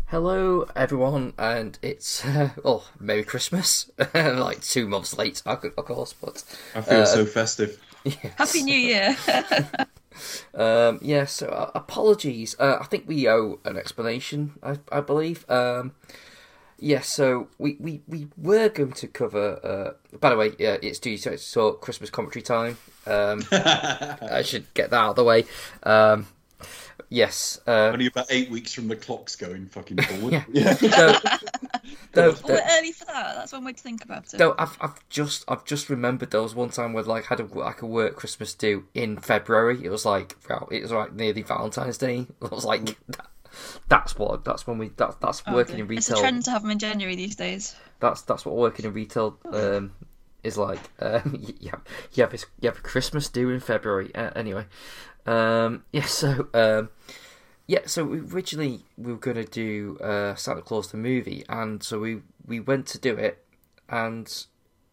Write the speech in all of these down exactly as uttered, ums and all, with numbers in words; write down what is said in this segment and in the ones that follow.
Hello, everyone, and it's uh, oh, Merry Christmas! Like two months late, of course, but I feel uh, so festive. Happy yes, New Year. um, yeah. So uh, apologies. Uh, I think we owe an explanation. I, I believe. Um, yeah. So we, we, we were going to cover. Uh, by the way, yeah, it's due to so Christmas commentary time. Um, I should get that out of the way. Um, yes. Uh, Only about eight weeks from the clocks going fucking forward. yeah. Yeah. No, no, Well, we're early for that. That's one way to think about it. No, I've I've just I've just remembered there was one time where like had a like a work Christmas do in February. It was like well, it was like nearly Valentine's Day. I was like, that, that's what that's when we that, that's Oh, working dear. in It's a retail. trend to have them in January these days. That's that's what working in retail um, is like. Um, you have you have, this, you have a Christmas do in February. Uh, anyway, um, yeah. So um, yeah. So we, originally we were gonna do uh, Santa Claus the movie, and so we we went to do it, and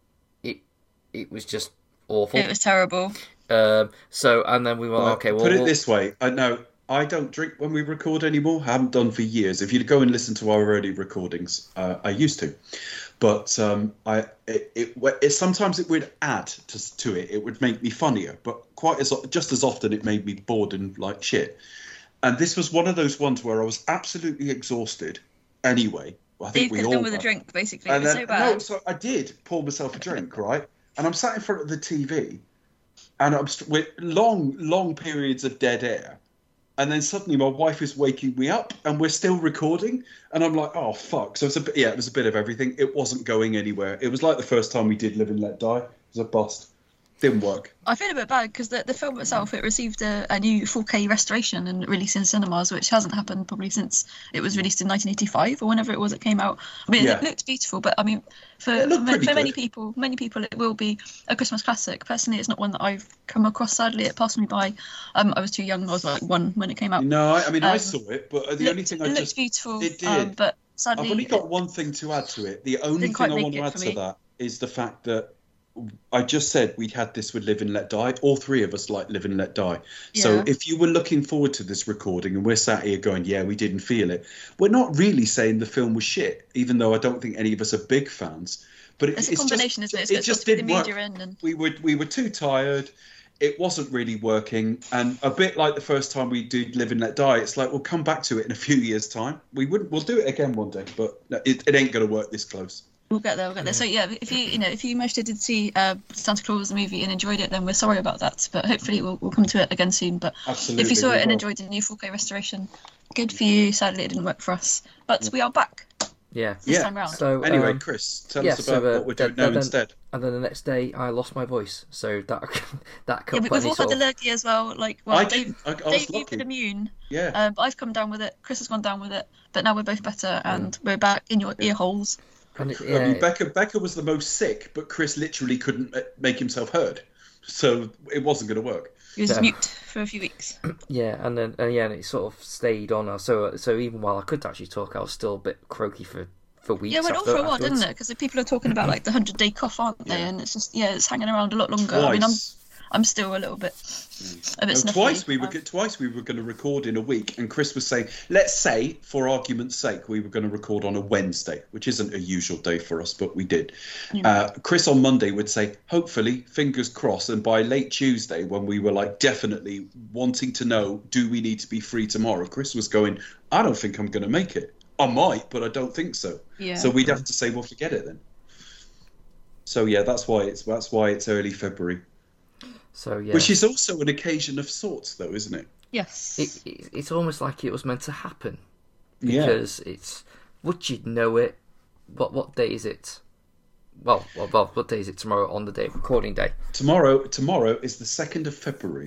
it it was just awful. It was terrible. Um, so and then we were Well, okay. Well, put it we'll- this way. I know I don't drink when we record anymore. I haven't done for years. If you go and listen to our early recordings, uh, I used to. But um, I it, it, it sometimes it would add to, to it. It would make me funnier, but quite as just as often it made me bored and like shit. And this was one of those ones where I was absolutely exhausted. Anyway, I You think we could have all done with a were. drink, basically. And It's then, so bad. no, so I did pour myself a drink, right? And I'm sat in front of the T V, and I'm st- with long, long periods of dead air. And then suddenly my wife is waking me up, and we're still recording. And I'm like, oh fuck! So it's a bit, yeah, it was a bit of everything. It wasn't going anywhere. It was like the first time we did Live and Let Die. It was a bust. Didn't work. I feel a bit bad because the, the film itself, it received a, a new four K restoration and release in cinemas, which hasn't happened probably since it was released in nineteen eighty-five or whenever it was it came out. I mean, Yeah. it looked beautiful, but I mean, for, It for, looked ma- pretty for many good. people, many people, it will be a Christmas classic. Personally, it's not one that I've come across. Sadly, it passed me by. Um, I was too young. I was like one when it came out. No, I, I mean I Um, saw it, but the Looked, only thing it I looked just beautiful. it did. Um, but sadly, I've only got it one thing to add to it. The only didn't thing quite I make want to it add for to me. that is the fact that I just said we had this with Live and Let Die. All three of us like Live and Let Die. So Yeah. if you were looking forward to this recording and we're sat here going, yeah, we didn't feel it, we're not really saying the film was shit, even though I don't think any of us are big fans. But it, It's a it's combination, just, isn't it? It's, it it's just got to be the didn't work. media end and We were we were too tired. It wasn't really working, and a bit like the first time we did Live and Let Die, it's like we'll come back to it in a few years' time. We wouldn't. We'll do it again one day, but no, it, it ain't going to work this close. we'll get there. We'll get there. So yeah, if you you know if you managed to did see uh, Santa Claus the movie and enjoyed it, then we're sorry about that. But hopefully we'll we'll come to it again soon. But Absolutely. if you saw we it and will. enjoyed the new four K restoration, good for you. Sadly, it didn't work for us, but we are back yeah. this Yeah. time round. So Anyway, um, Chris, tell yeah, us so, about uh, what we're then- doing now then- instead. and then the next day I lost my voice, so that that Yeah, could we, put we've any all sort had of allergy as well. Like, well, I Dave, didn't. I, I Dave, was you've lucky. been immune, Yeah. um, but I've come down with it. Chris has gone down with it, but now we're both better and we're back in your ear holes. and it, I yeah, mean, Becca, Becca was the most sick, but Chris literally couldn't ma- make himself heard, so it wasn't going to work. He was Yeah. mute for a few weeks. yeah, and then and yeah, and it sort of stayed on. uh, So so even while I could actually talk, I was still a bit croaky for for weeks. Yeah, it went on after, for a while, afterwards. didn't it? Because people are talking about like the hundred day cough, aren't they? Yeah. And it's just yeah, it's hanging around a lot longer. I mean, I'm Twice. I'm still a little bit a bit No, snuffly. twice we were Um, go- twice we were going to record in a week, and Chris was saying, let's say, for argument's sake, we were going to record on a Wednesday, which isn't a usual day for us, but we did. Uh, Chris on Monday would say, hopefully, fingers crossed, and by late Tuesday, when we were like definitely wanting to know, do we need to be free tomorrow? Chris was going, I don't think I'm going to make it. I might, but I don't think so. Yeah. So we'd have to say, well, forget it then. So yeah, that's why it's that's why it's early February, So yeah, which is also an occasion of sorts, though, isn't it? yes. it, it, it's almost like it was meant to happen Yeah. because it's. Would you know it? What what day is it? Well, well, well, what day is it tomorrow on the day of recording day? Tomorrow, tomorrow is the second of February.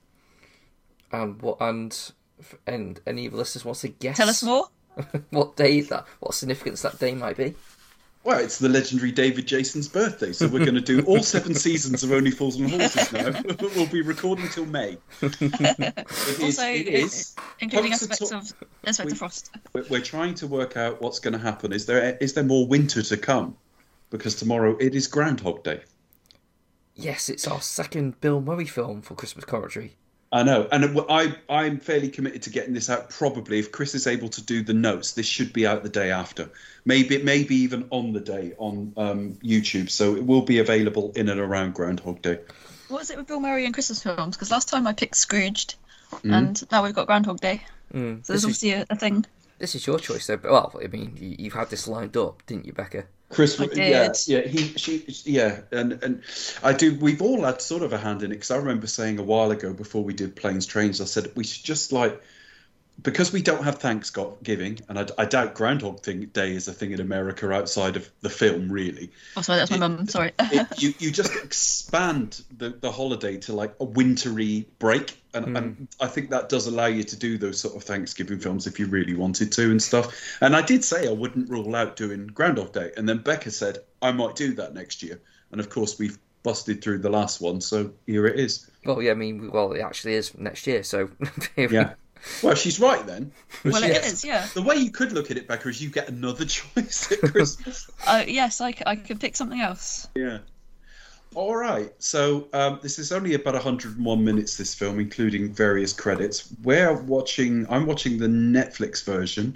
And what and and any of the listeners wants to guess? Tell us more. What day that? What significance that day might be? Well, it's the legendary David Jason's birthday, so we're going to do all seven seasons of Only Fools and Horses now. We'll be recording till May. It is. Also, it is. including Hope to aspects talk- of Inspector we- Frost. We're, we're trying to work out what's going to happen. Is there is there more winter to come? Because tomorrow it is Groundhog Day. Yes, it's our second Bill Murray film for Christmas commentary. I know, and I I'm fairly committed to getting this out. Probably, if Chris is able to do the notes, this should be out the day after. Maybe maybe even on the day on um, YouTube. So it will be available in and around Groundhog Day. What is it with Bill Murray and Christmas films? Because last time I picked Scrooged, Mm. and now we've got Groundhog Day. Mm. So there's This is, obviously a, a thing. this is your choice, though. But, well, I mean, you, you've had this lined up, didn't you, Becca? Chris, I yeah, did. yeah, he, she, yeah, and and I do. We've all had sort of a hand in it because I remember saying a while ago before we did Planes Trains, I said we should just like, because we don't have Thanksgiving, and I, I doubt Groundhog thing, Day is a thing in America outside of the film, really. Oh, sorry, that's my mum. Sorry. It, you you just expand the, the holiday to like a wintry break, and, Mm. and I think that does allow you to do those sort of Thanksgiving films if you really wanted to and stuff. And I did say I wouldn't rule out doing Groundhog Day, and then Becca said I might do that next year, and of course we've busted through the last one, so here it is. Well, yeah, I mean, well, it actually is next year, so... Yeah. Well, she's right then. But Well, she it gets- is, yeah. The way you could look at it, Becca, is you get another choice at Christmas. Uh, yes, I, c- I could pick something else. Yeah. All right. So um, this is only about one hundred and one minutes, this film, including various credits. We're watching, I'm watching the Netflix version.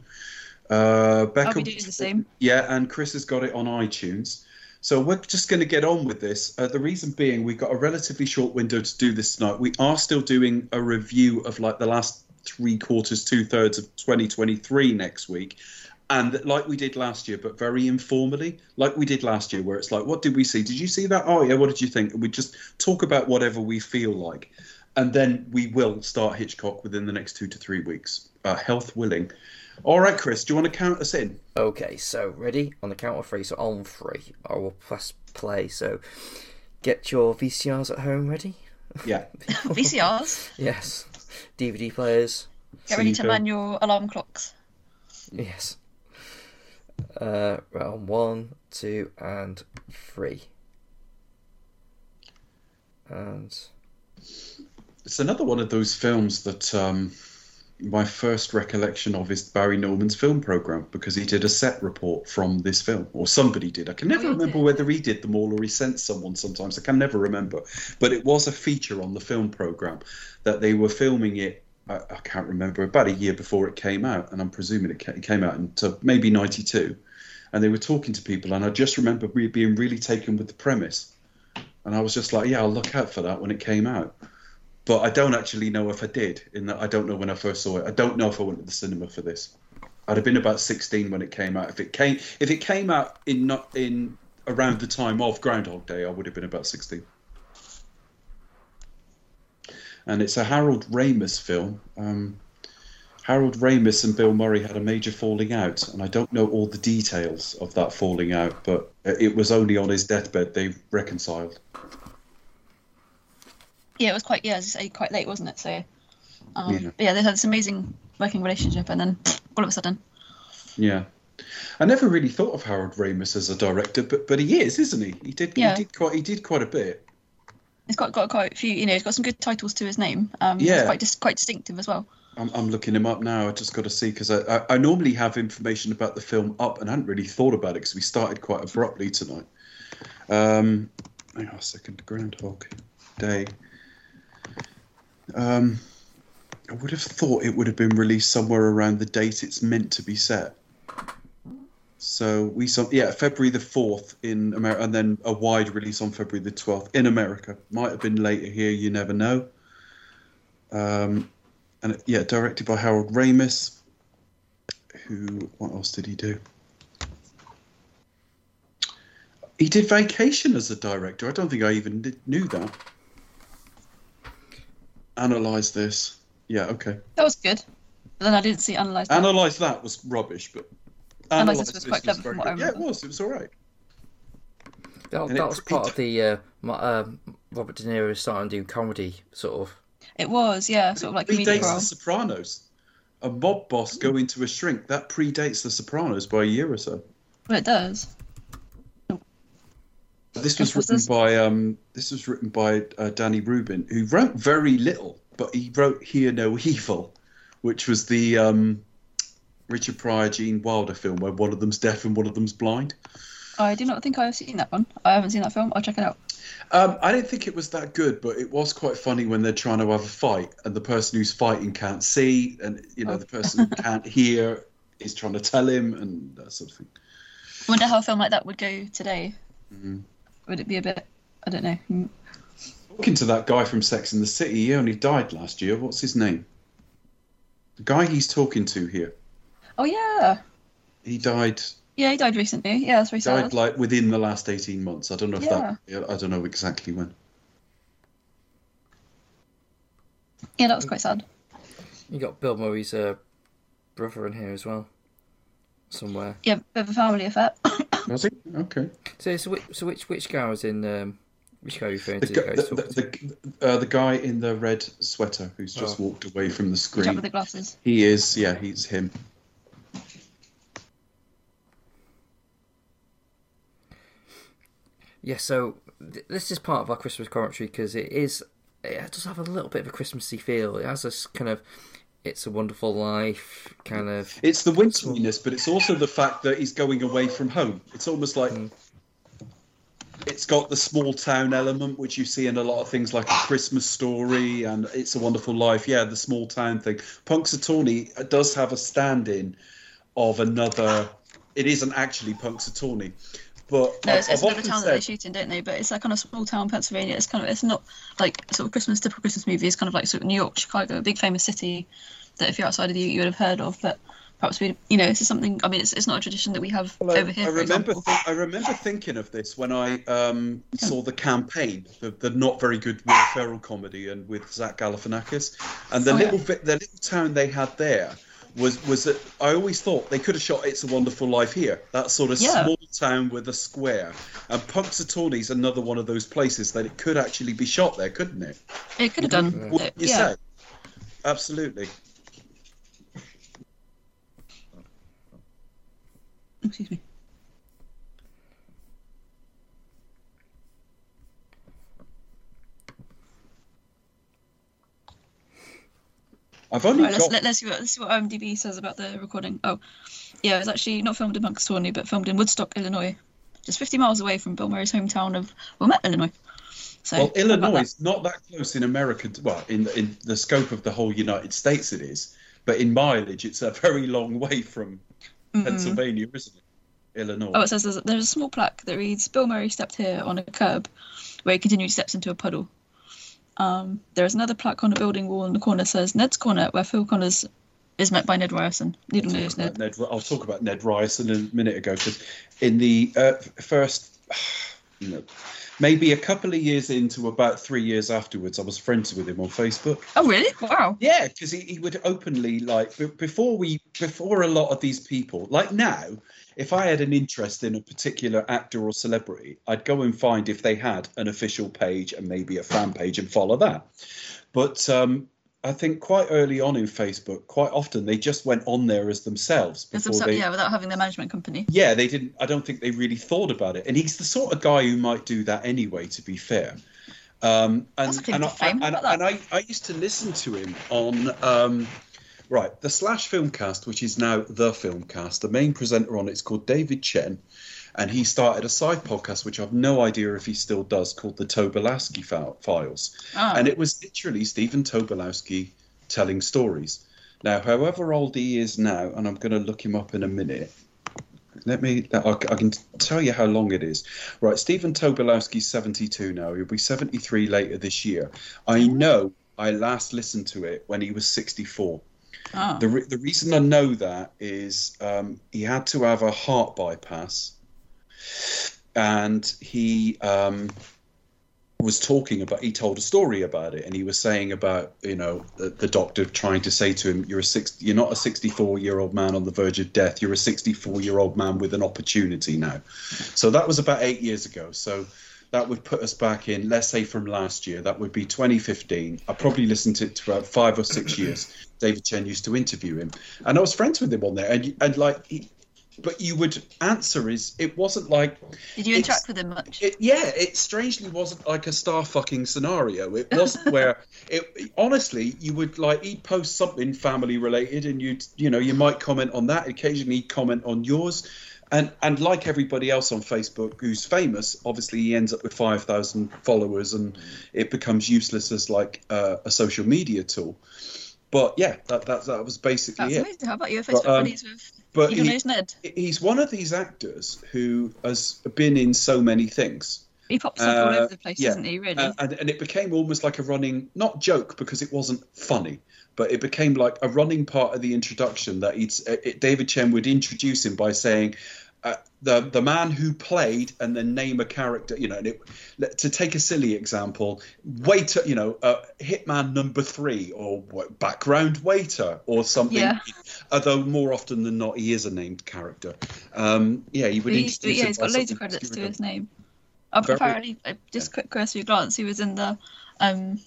Uh, Becca, I'll be doing the same. Yeah, and Chris has got it on iTunes. So we're just going to get on with this. Uh, the reason being, we've got a relatively short window to do this tonight. We are still doing a review of like the last three quarters, two thirds of twenty twenty-three next week. And like we did last year, but very informally, like we did last year, where it's like, what did we see? Did you see that? Oh, yeah, what did you think? And we just talk about whatever we feel like. And then we will start Hitchcock within the next two to three weeks, uh, health willing. All right, Chris, do you want to count us in? Okay, so ready? On the count of three, so on three, I will press play. So get your V C Rs at home ready? Yeah. V C Rs. Yes. D V D players? Get ready to Cinco. man your alarm clocks. Yes. Uh, right, on one, two, and three. And It's another one of those films that um, my first recollection of is Barry Norman's film program, because he did a set report from this film, or somebody did. I can never he remember did. whether he did them all or he sent someone sometimes. I can never remember. But it was a feature on the film program that they were filming it, I, I can't remember, about a year before it came out. And I'm presuming it ca- it came out into maybe ninety-two. And they were talking to people, and I just remember re- being really taken with the premise. And I was just like, yeah, I'll look out for that when it came out. But I don't actually know if I did. In that, I don't know when I first saw it. I don't know if I went to the cinema for this. I'd have been about sixteen when it came out. If it came, if it came out in not in around the time of Groundhog Day, I would have been about sixteen. And it's a Harold Ramis film. Um, Harold Ramis and Bill Murray had a major falling out, and I don't know all the details of that falling out, but it was only on his deathbed they reconciled. Yeah, it was quite, yeah, as you say, quite late, wasn't it? So, um, Yeah. but yeah, they had this amazing working relationship, and then all of a sudden, Yeah, I never really thought of Harold Ramis as a director, but but he is, isn't he? He did Yeah. he did quite he did quite a bit. he's got got quite a few. You know, he's got some good titles to his name. Um, Yeah. it's quite dis- quite distinctive as well. I'm I'm looking him up now. I just got to see, because I, I I normally have information about the film up, and I hadn't really thought about it because we started quite abruptly tonight. Um, hang on a second. Groundhog Day. Um, I would have thought it would have been released somewhere around the date it's meant to be set. So we saw, yeah, February the fourth in America, and then a wide release on February the twelfth in America. Might have been later here, you never know. Um, and yeah, directed by Harold Ramis. Who? What else did he do? He did Vacation as a director. I don't think I even did, knew that. Analyze this. Yeah, okay. That was good. But then I didn't see analyze. That. Analyze that was rubbish, but Analyze Analyze This was This quite clever very from what I good. Yeah, it remember. was. It was all right. that, And that it- was part it- of the uh, my, uh, Robert De Niro starting to do comedy, sort of. It was, yeah, sort of like comedic Predates role. The Sopranos. A mob boss going to a shrink, that predates The Sopranos by a year or so. Well, it does. This was What was written this? by um, this was written by uh, Danny Rubin, who wrote very little, but he wrote Hear No Evil, which was the um, Richard Pryor, Gene Wilder film where one of them's deaf and one of them's blind. I do not think I've seen that one. I haven't seen that film. I'll check it out. Um, I didn't think it was that good, but it was quite funny when they're trying to have a fight and the person who's fighting can't see, and you know Oh. the person who can't hear is trying to tell him, and that sort of thing. I wonder how a film like that would go today. Mm-hmm. Would it be a bit? I don't know. Mm. Talking to that guy from Sex and the City, he only died last year. What's his name? The guy he's talking to here. Oh yeah, He died. yeah. He died recently. Yeah, that's very Died sad. like within the last eighteen months. I don't know if Yeah. that. I don't know exactly when. Yeah, that was quite sad. You got Bill Murray's uh, brother in here as well, somewhere. Yeah, bit of a family affair. Was he? Okay. So, so which, so which which guy was in? Um, which guy are you referring The, to? gu- The, guy who's the, talking to? the, uh, the guy in the red sweater who's just Oh. walked away from the The chap screen. with the glasses. He is. Yeah, he's him. Yeah, so th- this is part of our Christmas commentary because it is. It does have a little bit of a Christmassy feel. It has this kind of "It's a Wonderful Life" kind of. It's the winteriness, but it's also the fact that he's going away from home. It's almost like Mm. it's got the small town element, which you see in a lot of things like A Christmas Story and It's a Wonderful Life. Yeah, the small town thing. Punxsutawney does have a stand-in of another. It isn't actually Punxsutawney, but No, I've, it's, it's I've another often town that they said, shoot in, don't they? But it's that kind of small town Pennsylvania. It's kind of it's not like sort of Christmas typical Christmas movie. It's kind of like sort of New York, Chicago, a big famous city that if you're outside of the U, you would have heard of. But perhaps we, you know, this is something. I mean, it's it's not a tradition that we have Well, I- over here. I for remember, example. thi- I remember thinking of this when I um, saw The Campaign, the, the not very good Will Ferrell comedy, and with Zach Galifianakis, and the Oh, little yeah. bit, the little town they had there was was that I always thought they could have shot It's a Wonderful Life here, that sort of Yeah. small town with a square, and Punxsutawney's another one of those places that it could actually be shot there, couldn't it? It could have done. What you yeah. say? Absolutely. Excuse me. I've only Right, let's, got let, let's see what let's see what IMDb says about the recording. Oh, yeah, it was actually not filmed in Punxsutawney, but filmed in Woodstock, Illinois, just fifty miles away from Bill Murray's hometown of Wilmette, Illinois. So, Well, how about Illinois that? is not that close in America. to- Well, in in the scope of the whole United States, it is. But in mileage, it's a very long way from Mhm. Pennsylvania, isn't it? Illinois. Oh, it says there's, there's a small plaque that reads, Bill Murray stepped here on a curb, where he continued steps into a puddle. Um, there is another plaque on a building wall in the corner that says, Ned's Corner, where Phil Connors is met by Ned Ryerson. You don't know who's Ned. Ned. I'll talk about Ned Ryerson a minute ago, because in the uh, first, you know, maybe a couple of years into about three years afterwards, I was friends with him on Facebook. Oh, really? Wow. Yeah, because he, he would openly, like, b- before we, before a lot of these people, like now, if I had an interest in a particular actor or celebrity, I'd go and find if they had an official page and maybe a fan page and follow that. But um, I think quite early on in Facebook, quite often they just went on there as themselves As before themselves, they. yeah, without having their management company. Yeah, they didn't. I don't think they really thought about it, and he's the sort of guy who might do that anyway. To be fair, um, and That's a claim and, to I, fame. and, How about and I, I used to listen to him on um, right the Slash Filmcast, which is now the Filmcast. The main presenter on it's called David Chen, and he started a side podcast which I've no idea if he still does, called the Tobolowsky File- Files, Ah. and it was literally Stephen Tobolowsky telling stories. Now, however old he is now, and I'm going to look him up in a minute. Let me. I, I can tell you how long it is. Right, Stephen Tobolowsky's seventy-two now. He'll be seventy-three later this year. I know I last listened to it when he was sixty-four. Ah. The re- the reason I know that is um, he had to have a heart bypass, and he um, was talking about. He told a story about it, and he was saying about you know the, the doctor trying to say to him, "You're a six, You're not a sixty-four year old man on the verge of death. You're a sixty-four year old man with an opportunity now." So that was about eight years ago. So that would put us back in, let's say, from last year. That would be twenty fifteen. I probably listened to it for about five or six years. David Chen used to interview him, and I was friends with him on there. And and like, he, but you would answer is it wasn't like. Did you it's- interact with him much? It, yeah, it strangely wasn't like a star fucking scenario. It wasn't where it honestly you would like he'd post something family related, and you'd you know you might comment on that. Occasionally he'd comment on yours. And and like everybody else on Facebook who's famous, obviously he ends up with five thousand followers, and it becomes useless as like uh, a social media tool. But yeah, that that, that was basically That's it. amazing. How about your Facebook But, um, buddies with But Eagle he, Nose Ned? he's one of these actors who has been in so many things. He pops up all Uh, over the place, yeah. doesn't he? Really? Uh, and, and it became almost like a running, not joke because it wasn't funny, but it became like a running part of the introduction that he'd, uh, it, David Chen would introduce him by saying, uh, the the man who played, and then name a character, you know. And it, to take a silly example, waiter, you know, uh, hitman number three, or what, background waiter, or something. Yeah. Although more often than not, he is a named character. Um, yeah, he would. He- introduce yeah, him he's by got loads something of credits to obscure. his name. Uh, Very- apparently, uh, just quick cursory glance, he was in the um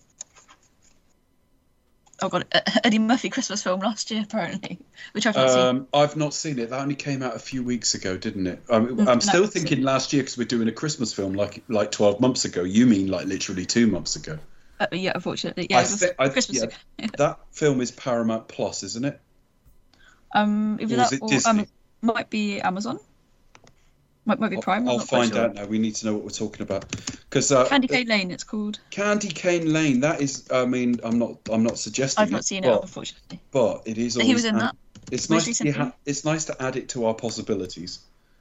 oh god, uh, Eddie Murphy Christmas film last year, apparently, which I've not seen. Um, I've not seen it. That only came out a few weeks ago, didn't it? I'm, Mm, I'm still no, thinking last year because we're doing a Christmas film like like twelve months ago. You mean like literally two months ago? Uh, yeah, unfortunately, yeah, I it was thi- I- Christmas. yeah. ago. That film is Paramount Plus, isn't it? Um, either Or is that it or Disney? um, might be Amazon. Might might be Prime. I'm I'll not quite find sure. out now. We need to know what we're talking about because uh, Candy Cane Lane, it's called. Candy Cane Lane. That is. I mean, I'm not. I'm not suggesting. I've not seen it, but, unfortunately. but it is. He always was in add- that. It's most nice. To recently. ha- it's nice to add it to our possibilities.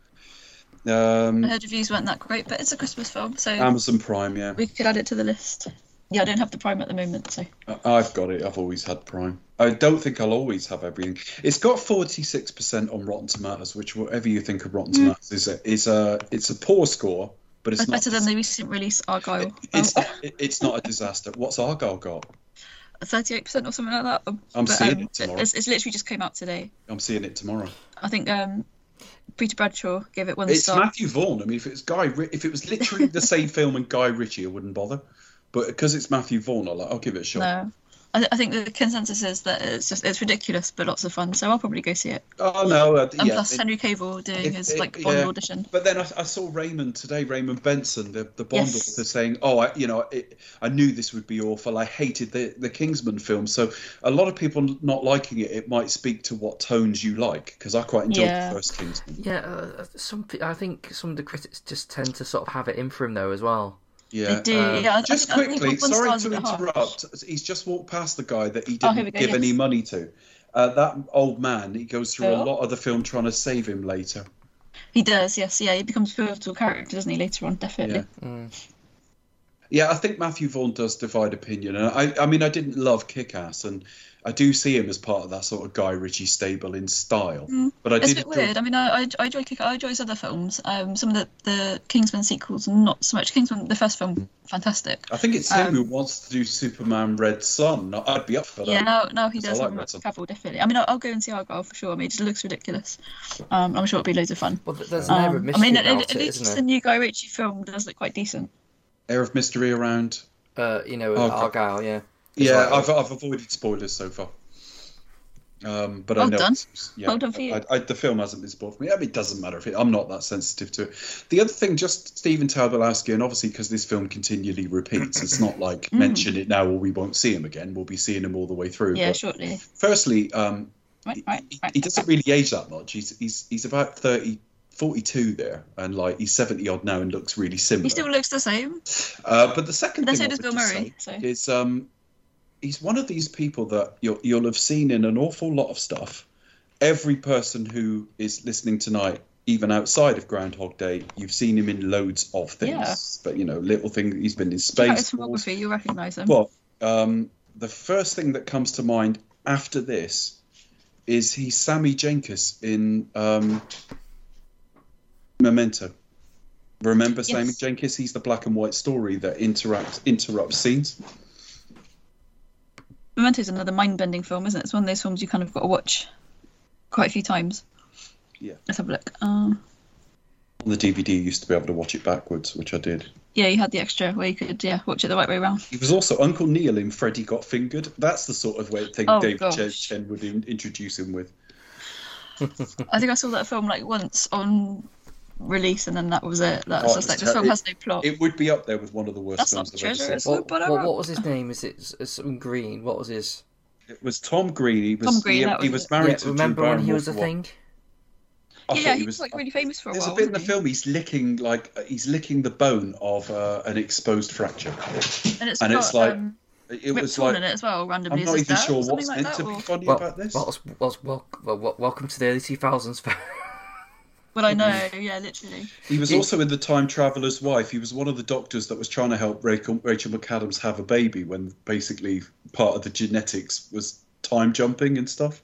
Um, I heard reviews weren't that great, but it's a Christmas film, so Amazon Prime, yeah. we could add it to the list. Yeah, I don't have the Prime at the moment, so. I've got it. I've always had Prime. I don't think I'll always have everything. It's got forty-six percent on Rotten Tomatoes, which whatever you think of Rotten Mm. Tomatoes is a is a it's a poor score, but it's It's not better than the recent release Argyle. it's Oh, not, it- it's not a disaster. What's Argyle got? thirty-eight percent or something like that. I'm But, seeing um, it tomorrow. It's, it's literally just came out today. I'm seeing it tomorrow. I think um, Peter Bradshaw gave it one It's star. Matthew Vaughn. I mean, if it was Guy, Ri- if it was literally the same film and Guy Ritchie, I wouldn't bother. But because it's Matthew Vaughn, I'll, I'll give it a shot. No, I, th- I think the consensus is that it's just it's ridiculous, but lots of fun. So I'll probably go see it. Oh no, uh, And yeah. plus it- Henry Cavill doing it- his it- like Bond yeah. audition. But then I, I saw Raymond today, Raymond Benson, the, the Bond Yes. author, saying, "Oh, I, you know, it, I knew this would be awful. I hated the the Kingsman film." So a lot of people not liking it, it might speak to what tones you like, because I quite enjoyed Yeah. the first Kingsman. Yeah, uh, some pe- I think some of the critics just tend to sort of have it in for him though as well. Yeah. They do. um, yeah, I- Just I think- I think quickly, one sorry star's to a bit harsh. interrupt. He's just walked past the guy that he Oh, here didn't we go, give yes. any money to. Uh, that old man, he goes through a Oh. lot of the film trying to save him later. He does, yes, yeah. He becomes a pivotal character, doesn't he? Later on, definitely. Yeah. Mm. Yeah, I think Matthew Vaughn does divide opinion, and I, I mean, I didn't love Kick-Ass, and I do see him as part of that sort of Guy Ritchie stable in style. Mm. But I It's a did bit enjoy- weird. I mean, I, I, I enjoy Kick. I enjoy his other films. Um, some of the, the Kingsman sequels, not so much. Kingsman, the first film, fantastic. I think it's him um, who wants to do Superman Red Son. I'd be up for that. Yeah, now, now he Because does I have like much Red Son. travel, definitely. I mean, I'll, I'll go and see Argyle for sure. I mean, it just looks ridiculous. Um, I'm sure it'll be loads of fun. Well, th- there's an air of Um, I mystery mean, at, about at it, least isn't the there? new Guy Ritchie film does look quite decent. Air of mystery around. Uh, you know, Oh, God. Argyle, yeah. It's Yeah, like- I've I've avoided spoilers so far. Um, but I Well know done. it's- yeah, Well done for you. I, I, the film hasn't been spoiled for me. I mean, it doesn't matter if it, I'm not that sensitive to it. The other thing, just Stephen Tobolowsky, and obviously because this film continually repeats, it's not like Mm. mention it now or we won't see him again. We'll be seeing him all the way through. Yeah, But shortly. firstly, um, Right, he, right, he- right. he doesn't really age that much. He's he's he's about thirty, forty-two there, and like he's seventy odd now and looks really similar. He still looks the same. Uh, but the second That's thing it I as would Bill just Murray. say So is um, he's one of these people that you'll, you'll have seen in an awful lot of stuff. Every person who is listening tonight, even outside of Groundhog Day, you've seen him in loads of things. Yeah. But, you know, little things. He's been in check out his Space Force. filmography. You'll recognise him. But um, the first thing that comes to mind after this is he's Sammy Jenkins in um, Memento. Remember Yes. Sammy Jenkins? He's the black and white story that interacts interrupts scenes. Memento's another mind-bending film, isn't it? It's one of those films you kind of got to watch quite a few times. Yeah. Let's have a look. Um, On the D V D, you used to be able to watch it backwards, which I did. yeah, you had the extra where you could yeah watch it the right way around. He was also Uncle Neil in Freddy Got Fingered. That's the sort of way thing Oh, David gosh. Chen, Chen would in, introduce him with. I think I saw that film like once on release, and then that was it. That's Oh, just it's like this ter- film has no plot. It would be up there with one of the worst That's films not I've ever treasure, seen. it's What, But I what, wrote- what was his name? Is it s- something Green? What was his? It was Tom Green. He was Tom Green, he, that he was was it. married Yeah, to remember Drew when he Barrymore was a for what? thing? I Yeah, thought he he was was like really famous for a There's while. a bit in the wasn't he? film he's licking like uh, he's licking the bone of uh, an exposed fracture, And it's and got it's like um, it Rip was Torn like in it as well. Randomly, I'm is not his even dad sure or something what's like meant that? to be Or... funny Well, about this. well, well, well, well, well, welcome to the early two thousands. Well, I know. Yeah, literally. He was He- also in The Time Traveler's Wife. He was one of the doctors that was trying to help Rachel, Rachel McAdams have a baby when basically part of the genetics was time jumping and stuff.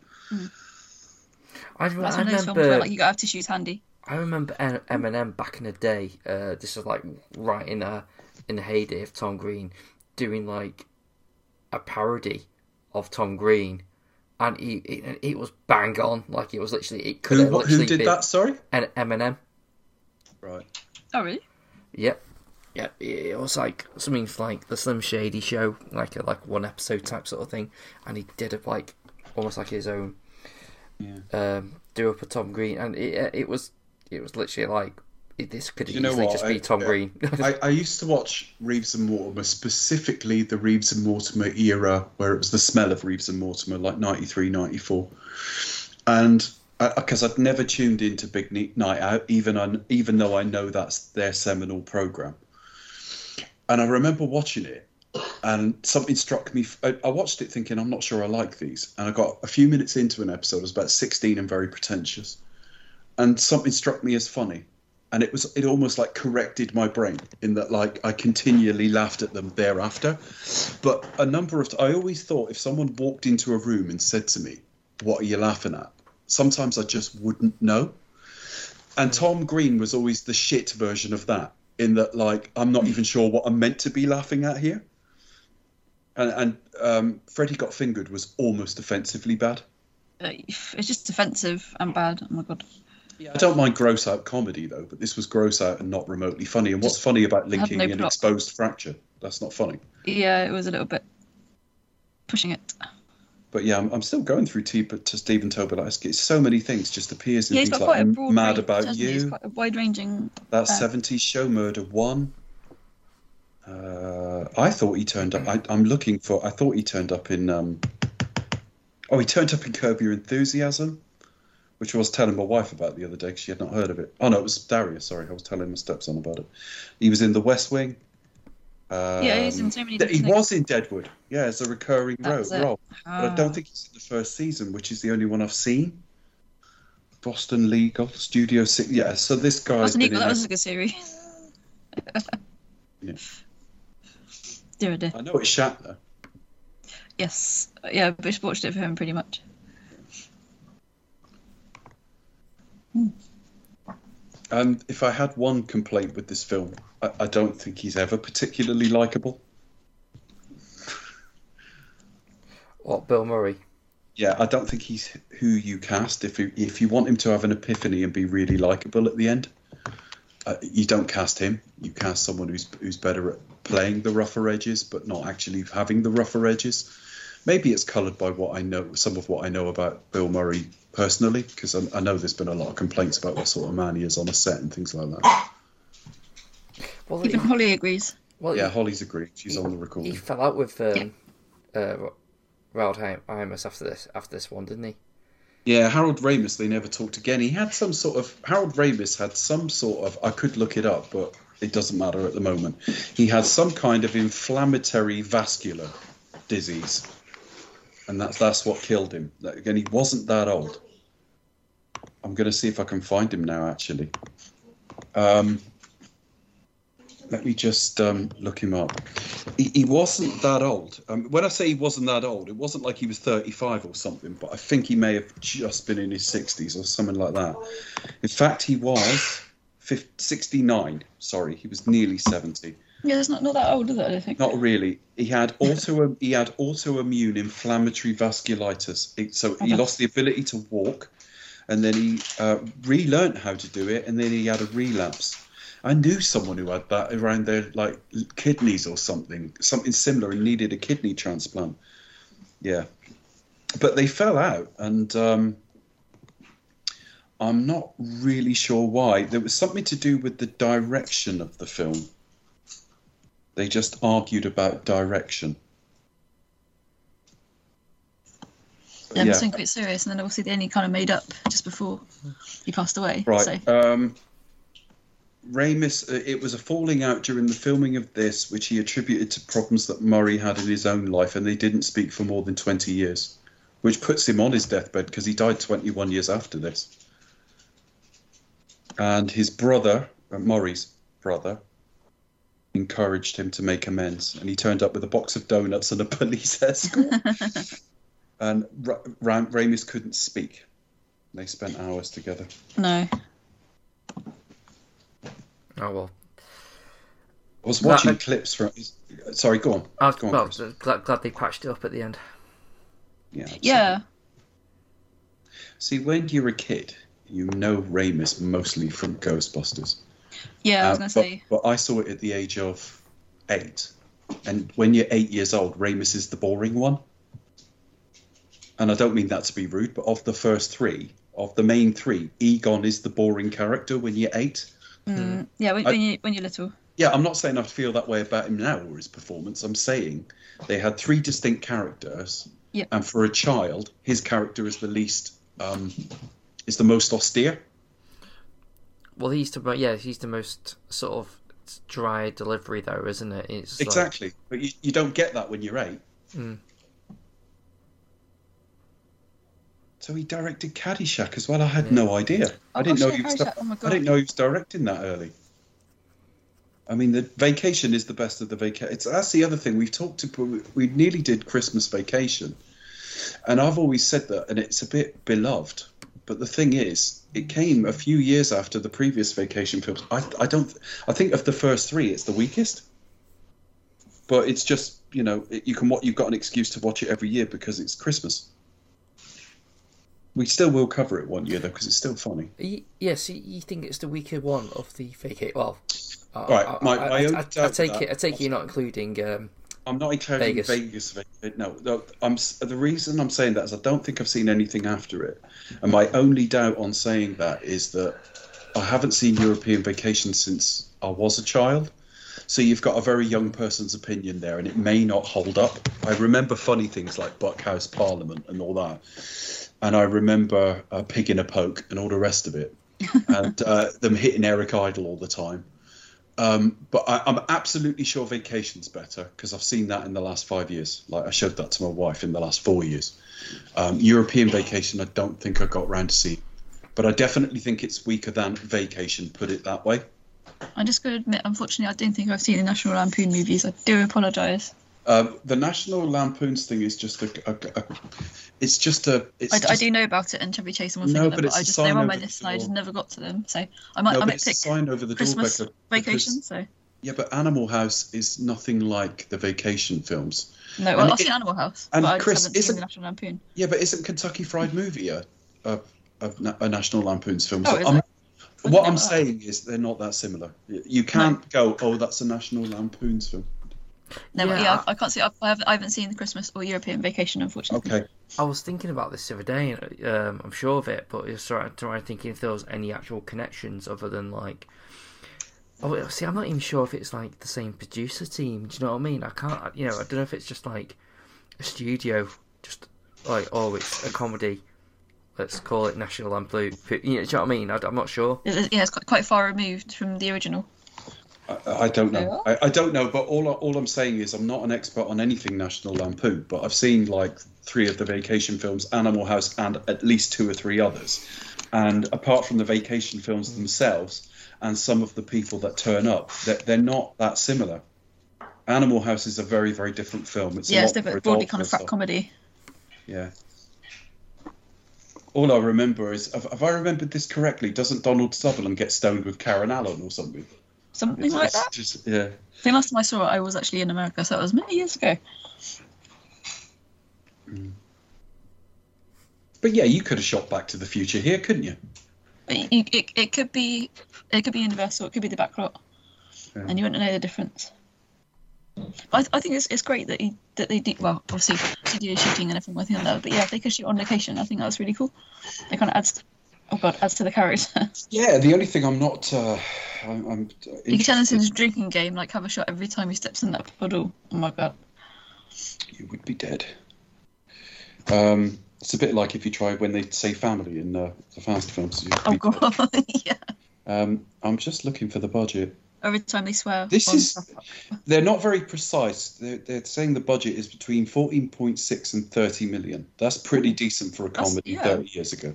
I, That's I one of those remember. films where like you gotta have tissues handy. I remember M- Eminem back in the day. Uh, this is like right in a in the heyday of Tom Green, doing like a parody of Tom Green, and he it, it was bang on. Like it was literally it could Who, have what, literally who did been that? Sorry. an Eminem. Right. Oh, really? Yep. Yep. It was like something like the Slim Shady show, like a like one episode type sort of thing, and he did it like almost like his own Yeah. um, do up a Tom Green, and it it was it was literally like it, this could You know easily what? just I- be Tom I- Green. I, I used to watch Reeves and Mortimer, specifically the Reeves and Mortimer era, where it was the smell of Reeves and Mortimer, like ninety-three, ninety-four. And because I'd never tuned into Big Ne- Night Out, even on, even though I know that's their seminal program. And I remember watching it, and something struck me. I, I watched it thinking, I'm not sure I like these. And I got a few minutes into an episode, I was about sixteen and very pretentious. And something struck me as funny. And it was it almost like corrected my brain in that like I continually laughed at them thereafter. But a number of I always thought if someone walked into a room and said to me, "What are you laughing at?" Sometimes I just wouldn't know. And Tom Green was always the shit version of that, in that like I'm not even sure what I'm meant to be laughing at here. And and um, Freddie Got Fingered was almost offensively bad. Uh, it's just offensive and bad. Oh my god. I don't mind gross out comedy though, but this was gross out and not remotely funny. And what's Just funny about had linking no an plot. exposed fracture? That's not funny. Yeah, it was a little bit pushing it. But yeah, I'm, I'm still going through T- to Stephen Tobolowsky. It's so many things just appears in Yeah, he's things got quite a like broad Mad range, About hasn't he? He's You, quite a wide-ranging. that uh, seventies show, Murder One. Uh, I thought he turned up. I, I'm looking for. I thought he turned up in. Um, oh, he turned up in Curb Your Enthusiasm, which I was telling my wife about the other day because she had not heard of it. Oh no, it was Darius. Sorry, I was telling my stepson about it. He was in The West Wing. Um, Yeah, he's in so many th- He different was in Deadwood. Yeah, as a recurring ro- That's it. role. But I Ah. don't think he's in the first season, which is the only one I've seen. Boston Legal, Studio Six. Yeah, so this guy's Boston been Eagle, in that it- was a good series. Yeah. Dear, oh dear. I know it's Shatner. Yes. Yeah, Bush watched it for him pretty much. And if I had one complaint with this film, I, I don't think he's ever particularly likable. What, Bill Murray? Yeah, I don't think he's who you cast. If you, if you want him to have an epiphany and be really likable at the end, uh, you don't cast him. You cast someone who's who's better at playing the rougher edges, but not actually having the rougher edges. Maybe it's coloured by what I know, some of what I know about Bill Murray personally, because I, I know there's been a lot of complaints about what sort of man he is on a set and things like that. Well, Even he, Holly agrees. well, Yeah, he, Holly's agreed. She's on the he recording. fell out with um, uh, Raoul Imus after this after this one, didn't he? Yeah, Harold Ramis, they never talked again. He had some sort of, Harold Ramis had some sort of, I could look it up, but it doesn't matter at the moment. He had some kind of inflammatory vascular disease. And that's that's what killed him. Again, he wasn't that old. I'm going to see if I can find him now, actually. Um, let me just um, look him up. He, he wasn't that old. Um, when I say he wasn't that old, it wasn't like he was thirty-five or something, but I think he may have just been in his sixties or something like that. In fact, he was fifty, sixty-nine. Sorry, he was nearly seventy. Yeah, it's not, not that old, is it? I don't think. Not really. He had auto he had autoimmune inflammatory vasculitis. It, so he Okay. lost the ability to walk, and then he uh, relearned how to do it, and then he had a relapse. I knew someone who had that around their like kidneys or something, something similar, and needed a kidney transplant. Yeah, but they fell out, and um, I'm not really sure why. There was something to do with the direction of the film. They just argued about direction. Yeah, yeah. something quite serious, and then obviously they only kind of made up just before he passed away. Right. So Um, Ramis, uh, it was a falling out during the filming of this, which he attributed to problems that Murray had in his own life, and they didn't speak for more than twenty years, which puts him on his deathbed because he died twenty-one years after this. And his brother, uh, Murray's brother, encouraged him to make amends, and he turned up with a box of donuts and a police escort. And Ra- Ra- Ramis couldn't speak. They spent hours together. no. Oh well. I was watching That- clips from. Sorry, go on. I was, Go on, well, Chris. glad, glad they patched it up at the end. Yeah. absolutely. Yeah. See, when you're a kid, you know Ramis mostly from Ghostbusters. Yeah, I was Uh, gonna but, say. but I saw it at the age of eight, and when you're eight years old, Ramis is the boring one. And I don't mean that to be rude, but of the first three, of the main three, Egon is the boring character when you're eight. Mm, yeah, when, I- when you when you're little. Yeah, I'm not saying I feel that way about him now or his performance. I'm saying they had three distinct characters, Yep. and for a child, his character is the least, um, is the most austere. Well, he's the yeah, he's the most sort of dry delivery though, isn't it? It's like- Exactly, but you, you don't get that when you're eight. Mm. So he directed Caddyshack as well. I had no idea. I Oh, didn't gosh, know yeah, he was. Caddyshack. Oh my I God. didn't know he was directing that early. I mean, the Vacation is the best of the vacation. It's that's the other thing we've talked to. We nearly did Christmas Vacation, and I've always said that, and it's a bit beloved. But the thing is, it came a few years after the previous Vacation films. I, I don't. I think of the first three, it's the weakest. But it's just, you know, it, you can what you've got an excuse to watch it every year because it's Christmas. We still will cover it one year though because it's still funny. Y- Yes, you, you think it's the weaker one of the vacate? Well, I, Right, I, my- I, my I, own I, I doubt take with it. I that- take it you're not including. Um, I'm not including Vegas. Vegas. Vegas. No, no. I'm s- the reason I'm saying that is I don't think I've seen anything after it, and my only doubt on saying that is that I haven't seen European Vacation since I was a child. So you've got a very young person's opinion there, and it may not hold up. I remember funny things like Buckhouse Parliament and all that, and I remember uh, Pig in a Poke and all the rest of it, and uh, them hitting Eric Idle all the time. Um, but I, I'm absolutely sure Vacation's better because I've seen that in the last five years. Like I showed that to my wife in the last four years. Um, European Vacation, I don't think I got round to see, but I definitely think it's weaker than Vacation. Put it that way. I'm just going to admit, unfortunately, I don't think I've seen the National Lampoon movies. I do apologise. Um, the National Lampoon's thing is just a, a, a it's just a. It's I, just, I do know about it and Chevy Chase and one No, thing, but but it's I a just sign they're on my over list the and I just door. never got to them. So I might No, I but might it's a pick sign over the door, Christmas Becca, Vacation. because- So Yeah, but Animal House is nothing like the Vacation films. no, well, And I've it- seen Animal House, and but I Chris, just haven't seen isn't- the National Lampoon. Yeah, but isn't Kentucky Fried Movie a a, a, na- a National Lampoon's film? Oh, So is I'm- it? what never I'm heard. saying is they're not that similar. You you can't go, oh, that's a National Lampoon's film. No, yeah, Yeah, yeah I, I can't see. I, I haven't. I haven't seen the Christmas or European Vacation, unfortunately. Okay. I was thinking about this the other day, and um, I'm sure of it, but it's trying trying to think if there was any actual connections other than like. Oh, see, I'm not even sure if it's like the same producer team. Do you know what I mean? I can't. You know, I don't know if it's just like a studio, just like oh, it's a comedy. Let's call it National Lampoon. You know, do you know what I mean? I, I'm not sure. It- it- yeah, it's quite, quite far removed from the original. I, I don't know. I, I don't know, but all I- all I'm saying is I'm not an expert on anything National Lampoon, but I've seen like three of the Vacation films, Animal House, and at least two or three others. And apart from the Vacation films themselves and some of the people that turn up, they're, they're not that similar. Animal House is a very, very different film. It's a Yeah, lot it's more different, broadly adult kind of for frat stuff. comedy. Yeah. All I remember is, have, have I remembered this correctly? Doesn't Donald Sutherland get stoned with Karen Allen or something? Something It's, like it's that. just, yeah. I think last time I saw it, I was actually in America, so that was many years ago. But yeah, you could have shot Back to the Future here, couldn't you? But you, it, it could be, it could be Universal, it could be the back lot, Yeah. and you wouldn't know the difference. But I, I think it's it's great that he that they do well. Obviously, studio shooting and everything like that. But yeah, if they could shoot on location, I think that's really cool. It kind of adds, to, oh god, adds to the character. Yeah, the only thing I'm not, uh, I'm, I'm You can tell this in interested- his drinking game, like have a shot every time he steps in that puddle. Oh my god. you would be dead. Um, It's a bit like if you try when they say family in uh, the Fast films. You- Oh god, yeah. Um, I'm just looking for the budget. Every time they swear. This on is. stuff. They're not very precise. They're, they're saying the budget is between fourteen point six and thirty million. That's pretty decent for a That's- comedy yeah. thirty years ago.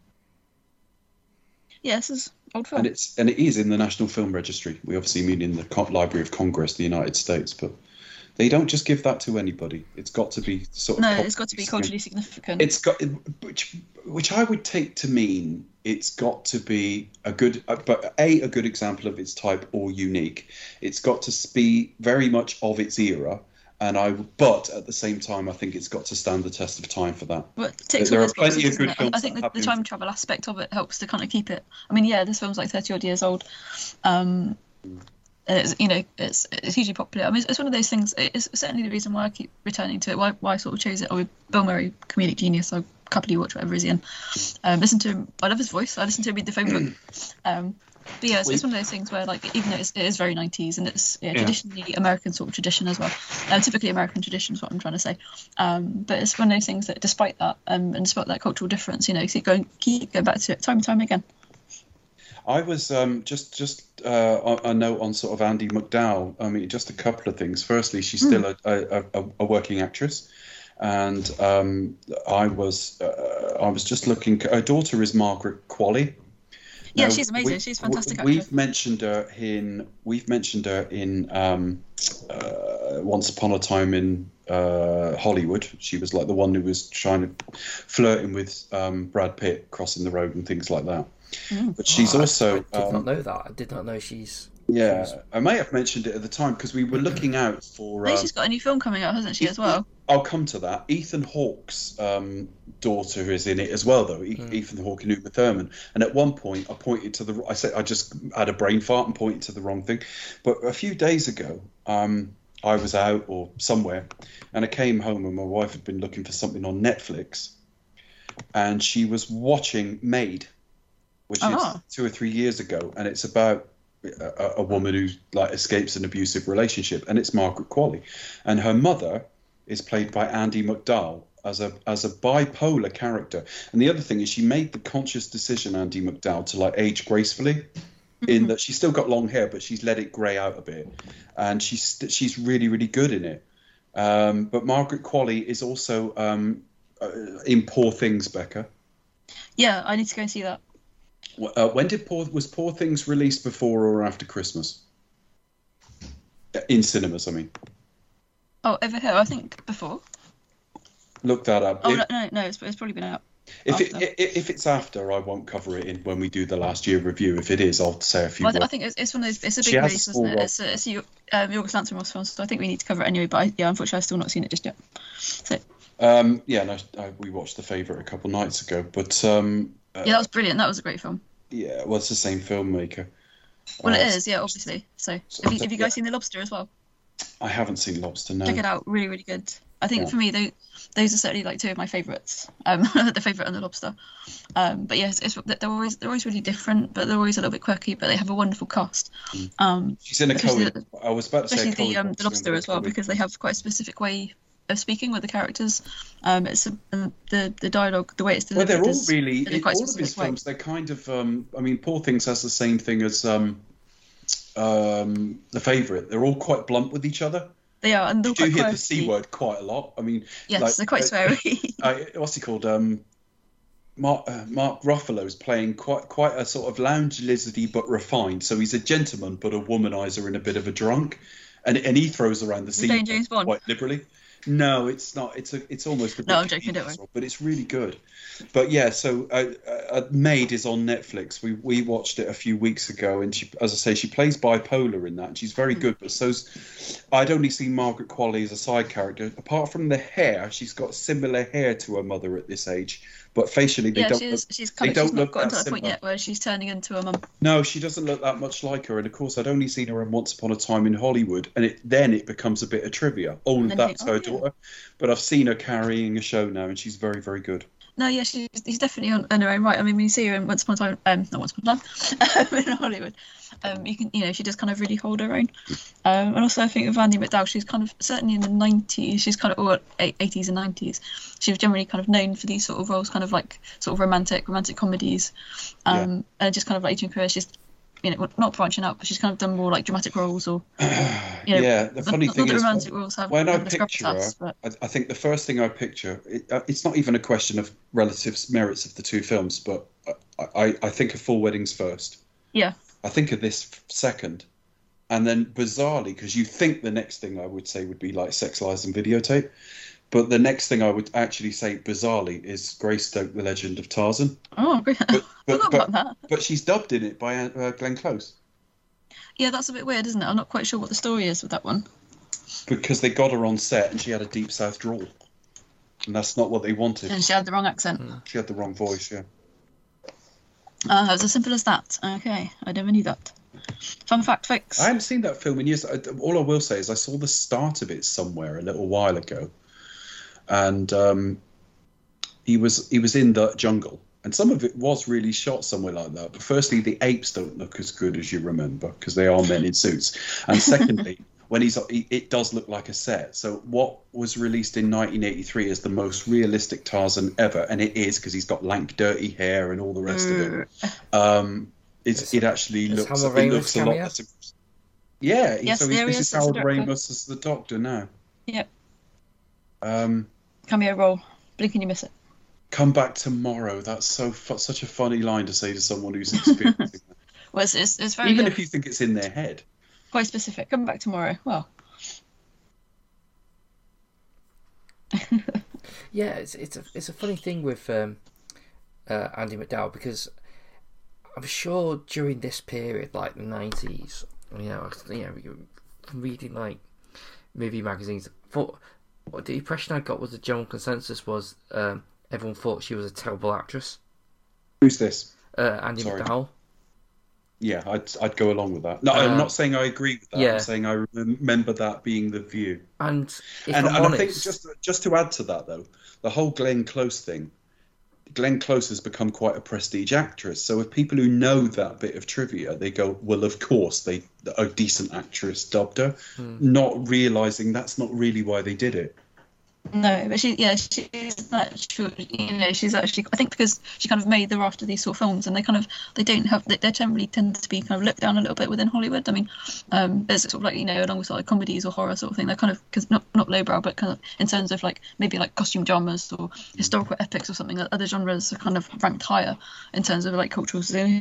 Yeah, this is old film. And it's and it is in the National Film Registry. We obviously mean in the Co- Library of Congress, the United States, but they don't just give that to anybody. It's got to be sort of. No, culturally it's got to be significant. culturally significant. It's got which which I would take to mean it's got to be a good, uh, but a a good example of its type or unique. It's got to be very much of its era, and I. But at the same time, I think it's got to stand the test of time for that. But it ticks there all are those plenty boxes, of doesn't good it? films I think that the, have the been- time travel aspect of it helps to kind of keep it. I mean, yeah, this film's like thirty odd years old. Um, and it's, you know, it's it's hugely popular. I mean, it's, it's one of those things. It's certainly the reason why I keep returning to it. Why why I sort of chose it. Oh, Bill Murray, comedic genius. I couple you watch whatever he's in. Um, listen to him. I love his voice. I listen to him read the phone book. Um, but yeah, it's, it's one of those things where, like, even though it's, it is very nineties and it's yeah, Yeah. traditionally American sort of tradition as well. Uh, typically American tradition is what I'm trying to say. Um, but it's one of those things that, despite that, um, and despite that cultural difference, you know, keep going, keep going back to it time and time again. I was um, just just uh, a note on sort of Andy McDowell. I mean, just a couple of things. Firstly, she's still a, a, a, a working actress, and um, I was uh, I was just looking. Her daughter is Margaret Qualley. Yeah, Now, she's amazing. we- She's a fantastic We've actress. mentioned her in we've mentioned her in um, uh, Once Upon a Time in uh, Hollywood. She was like the one who was trying to flirting with um, Brad Pitt crossing the road and things like that. Mm. But she's Oh, I- also I, did um, not know that. I did not know she's. yeah, she's- I may have mentioned it at the time because we were looking out for. I think Um, she's got a new film coming out, hasn't she, as well? I'll come to that. Ethan Hawke's um, daughter is in it as well, though. E- Mm. Ethan Hawke and Uma Thurman. And at one point, I pointed to the. I said I just had a brain fart and pointed to the wrong thing. But a few days ago, um, I was out or somewhere, and I came home, and my wife had been looking for something on Netflix, and she was watching Maid, which Ah. is two or three years ago, and it's about a, a woman who like escapes an abusive relationship, and it's Margaret Qualley, and her mother is played by Andy McDowell as a as a bipolar character. And the other thing is, she made the conscious decision, Andy McDowell, to like age gracefully, in that she's still got long hair, but she's let it grey out a bit, and she's she's really really good in it. Um, but Margaret Qualley is also um, uh, in Poor Things, Becca. Yeah, I need to go and see that. Uh, when did Poor was Poor Things released, before or after Christmas? In cinemas, I mean. Oh, over here, I think before. Look that up. Oh, if no, no, no it's, it's probably been out. if, it, after. i- if it's after, I won't cover it in when we do the last year review. If it is, I'll say a few Well, I, th- I words. think it's, it's one of those. It's a She big has release, a isn't it? small It's a, it's a um, Yorgos Lanthimos film, so I think we need to cover it anyway. But I, yeah, unfortunately, I've still not seen it just yet. So Um, yeah, no, I, we watched The Favourite a couple nights ago, but um, uh, yeah, that was brilliant. That was a great film. yeah, well, it's the same filmmaker. Well, Uh, it is, yeah, obviously. So, so- have you, have you yeah. guys seen The Lobster as well? I haven't seen Lobster now. Check it out. Really, really good. I think Yeah. for me, those, those are certainly like two of my favourites. Um, The Favourite and The Lobster. Um, but yes, it's, they're always they're always really different, but they're always a little bit quirky. But they have a wonderful cast. Um, She's in a especially Cohen. I was about to say a especially the Coen um, box the film, Lobster but as well, probably- because they have quite a specific way of speaking with the characters. Um, it's a, and the the dialogue, the way it's Well, delivered. they're all is really in a in quite all of his specific way. films. They're kind of. Um, I mean, Poor Things has the same thing as um, um, The Favourite. They're all quite blunt with each other. They are, and they're You do quite hear the quirky. C word quite a lot. I mean, Yes, like, they're quite uh, sweary. uh, what's he called? Um, Mark uh, Mark Ruffalo's playing quite quite a sort of lounge lizardy but refined. So he's a gentleman but a womanizer and a bit of a drunk, and and he throws around the Is C it playing word James Bond? quite liberally. No, it's not. It's a. It's almost a bit. No, I'm joking, don't worry. But it's really good. But yeah, so uh, uh, Maid is on Netflix. We we watched it a few weeks ago, and she, as I say, she plays bipolar in that, and she's Hmm. very good. But so's I'd only seen Margaret Qualley as a side character. Apart from the hair, she's got similar hair to her mother at this age, but facially they Yeah, don't. she look, is. She's kind of. they She's don't not look gotten that to that point similar. yet where she's turning into a mum. No, she doesn't look that much like her. And of course, I'd only seen her in Once Upon a Time in Hollywood, and it, then it becomes a bit of trivia. Oh, And then you that's think, her oh, yeah. daughter. But I've seen her carrying a show now, and she's very, very good. No, yeah, she's, she's definitely on, on her own right. I mean, when you see her in Once Upon a Time, um, not Once Upon a Time, um, in Hollywood, um, you can, you know, she does kind of really hold her own. Um, and also, I think with Andie MacDowell, she's kind of, certainly in the nineties, she's kind of, or eighties and nineties, she was generally kind of known for these sort of roles, kind of like sort of romantic, romantic comedies. Um, Yeah. And just kind of like later in career, she's, you know, not branching out, but she's kind of done more like dramatic roles or, you know, Yeah, the funny not, thing not that is, romantic roles have when I have the picture her, gravitas, but I, I think the first thing I picture, it, uh, it's not even a question of relative merits of the two films, but I, I, I think of Four Weddings first. yeah. I think of this f- second. And then bizarrely, because you think the next thing I would say would be like Sex, Lies and Videotape, but the next thing I would actually say bizarrely is Greystoke, The Legend of Tarzan. Oh, great. But, but, Forgot but, about that. but she's dubbed in it by uh, Glenn Close. Yeah, that's a bit weird, isn't it? I'm not quite sure what the story is with that one. Because they got her on set and she had a deep south drawl. And that's not what they wanted. And she had the wrong accent. She had the wrong voice, yeah. Uh, it was as simple as that. Okay, I never knew that. Fun fact, folks. I haven't seen that film in years. I- All I will say is I saw the start of it somewhere a little while ago. And um, he was he was in the jungle. And some of it was really shot somewhere like that. But firstly, the apes don't look as good as you remember because they are men in suits. And secondly, when he's it does look like a set. So what was released in nineteen eighty-three is the most realistic Tarzan ever, and it is because he's got lank, dirty hair and all the rest of it. Um, it's, Is- it actually is looks Harold it Ramis looks a lot cameo? less. Yeah, Yes, so he's, there he this is is as the Harold doctor. Ramis as the Doctor now. Yep. Um, Cameo role. Blink and you miss it. come back tomorrow. That's so fu- such a funny line to say to someone who's experiencing that. Well, it's, it's, it's very Even uh, if you think it's in their head. quite specific. Come back tomorrow. Well, Yeah, it's it's a it's a funny thing with um, uh, Andie MacDowell because I'm sure during this period, like the nineties, you know, you know, you- from reading like movie magazines, thought what the impression I got was the general consensus was um, everyone thought she was a terrible actress. Who's this? Uh, Andie Sorry. MacDowell. Yeah, I'd I'd go along with that. No, Uh, I'm not saying I agree with that. yeah. I'm saying I remember that being the view. And if And, I'm and honest, I think just just to add to that though, the whole Glenn Close thing. Glenn Close has become quite a prestige actress. So if people who know that bit of trivia, they go, well, of course, they a decent actress dubbed her, Hmm. not realizing that's not really why they did it. no, but she, yeah, she's actually, you know, she's actually, I think because she kind of made them after these sort of films, and they kind of, they don't have, they, they generally tend to be kind of looked down a little bit within Hollywood. I mean, um, there's sort of like, you know, along with sort of like comedies or horror sort of thing, they're kind of, because not, not lowbrow, but kind of in terms of like maybe like costume dramas or historical epics or something, other genres are kind of ranked higher in terms of like cultural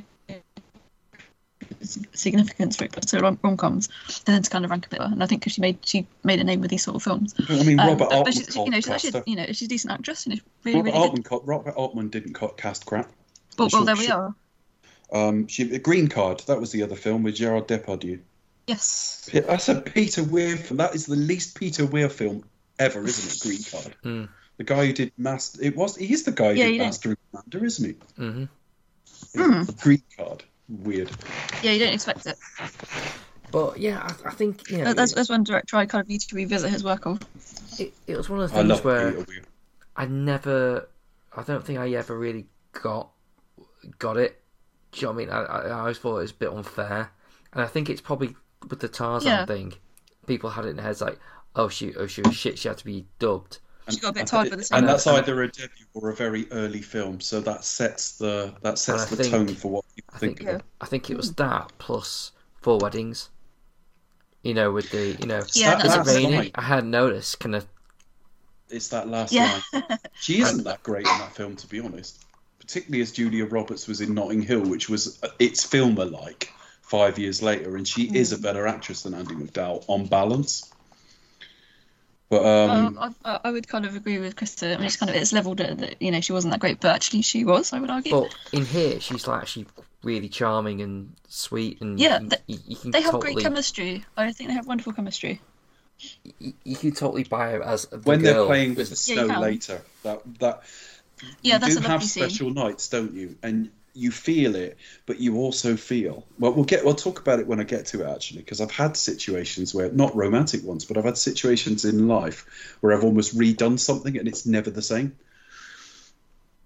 significance for it, so rom- rom-coms they tend to kind of rank a bit lower. And I think because she made she made a name with these sort of films. But, I mean, Um, Robert but, but Altman she's, you know, she's cast actually, her. you know, she's a decent actress. You know, really, Robert really good. Altman, ca- Robert Altman didn't ca- cast crap. Well, well, She- there we she- are. Um, she, Green Card, that was the other film with Gerard Depardieu. Yes. P- That's a Peter Weir film. That is the least Peter Weir film ever, isn't it? Green Card. Hmm. The guy who did Master. It was. He is the guy who Yeah, did you don't- Master and Commander, isn't he? hmm Mm. Green Card. Weird. Yeah, you don't expect it. But yeah, I, I think you know That- That's, that's one director I kind of need to revisit his work of. it, it was one of the I things love where Peter Weir. I never, I don't think I ever really got got it. Do you know what I mean? I, I, I always thought it was a bit unfair, and I think it's probably with the Tarzan Yeah. thing. People had it in their heads like, oh shoot, oh shoot, shit, she had to be dubbed. She got a bit And- tired with the And same. that's And I- either a debut or a very early film, so that sets the that sets And I the think- tone for what people I think, think, of it. I think it was that plus Four Weddings. You know, with the you know, Yeah, that is it last raining? line. I hadn't noticed. Kind of, It's that last Yeah. line. She isn't that great in that film, to be honest. Particularly as Julia Roberts was in Notting Hill, which was uh, its filmer-like five years later, and she is a better actress than Andie MacDowell on balance. But um, Well, I, I would kind of agree with Krista. I mean, it's kind of it's leveled at that. You know, she wasn't that great, but actually she was. I would argue. but in here, she's like actually really charming and sweet, and Yeah, you, th- you, you can They have totally, great chemistry. I think they have wonderful chemistry. You, you can totally buy her as the when girl they're playing with the with- Yeah, you snow can. later, that that Yeah, you that's do a have lovely scene. special nights, don't you? And you feel it, but you also feel. Well, we'll get. We'll talk about it when I get to it, actually, because I've had situations where, not romantic ones, but I've had situations in life where I've almost redone something and it's never the same.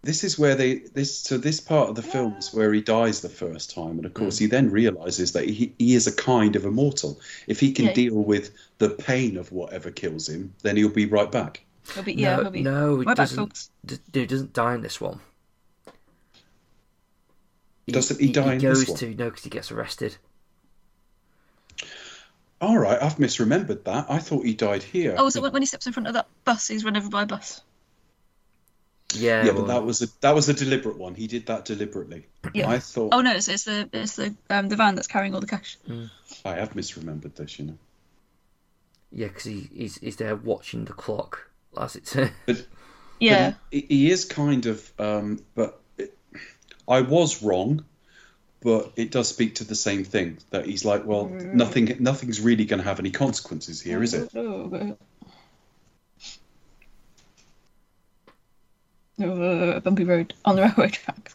this is where they this so this part of the film is where he dies the first time, and of course Mm. he then realizes that he, he is a kind of immortal. If he can Yeah. deal with the pain of whatever kills him, then he'll be right back. He'll be, yeah, no, he'll be. no, he Right back, doesn't. folks. d- He doesn't die in this one. Doesn't he die in this goes one? to no, because he gets arrested. All right, I've misremembered that. I thought he died here. Oh, was it when when he steps in front of that bus? He's run over by a bus. Yeah, yeah, well, but that was a that was a deliberate one. He did that deliberately. Yeah. I thought Oh no, it's, it's the it's the um the van that's carrying all the cash. I have misremembered this, you know. yeah, because he, he's he's there watching the clock as it turns. But Yeah. But he, he is kind of, um, but it, I was wrong, but it does speak to the same thing that he's like, well, nothing, nothing's really going to have any consequences here, is it? Oh, a bumpy road on the railway track.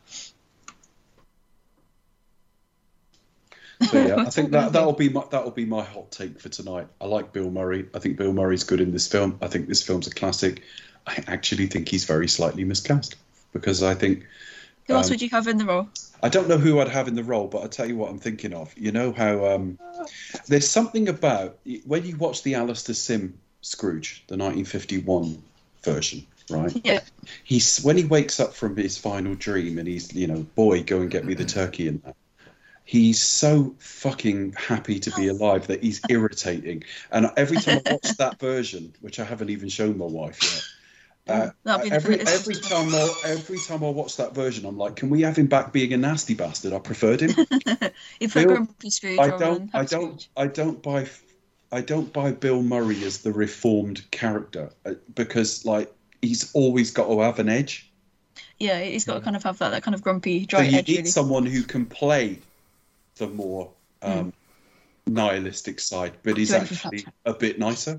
So yeah, I think that that'll be my that'll be my hot take for tonight. I like Bill Murray. I think Bill Murray's good in this film. I think this film's a classic. I actually think he's very slightly miscast because I think Who else Um, would you have in the role? I don't know who I'd have in the role, but I'll tell you what I'm thinking of. You know how um, there's something about when you watch the Alistair Sim Scrooge, the nineteen fifty-one version, right? Yeah. He's when he wakes up from his final dream and he's, you know, boy, go and get me the turkey and that. He's so fucking happy to be alive that he's irritating. And every time I watch that version, which I haven't even shown my wife yet, uh, That'll be the every definitive. every time I every time I watch that version, I'm like, can we have him back being a nasty bastard? I preferred him. You put Bill- Grumpy Scrooge I rather don't than I Happy don't Scrooge. I don't buy I don't buy Bill Murray as the reformed character uh, because like he's always got to have an edge. Yeah, he's got to kind of have that, that kind of grumpy, So dry you edge, need really. someone who can play the more um, nihilistic side, but is Do anything actually flat. a bit nicer.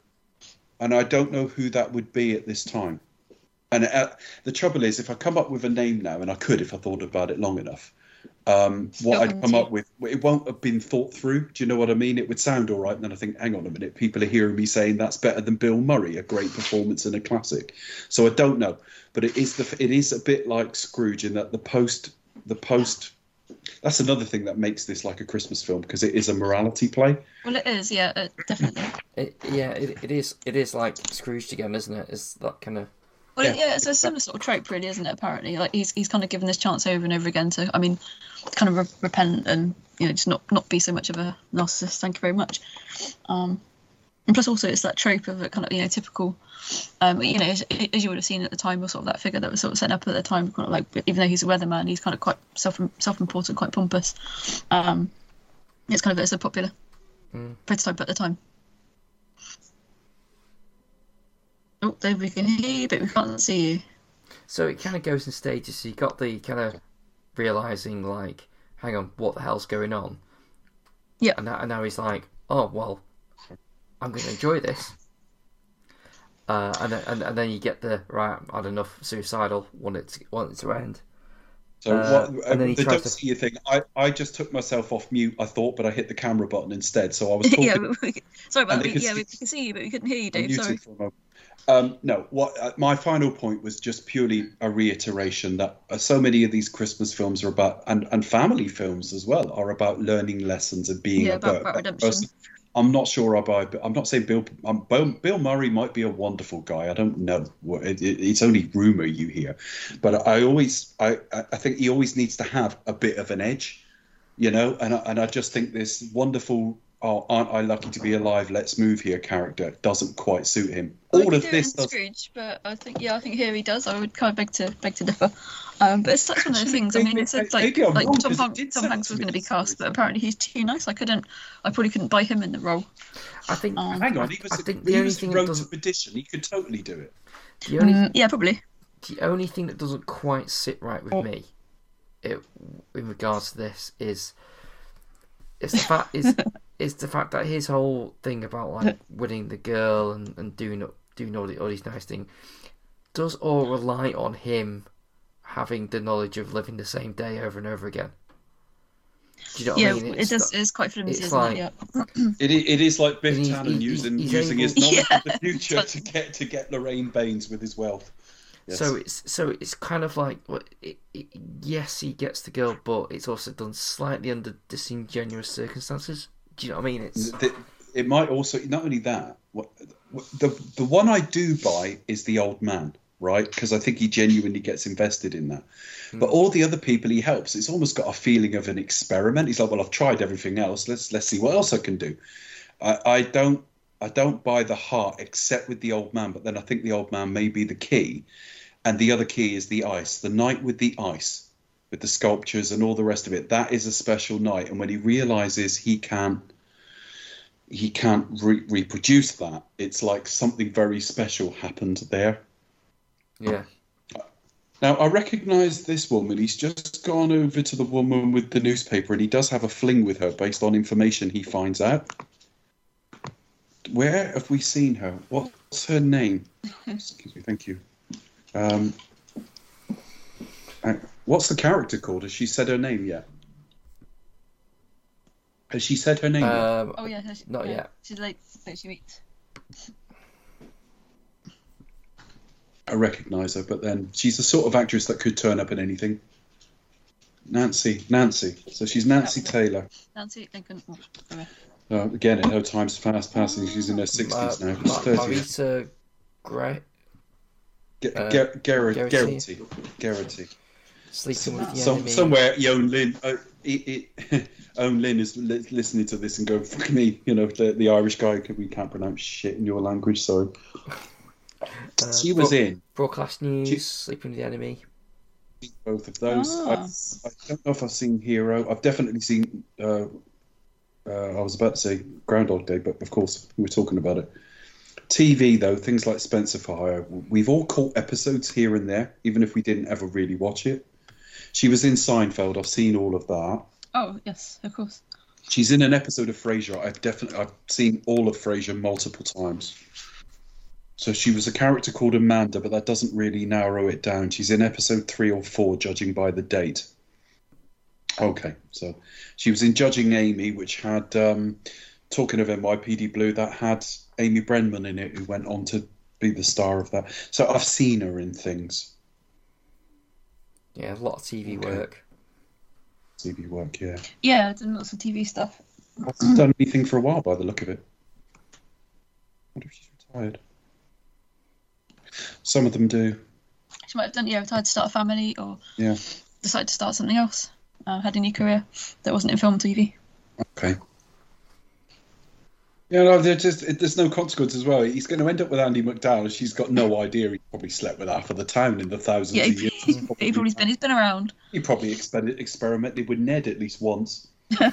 And I don't know who that would be at this time. And uh, the trouble is, if I come up with a name now, and I could if I thought about it long enough, um, what Still I'd come come to up with, it won't have been thought through. Do you know what I mean? It would sound all right, and then I think, hang on a minute, people are hearing me saying that's better than Bill Murray, a great performance and a classic. So I don't know, but it is the it is a bit like Scrooge in that the post the post. That's another thing that makes this like a Christmas film because it is a morality play. Well, it is, yeah, uh, definitely. It, yeah, it, it is. It is like Scrooged again, isn't it? It's that kind of. Well, Yeah. yeah, it's a similar sort of trope, really, isn't it? Apparently, like he's he's kind of given this chance over and over again to, I mean, kind of re- repent and you know just not not be so much of a narcissist. Thank you very much. Um, and plus, also, it's that trope of a kind of you know typical, um, you know, as, as you would have seen at the time, or sort of that figure that was sort of set up at the time, kind of like even though he's a weatherman, he's kind of quite self self important, quite pompous. Um, it's kind of it's a popular Mm. prototype at the time. Oh, Dave, we can hear you, but we can't see you. So it kind of goes in stages. So you got the kind of realizing, like, hang on, what the hell's going on? Yeah. And now, and now he's like, oh well, I'm going to enjoy this. Uh, and then and, and then you get the right. I had enough. Suicidal. Want it to, want it to end. So Uh, what, and then he the tries don't to- see you thing. I, I just took myself off mute. I thought, but I hit the camera button instead. So I was talking. yeah, we, we, sorry about And that. they We, could yeah, see- we can see you, but we couldn't hear you, I'm Dave. muted Sorry. for a moment. Um, no, what uh, my final point was just purely a reiteration that uh, so many of these Christmas films are about, and, and family films as well, are about learning lessons and being Yeah, a about- better about redemption. person. I'm not sure I buy. I'm not saying Bill. Um, Bill, Bill Murray might be a wonderful guy. I don't know. What- It, it, it's only rumor you hear, but I always, I, I think he always needs to have a bit of an edge, you know. And I, and I just think this wonderful, oh, aren't I lucky to be alive? Let's move here character doesn't quite suit him. Well, All he of could do it this in does. Scrooge, but I think yeah, I think here he does. I would kind of beg to beg to differ. Um, but it's such one of those Actually, things. I mean, maybe- it said maybe like I'm like wrong, Tom, 'cause it Hanks, did Tom sound Hanks was to me going to be like cast, Scrooge. but apparently he's too nice. I couldn't. I probably couldn't buy him in the role. I think. Um, Hang on, he was. I think the he only was thing the that road to doesn't. perdition. He could totally do it. The only Mm, yeah, probably. the only thing that doesn't quite sit right Oh. with me, it, in regards to this, is it's the fact is is the fact that his whole thing about like winning the girl and, and doing doing all, the, all these nice things does all rely on him having the knowledge of living the same day over and over again. Do you know what Yeah, I mean? it does. It's quite flimsy, it's isn't like- it? Yeah. It, i- it is like Biff And he's- Tannen he- using he's using his able- knowledge Yeah. of the future to get to get Lorraine Baines with his wealth. Yes. So it's so it's kind of like what it, it, yes, he gets the girl, but it's also done slightly under disingenuous circumstances. Do you know what I mean? It's The- it might also not only that. What, what, the the one I do buy is the old man, right? Because I think he genuinely gets invested in that. But all the other people he helps, it's almost got a feeling of an experiment. He's like, well, I've tried everything else. Let's let's see what else I can do. I, I don't I don't buy the heart except with the old man. But then I think the old man may be the key, and the other key is the ice. The night with the ice, with the sculptures and all the rest of it. That is a special night. And when he realizes he can't he can't re- reproduce that, it's like something very special happened there. yeah. Now, I recognise this woman. He's just gone over to the woman with the newspaper, and he does have a fling with her based on information he finds out. Where have we seen her? What's her name? Excuse me, thank you. Um, uh, what's the character called? Has she said her name yet? Has she said her name yet? Um, Oh yeah, she, Not yeah. yet. She's like, like she meets. I recognise her, but then she's the sort of actress that could turn up in anything. Nancy, Nancy. So she's Nancy Taylor. Nancy Lincoln. Oh, sorry. Uh, again, in her time's fast passing. She's in her sixties Ma- now. Ma- thirties. Marita Gray, Ge- uh, Ge- Garrett, Garrity. Garrity, Garrity. sleeping with the Some, enemy. somewhere, Yoan Lynn, uh, it, it, Owen Lynn is li- listening to this and going, "Fuck me," you know, the, the Irish guy. We can't pronounce shit in your language, so. Uh, She was Bro- in Broadcast News, She- Sleeping with the Enemy. both of those. Ah. I, I don't know if I've seen Hero. I've definitely seen. Uh, uh, I was about to say Groundhog Day, but of course we were talking about it. T V though, things like Spencer for Hire, we've all caught episodes here and there, even if we didn't ever really watch it. She was in Seinfeld. I've seen all of that. Oh yes, of course. She's in an episode of Frasier. I've definitely I've seen all of Frasier multiple times. So she was a character called Amanda, but that doesn't really narrow it down. She's in episode three or four, judging by the date. Okay, so she was in Judging Amy, which had, um, talking of N Y P D Blue, that had Amy Brennan in it, who went on to be the star of that. So I've seen her in things. Yeah, a lot of T V Okay. work. T V work, yeah. Yeah, I did lots of T V stuff. Hasn't done anything for a while by the look of it. I wonder if she's retired. Some of them do. She might have done, yeah, tried to start a family or Yeah. decided to start something else. Uh, had a new career that wasn't in film and T V. Okay. Yeah, no, there's just it, there's no consequence as well. He's going to end up with Andy McDowell. She's got no idea. He probably slept with half of the town in the thousands Yeah, of he, years. he, he probably been he's been around. He probably exper- experimented with Ned at least once.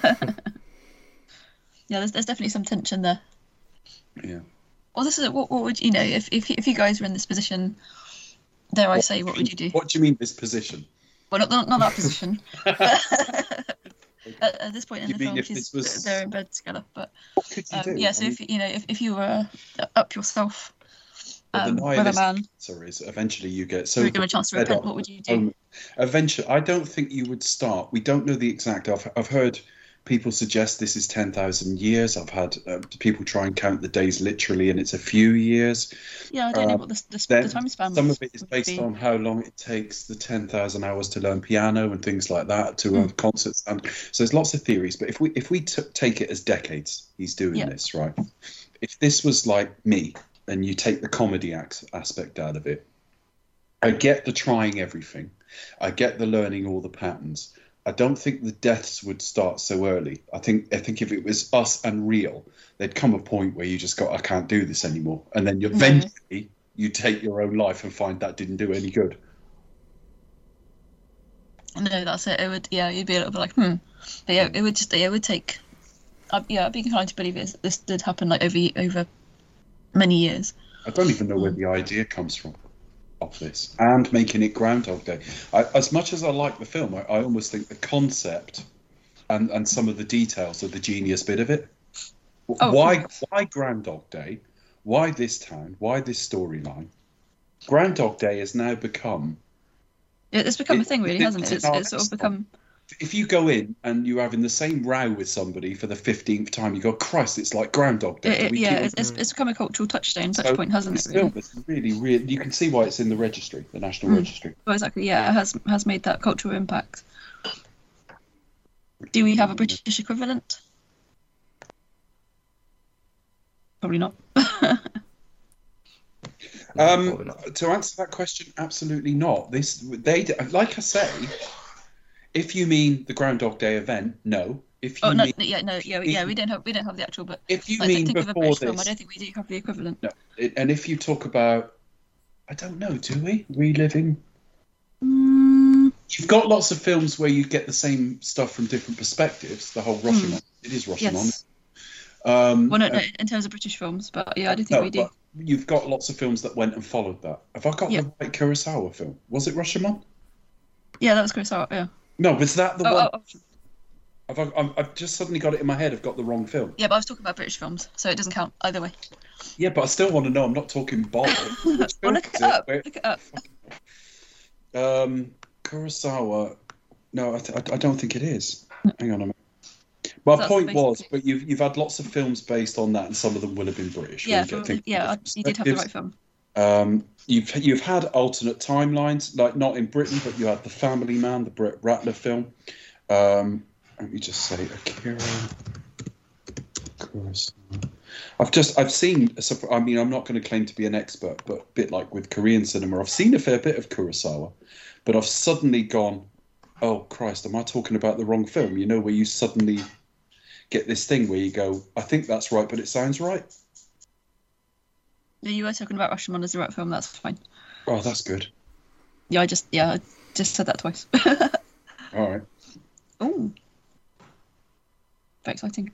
Yeah, there's, there's definitely some tension there. Yeah. Well, this is what, what would you know if, if if you guys were in this position? Dare I say, what would you do? What do you mean this position? Well, not not, not that position. at, at this point in You the mean film, if she's this was- they're in bed together. But What could you um, do? yeah, I so mean, if you know if, if you were uh, up yourself well, the um, with a nihilist man, answer is eventually you get so you were given a chance to fed repent, up what would with you do? um, Eventually, I don't think you would start. We don't know the exact. I've I've heard people suggest this is ten thousand years. I've had uh, people try and count the days literally, and it's a few years. Yeah, I don't know uh, what the, the, Then the time span. some was- of it is would based be. on how long it takes the ten thousand hours to learn piano and things like that to uh, concerts. And so there's lots of theories. But if we if we t- take it as decades, he's doing Yeah. this, right? If this was like me, and you take the comedy ac- aspect out of it, I get the trying everything. I get the learning all the patterns. I don't think the deaths would start so early. I think I think if it was us and real, there'd come a point where you just go, I can't do this anymore, and then you eventually you take your own life and find that didn't do any good. No, that's it. It would, yeah, you'd be a little bit like, hmm. But yeah, it would just, yeah, it would take. Uh, yeah, I'd be inclined to believe it, this did happen like over over many years. I don't even know where the idea comes from of this and making it Groundhog Day. I, as much as I like the film, I, I almost think the concept and, and some of the details are the genius bit of it. Oh, why why Groundhog Day? Why this town? Why this storyline? Groundhog Day has now become It, it's become a It- thing, really, it- hasn't it's it? It's, an it's sort of artist become if you go in and you're having the same row with somebody for the fifteenth time, you go, Christ, it's like Groundhog Day. It, it, We yeah, keep- it's, it's, it's become a cultural touchstone, So touch point, hasn't this it? Really? film is really, really. You can see why it's in the registry, the National Mm. Registry. Well, exactly. Yeah, it has has made that cultural impact. Do we have a British equivalent? Probably not. Um, Probably not. to answer that question, absolutely not. This they like I say, if you mean the Groundhog Day event, no. If you Oh no, mean yeah, no, yeah, yeah. We don't have we don't have the actual, but if you like, mean think of a before British film. I this, don't think we do have the equivalent. no. It- And if you talk about, I don't know, do we reliving? Mm, You've got lots of films where you get the same stuff from different perspectives. The whole Rashomon, it is Rashomon. yes. Um, Well, no, uh, no, in terms of British films, but yeah, I don't think no, we do. but you've got lots of films that went and followed that. Have I got Yeah. the right Kurosawa film? Was it Rashomon? Yeah, that was Kurosawa. Yeah. No, was that the Oh, one? oh, oh, Have I, I'm- I've just suddenly got it in my head. I've got the wrong film. yeah, but I was talking about British films, so it doesn't count either way. Yeah, but I still want to know. I'm not talking bollocks. Which Well, film look is it up. Wait, Look it up. Um, Kurosawa. No, I, th- I don't think it is. Hang on a minute. My That's point basically- was, but you've you've had lots of films based on that, and some of them will have been British. where Yeah, you get from- things from yeah, I- different you did have the right perspectives. film. Um, you've you've had alternate timelines, like not in Britain, but you had the Family Man, the Brett Ratner film. Um, let me just say, Akira Kurosawa. I've just I've seen. I mean, I'm not going to claim to be an expert, but a bit like with Korean cinema, I've seen a fair bit of Kurosawa, but I've suddenly gone, oh Christ, am I talking about the wrong film? You know, where you suddenly get this thing where you go, I think that's right, but it sounds right. Yeah, you were talking about Rashomon as the right film. That's fine. Oh, that's good. Yeah, I just yeah, I just said that twice. All right. Oh, very exciting.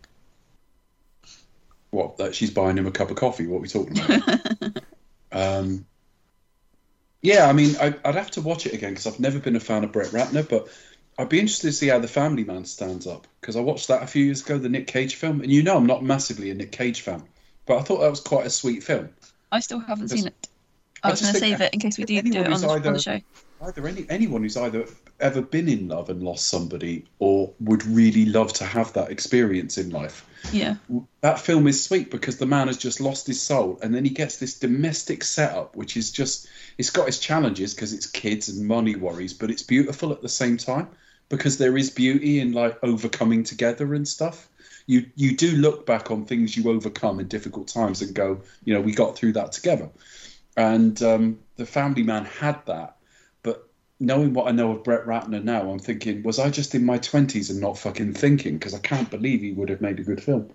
What? That she's buying him a cup of coffee? What are we talking about? um, yeah, I mean, I, I'd have to watch it again because I've never been a fan of Brett Ratner, but I'd be interested to see how The Family Man stands up because I watched that a few years ago, the Nick Cage film, and you know I'm not massively a Nick Cage fan, but I thought that was quite a sweet film. I still haven't Just- seen it. I I was just going to think save it in case we do do anyone it on who's the, on either- the show. Either any anyone who's either ever been in love and lost somebody or would really love to have that experience in life. Yeah, That film is sweet because the man has just lost his soul and then he gets this domestic setup, which is just, it's got its challenges because it's kids and money worries, but it's beautiful at the same time because there is beauty in like overcoming together and stuff. You you do look back on things you overcome in difficult times and go, you know, we got through that together. And um, The Family Man had that. But knowing what I know of Brett Ratner now, I'm thinking, was I just in my twenties and not fucking thinking? Because I can't believe he would have made a good film.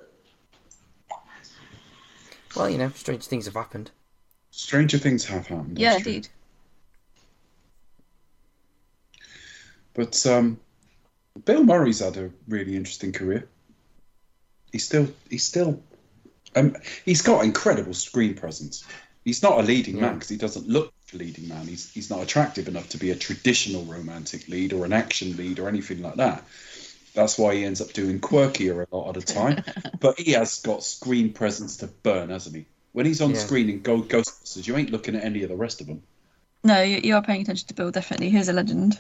Well, you know, strange things have happened. Stranger things have happened. yeah, that's true. indeed. But um, Bill Murray's had a really interesting career. He's still, he's still, um, he's got incredible screen presence. He's not a leading man because he doesn't look like a leading man. He's he's not attractive enough to be a traditional romantic lead or an action lead or anything like that. That's why he ends up doing quirkier a lot of the time. But he has got screen presence to burn, hasn't he? When he's on Yeah. screen in Go Ghostbusters, you ain't looking at any of the rest of them. No, you, you are paying attention to Bill. Definitely, he's a legend.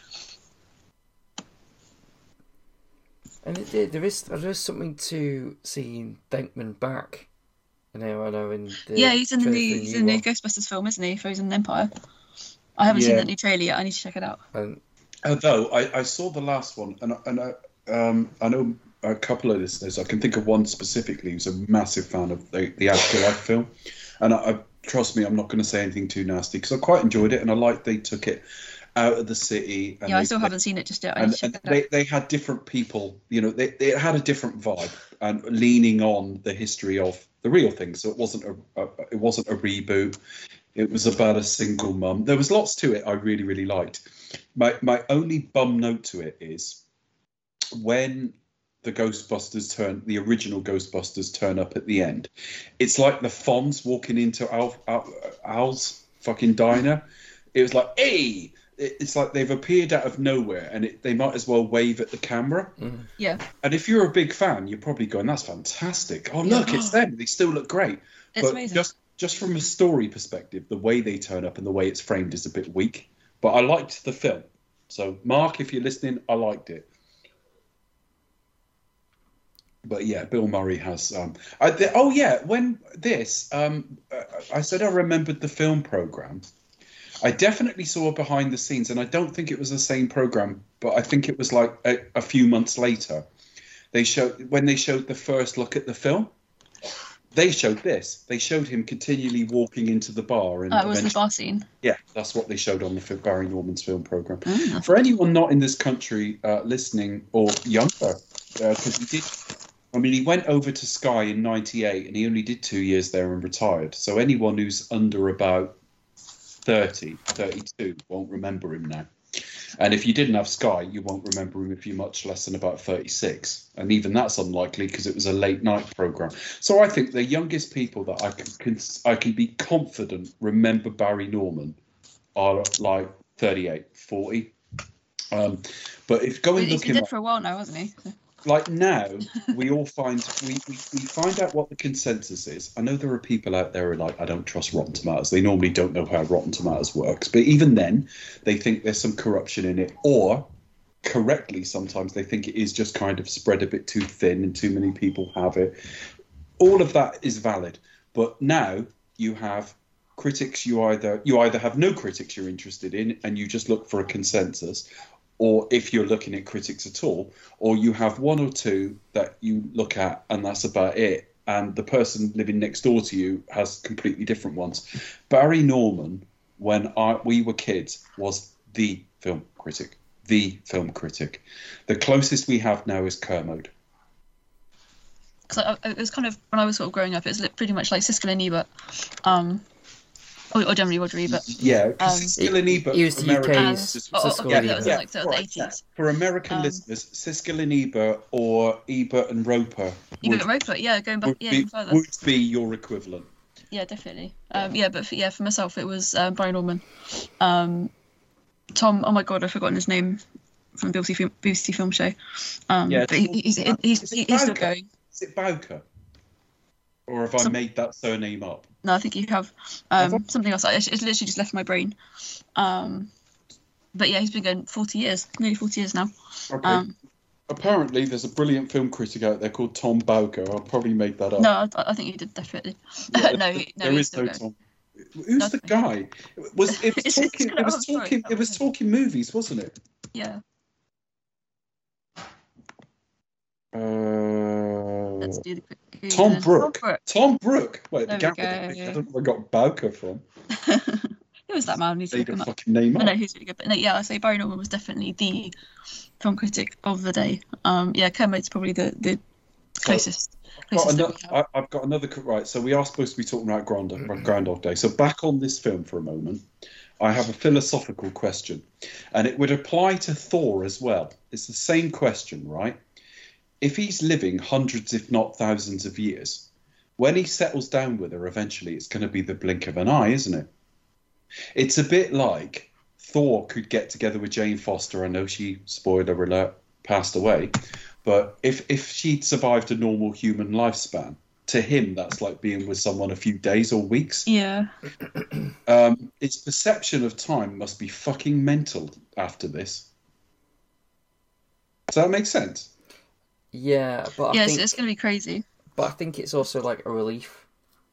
And it, there is there is something to seeing Denkman back. You know, I know in the Yeah, he's in the trailer new for he's new in the new one. Ghostbusters film, isn't he? Frozen Empire. I haven't seen Yeah. that new trailer yet. I need to check it out. And Although I, I saw the last one, and, and I, um, I know a couple of listeners, I can think of one specifically who's a massive fan of the, the Afterlife film. And I, I trust me, I'm not going to say anything too nasty because I quite enjoyed it and I liked they took it out of the city. And Yeah, I they, still they, haven't seen it just yet. I need And, to check and it out. they, they had different people, you know, they, they had a different vibe and leaning on the history of the real thing. So it wasn't a, a it wasn't a reboot. It was about a single mum. There was lots to it I really, really liked. My my only bum note to it is when the Ghostbusters turn, the original Ghostbusters turn up at the end. It's like the Fonz walking into Al, Al, Al's fucking diner. It was like, hey, it's like they've appeared out of nowhere and it, they might as well wave at the camera. Yeah, And if you're a big fan, you're probably going, that's fantastic. Oh, look, it's them. They still look great. it's but amazing. just just from a story perspective, the way they turn up and the way it's framed is a bit weak. But I liked the film. So, Mark, if you're listening, I liked it. But yeah, Bill Murray has. Um, I, the, oh yeah, when this, um, I said I remembered the film program. I definitely saw behind the scenes, and I don't think it was the same program, but I think it was like a, a few months later. They showed when they showed the first look at the film. They showed this. They showed him continually walking into the bar, and Oh, it was the bar scene. Yeah, that's what they showed on the Barry Norman's film program. Mm. For anyone not in this country uh, listening or younger, because uh, he did. I mean, he went over to Sky in ninety-eight, and he only did two years there and retired. So anyone who's under about thirty, thirty-two won't remember him now. And if you didn't have Sky, you won't remember him if you're much less than about thirty-six. And even that's unlikely because it was a late night program. So I think the youngest people that I can, can I can be confident remember Barry Norman are like thirty-eight, forty. Um, but if going He's looking been dead up, for a while now, hasn't he? So. like now, we all find we, we, we find out what the consensus is. I know there are people out there who are like, I don't trust Rotten Tomatoes. They normally don't know how Rotten Tomatoes works, but even then, they think there's some corruption in it, or correctly, sometimes they think it is just kind of spread a bit too thin and too many people have it. All of that is valid, but now you have critics. You either you either have no critics you're interested in, and you just look for a consensus. Or if you're looking at critics at all, or you have one or two that you look at and that's about it, and the person living next door to you has completely different ones. Barry Norman, when I, we were kids, was the film critic. The film critic. The closest we have now is Kermode. Because it was kind of, when I was sort of growing up, it was pretty much like Siskel and Ebert. Um, Or, or generally Roger Ebert. Yeah, Um, Siskel and Ebert. He was the American- And, UK's oh, oh, Siskel okay, and that was Ebert. in like the, the right, eighties. For American Um, listeners, Siskel and Ebert or Ebert and Roper Ebert would, and Roper, yeah, going back, would, yeah, be, even further. would be your equivalent. Yeah, definitely. Um, yeah, but for, yeah, for myself, it was um, Barry Norman. Um, Tom, oh my god, I've forgotten his name from B B C Film, B B C Film Show. Um, Yeah, but he, he's, he's, he's, Is it he's still Bowker? going. Is it Bowker? Or have I Some- made that surname up? No, I think you have Have um, something else. It's, it's literally just left my brain. Um, but yeah, he's been going forty years, nearly forty years now. Okay. Um, Apparently, there's a brilliant film critic out there called Tom Bowker. I'll probably make that up. no, I, I think you did definitely. Yeah, no, he- no, there he's is still no going. Tom. Who's the Nothing. guy? Was it was It's- it's talking? kind It of- was I'm sorry, talking. that It was was him. talking movies, wasn't it? Yeah, Uh, let's do the quick. Tom Googling. Brooke. Tom Tom Brooke. Wait, the There we gap. I go. don't know where I got Bowker from. Brooke. Who was that man? He's Made a looking up. fucking name I up. know he's really good, but no, yeah, I say Barry Norman was definitely the film critic of the day. Um, yeah, Kermode's probably the the closest. I've got, closest that another, we have. I, I've got another. co- Right, so we are supposed to be talking about Groundhog, Groundhog Day. So back on this film for a moment, I have a philosophical question, and it would apply to Thor as well. It's the same question, right? If he's living hundreds, if not thousands of years, when he settles down with her, eventually it's going to be the blink of an eye, isn't it? It's a bit like Thor could get together with Jane Foster. I know she, spoiler alert, passed away. But if, if she'd survived a normal human lifespan, to him, that's like being with someone a few days or weeks. Yeah, Um, its perception of time must be fucking mental after this. Does that make sense? Yeah, but I yeah, it's, think, it's going to be crazy. but I think it's also like a relief.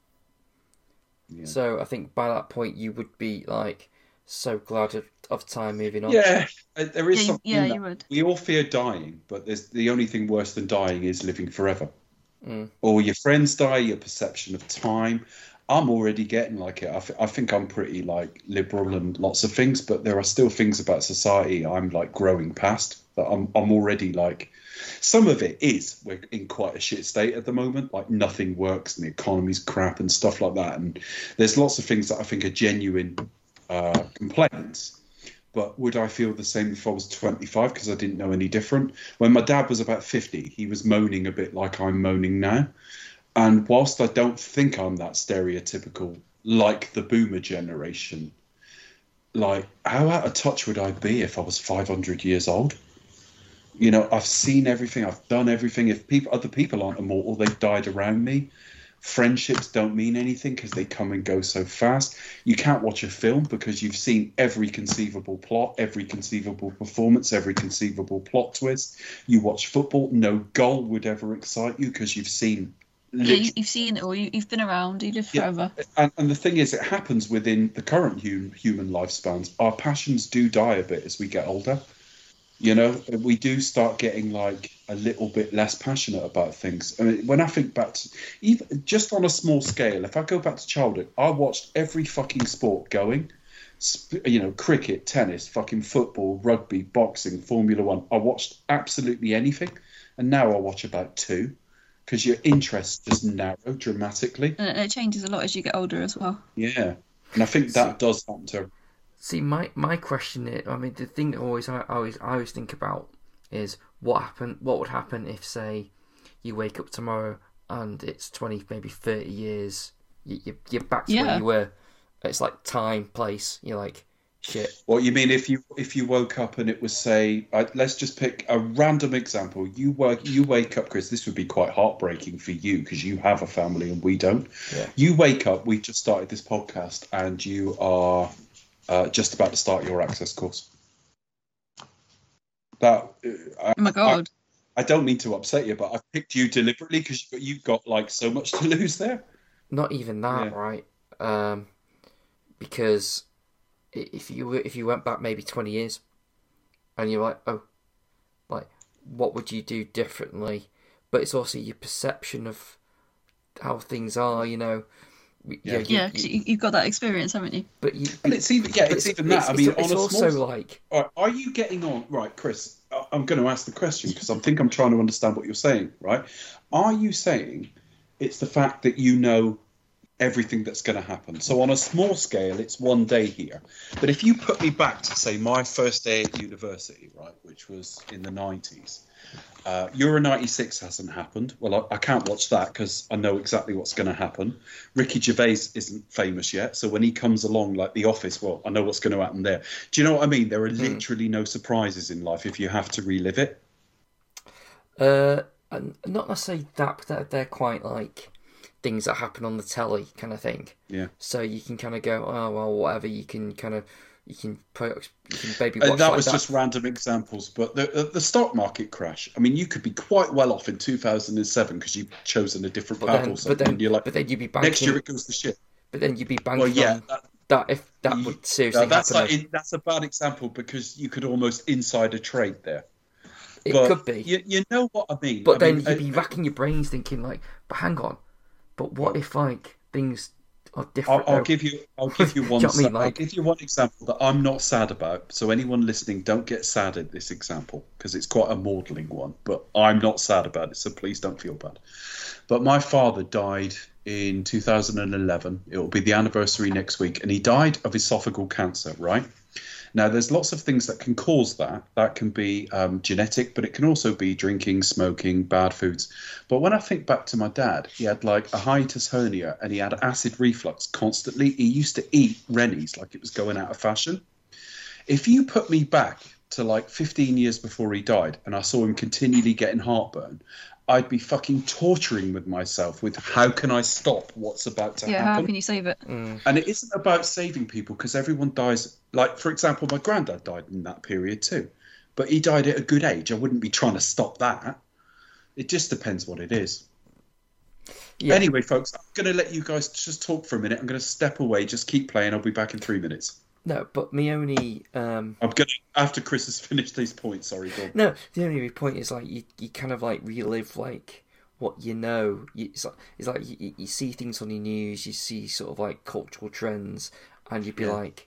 Yeah. So I think by that point you would be like so glad of, of time moving on. Yeah, uh, there is Yeah, you, something yeah, in that. you would. We all fear dying, but there's the only thing worse than dying is living forever. Mm. Or your friends die, your perception of time. I'm already getting like it. I, th- I think I'm pretty like liberal and lots of things, but there are still things about society I'm like growing past that I'm I'm already like. Some of it is we're in quite a shit state at the moment. Like nothing works and the economy's crap and stuff like that. And there's lots of things that I think are genuine uh, complaints. But would I feel the same if I was twenty-five because I didn't know any different? When my dad was about fifty, he was moaning a bit like I'm moaning now. And whilst I don't think I'm that stereotypical, like the boomer generation, like how out of touch would I be if I was five hundred years old? You know, I've seen everything, I've done everything. If people, other people aren't immortal, they've died around me. Friendships don't mean anything because they come and go so fast. You can't watch a film because you've seen every conceivable plot, every conceivable performance, every conceivable plot twist. You watch football, no goal would ever excite you because you've seen. Yeah, you, you've seen it all. You, you've been around. You live forever. Yeah. And, and the thing is, it happens within the current hum, human lifespans. Our passions do die a bit as we get older. You know, we do start getting like a little bit less passionate about things. I mean, when I think back to, even just on a small scale, if I go back to childhood, I watched every fucking sport going. You know, cricket, tennis, fucking football, rugby, boxing, Formula One. I watched absolutely anything. And now I watch about two because your interest just narrow dramatically. And it changes a lot as you get older as well. Yeah. And I think that does happen to. See, my, my question is, I mean, the thing that always I always I always think about is what happen. What would happen if, say, you wake up tomorrow and it's twenty, maybe thirty years. You, you you're back to Yeah. where you were. It's like time, place. You're like, shit. What you mean if you if you woke up and it was, say, uh, let's just pick a random example. You work, you wake up, Chris. This would be quite heartbreaking for you because you have a family and we don't. Yeah. You wake up. We've just started this podcast and you are. Uh, just about to start your access course. That uh, I, Oh my god. I, I don't mean to upset you, but I've picked you deliberately because you've, you've got like so much to lose there. Not even that, Yeah. right? Um, because i- if you were- if you went back maybe twenty years, and you're like, oh, like what would you do differently? But it's also your perception of how things are, you know. Y- Yeah. you- Yeah, because you- you, you've got that experience, haven't you? but you, And it's even yeah, but it's, even that. I mean, it's on a also small. like Are, are you getting on right, Chris? I- I'm going to ask the question because I think I'm trying to understand what you're saying. Right? Are you saying it's the fact that you know everything that's going to happen? So on a small scale, it's one day here. But if you put me back to say my first day at university, right, which was in the nineties. Uh, Euro ninety-six hasn't happened. Well, I, I can't watch that because I know exactly what's going to happen. Ricky Gervais isn't famous yet, so when he comes along like The Office, well, I know what's going to happen there. Do you know what I mean? There are literally no surprises in life if you have to relive it. uh, and not necessarily that, but they're, they're quite like things that happen on the telly kind of thing. Yeah. So you can kind of go, oh well, whatever. You can kind of you can put you can maybe watch And that like was that. just random examples, but the the- the stock market crash. I mean, you could be quite well off in two thousand seven because you've chosen a different But path then, or something. but then, and you're like, but then you'd be banking. next year it goes to shit. But then you'd be banking Well, yeah, on that, that if that you- would seriously uh, that's happen. like, that's a bad example because you could almost insider trade there. it But could be. You, you know what I mean? But I then mean, you'd be I- racking your brains thinking like, but hang on, but what if like things are I'll, different? I'll now? give you. I'll give you Do one. you know what I mean? sa- I'll Like- give you one example that I'm not sad about. So anyone listening, don't get sad at this example because it's quite a maudling one. But I'm not sad about it, so please don't feel bad. But my father died in two thousand eleven. It will be the anniversary next week, and he died of esophageal cancer. Right. Now, there's lots of things that can cause that. That can be um, genetic, but it can also be drinking, smoking, bad foods. But when I think back to my dad, he had like a hiatus hernia and he had acid reflux constantly. He used to eat Rennies like it was going out of fashion. If you put me back to like fifteen years before he died and I saw him continually getting heartburn, I'd be fucking torturing with myself with how can I stop what's about to Yeah, happen. how can you save it? Mm. And it isn't about saving people because everyone dies. Like, for example, my granddad died in that period too. But he died at a good age. I wouldn't be trying to stop that. It just depends what it is. Yeah. Anyway, folks, I'm going to let you guys just talk for a minute. I'm going to step away. Just keep playing. I'll be back in three minutes. No, but me only um I'm going to, after Chris has finished these points, sorry, go on. no. The only point is like you, you kind of like relive like what you know. You, it's like it's like you, you see things on the news. You see sort of like cultural trends, and you'd be Yeah. like,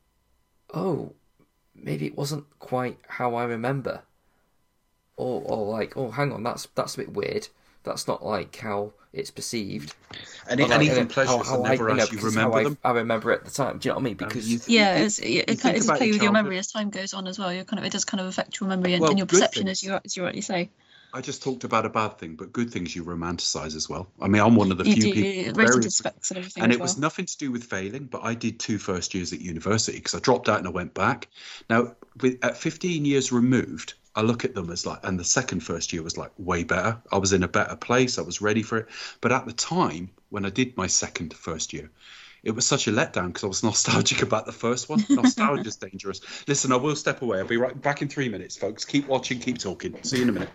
oh, maybe it wasn't quite how I remember. Or or like, oh, hang on, that's that's a bit weird. That's not like how it's perceived. And, Or and like, even uh, pleasures how- how are I- never you know, as you because it's how remember I, them. I remember it at the time. Do you know what I mean? Um, Because you th- Yeah, you- it's, it, you it, think kind of does about play your with your childhood. memory as time goes on as well. You're kind of it does kind of affect your memory and, Well, and your good perception, things. as you as you rightly say. I just talked about a bad thing, but good things you romanticize as well. I mean, I'm one of the You few do people. rated very- specs and everything. And as it was well. nothing to do with failing, but I did two first years at university because I dropped out and I went back. Now, with, at fifteen years removed, I look at them as like, and the second first year was like way better. I was in a better place. I was ready for it. But at the time when I did my second first year, it was such a letdown because I was nostalgic about the first one. Nostalgia's dangerous. Listen, I will step away. I'll be right back in three minutes, folks. Keep watching, keep talking. See you in a minute.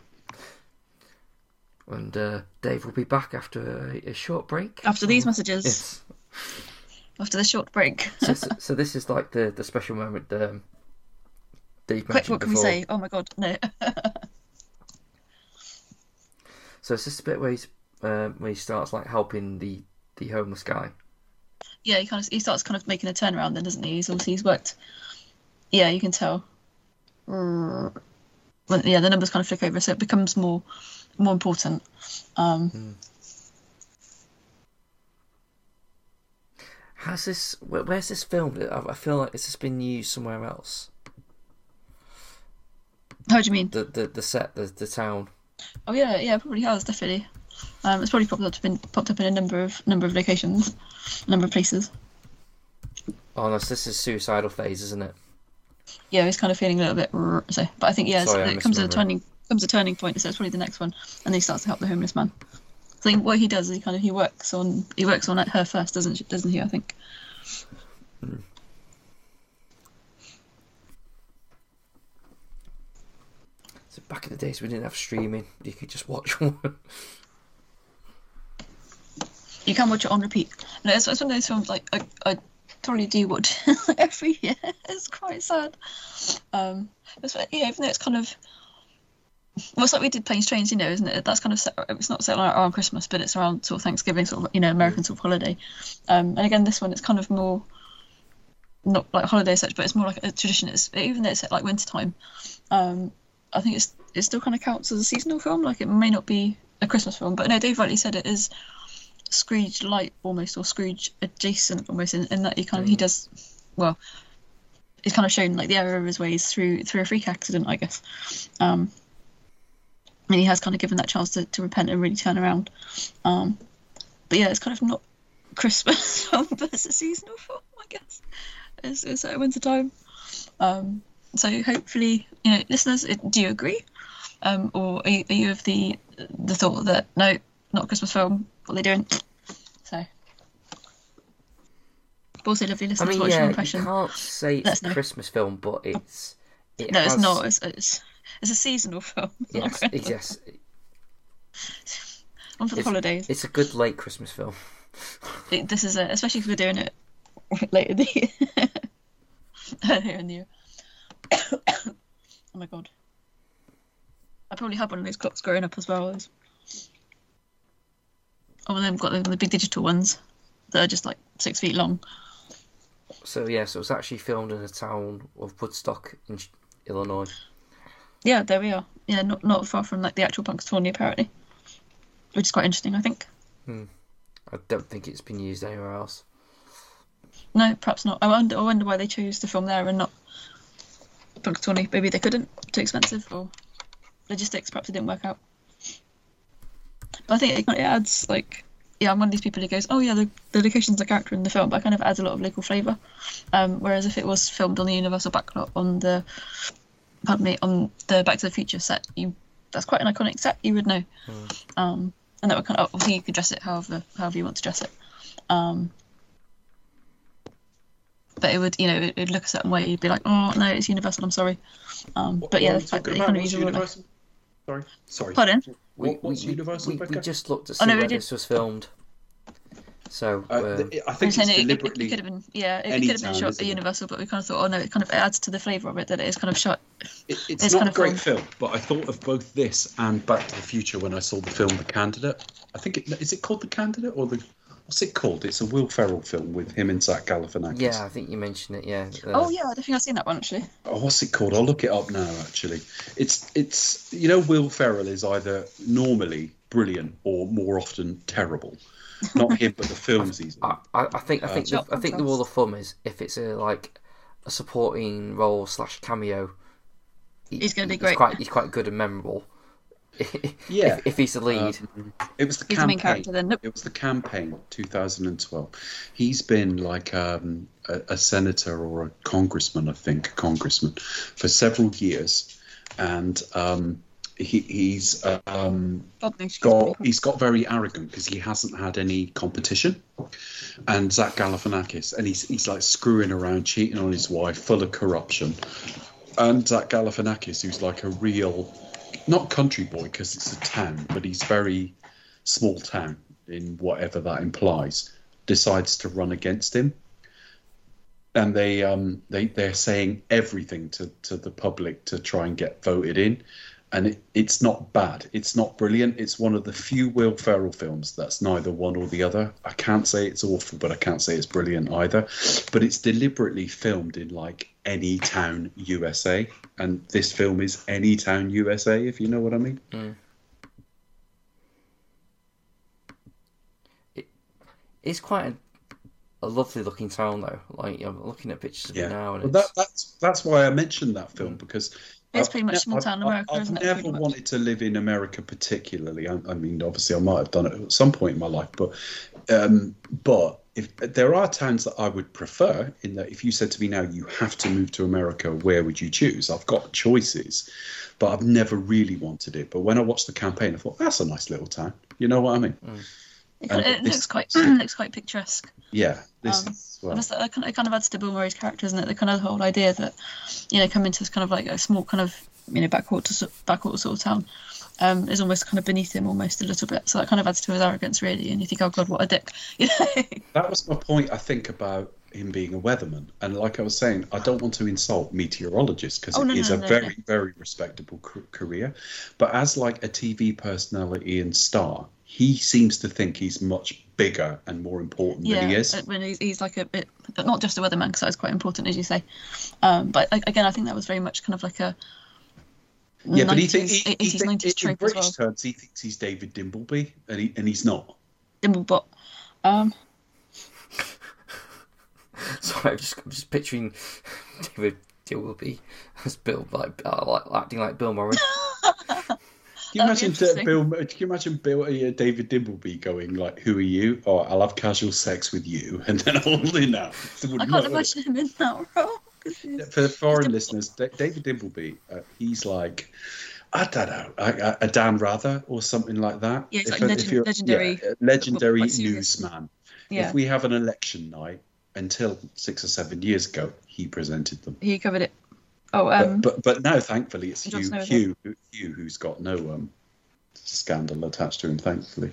And uh, Dave will be back after a, a short break. After these messages. Yes. After the short break. so, so, so this is like the, the special moment um, that you've Quick, mentioned what can before. we say? Oh my god, no. So it's this bit where he's um, where he starts like helping the, the homeless guy. Yeah, he kind of he starts kind of making a turnaround then, doesn't he? He's obviously he's worked. Yeah, you can tell. When, yeah, the numbers kind of flick over, so it becomes more more important. Um, mm. Has this? Where, where's this filmed? I, I feel like it's just been used somewhere else. How do you mean? The the, the set, the the town. Oh yeah, yeah, probably has definitely. Um, it's probably popped up been popped up in a number of number of locations, a number of places. Oh no, so this is suicidal phase, isn't it? Yeah, he's kind of feeling a little bit. So, but I think yeah, Sorry, it comes to a turning comes a turning point. So it's probably the next one, and then he starts to help the homeless man. I think what he does is he kind of he works on he works on her first, doesn't she, doesn't he? I think. Hmm. So back in the days we didn't have streaming, you could just watch one. You can watch it on repeat. No, it's, it's one of those films like I, I probably do watch every year. It's quite sad. Um, it's, yeah, even though it's kind of well, it's like we did Planes, Trains, you know, isn't it? That's kind of set, it's not set around Christmas, but it's around sort of Thanksgiving, sort of you know American sort of holiday. Um, and again, this one it's kind of more not like holiday as such, but it's more like a tradition. It's even though it's set like winter time. Um, I think it's it still kind of counts as a seasonal film. Like it may not be a Christmas film, but no, Dave rightly said it is Scrooge light almost, or Scrooge adjacent almost, in, in that he kind of he does well. He's kind of shown like the error of his ways through through a freak accident, I guess. Um, and he has kind of given that chance to, to repent and really turn around. Um, but yeah, it's kind of not Christmas film, but it's a seasonal film, I guess. It's, it's at winter time. Um, so hopefully, you know, listeners, do you agree? Um, or are you, are you of the the thought that no, not a Christmas film? What are they doing? So, but also lovely I listeners. mean, What's yeah, your you impression? can't say it's Let us a know. Christmas film, but it's it No, has, it's not. It's, it's it's a seasonal film. It's not Yes, Christmas. yes, One for the it's, holidays. it's a good late Christmas film. It, this is a, especially if we're doing it later in the year. Earlier in the year. Oh my god. I probably had one of those clocks growing up as well. As... Oh, and then I've got the, the big digital ones that are just like six feet long. So yes, it was actually filmed in a town of Woodstock in Illinois. Yeah, there we are. Yeah, not not far from like the actual Punxsutawney apparently, which is quite interesting, I think. Hmm. I don't think it's been used anywhere else. No, perhaps not. I wonder. I wonder why they chose to film there and not Punxsutawney. Maybe they couldn't. Too expensive, or logistics. Perhaps it didn't work out. But I think it, it adds like, yeah, I'm one of these people who goes, oh yeah, the, the location's a character in the film, but it kind of adds a lot of local flavour. Um, whereas if it was filmed on the Universal backlot on the, pardon me, on the Back to the Future set, you that's quite an iconic set. You would know. Mm. Um, and that would kind of obviously you could dress it however however you want to dress it. Um, but it would, you know, it would look a certain way. You'd be like, oh no, it's Universal. I'm sorry. Um, What, but yeah, what the are fact we that talking they about? kind of What's use all of Universal? Sorry, sorry. Pardon? We, What- what's we, Universal, we, we Becca? just looked to Oh, see no, we where did- this was filmed. So Uh, um, th- I I'm think it's saying it, it, it, deliberately. could have been, yeah, it, it any could have been town, shot isn't at it? Universal, but we kind of thought, oh no, it kind of it adds to the flavour of it that it is kind of shot. It, it's, It's not kind a of great film, but I thought of both this and Back to the Future when I saw the film The Candidate. I think it is it called The Candidate or the what's it called? It's a Will Ferrell film with him and Zach Galifianakis. yeah, I think you mentioned it. Yeah. Uh, Oh yeah, I don't think I've seen that one actually. Oh, what's it called? I'll look it up now. Actually, it's it's you know Will Ferrell is either normally brilliant or more often terrible. Not him, but the films he's in. I, I I think I think Uh, the, I think the rule of thumb is if it's a like a supporting role slash cameo, he- He's gonna be he's great. Quite, he's quite good and memorable. Yeah. if, if he's the lead. Um, it was the He's the campaign. main character then. Nope. It was the campaign, two thousand twelve. He's been like um, a, a senator or a congressman, I think, a congressman, for several years. and um, he, he's um, God knows she's got pretty he's got very arrogant because he hasn't had any competition. And Zach Galifianakis, and he's he's like screwing around, cheating on his wife, full of corruption. And Zach Galifianakis, who's like a real, not country boy because it's a town, but he's very small town in whatever that implies, decides to run against him. And they um they they're saying everything to to the public to try and get voted in. And it, it's not bad. It's not brilliant. It's one of the few Will Ferrell films that's neither one or the other. I can't say it's awful, but I can't say it's brilliant either. But it's deliberately filmed in like any town U S A. And this film is any town U S A, if you know what I mean. Mm. It, it's quite a, a lovely looking town, though. Like, I'm looking at pictures of Yeah. it now. And Well, it's... that, that's, that's why I mentioned that film, because... It's pretty much small town I've, America, I've isn't it? never pretty much? wanted to live in America particularly. I, I mean, obviously, I might have done it at some point in my life, but um, but if there are towns that I would prefer, in that if you said to me now you have to move to America, where would you choose? I've got choices, but I've never really wanted it. But when I watched the campaign, I thought that's a nice little town. You know what I mean? Mm. It, And it this- looks quite it looks quite picturesque. Yeah, this Um, as well. And that's- that kind of, it kind of adds to Bill Murray's character, isn't it? The kind of whole idea that, you know, come into this kind of like a small kind of, you know, backwater backwater sort of town, um, is almost kind of beneath him almost a little bit. So that kind of adds to his arrogance, really. And you think, oh God, what a dick. You know? That was my point, I think, about him being a weatherman. And like I was saying, I don't want to insult meteorologists because Oh, it no, is no, a no, very, no. very respectable c- career. But as like a T V personality and star, he seems to think he's much bigger and more important Yeah, than he is. uh, when he's, he's like a bit, not just a weatherman, because that was quite important, as you say. Um, but a- again, I think that was very much kind of like a Yeah, but he nineties, thinks he, he eighties, think, nineties in trope as British well. terms, he thinks he's David Dimbleby, and he and he's not. Dimblebot. Um, Sorry, I'm just, I'm just picturing David Dilby as Bill, like, uh, like acting like Bill Murray. Can you That'd be imagine interesting. Bill? Can you imagine Bill, uh, David Dimbleby going like, "Who are you? Oh, I'll have casual sex with you," and then I'll in that. It would I not- can't imagine him in that role. 'cause he's- For the foreign Dimbleby. listeners, Da- David Dimbleby, uh, he's like, I don't know, a, a Dan Rather or something like that. Yeah, he's If- like if legend- you're- legendary- yeah, legendary quite serious. newsman. Yeah, If we have an election night, until six or seven years ago, he presented them. he covered it. Oh, um, but, but but now, thankfully, it's Jon Hugh, Snow, is Hugh, Hugh who's got no um, scandal attached to him, thankfully.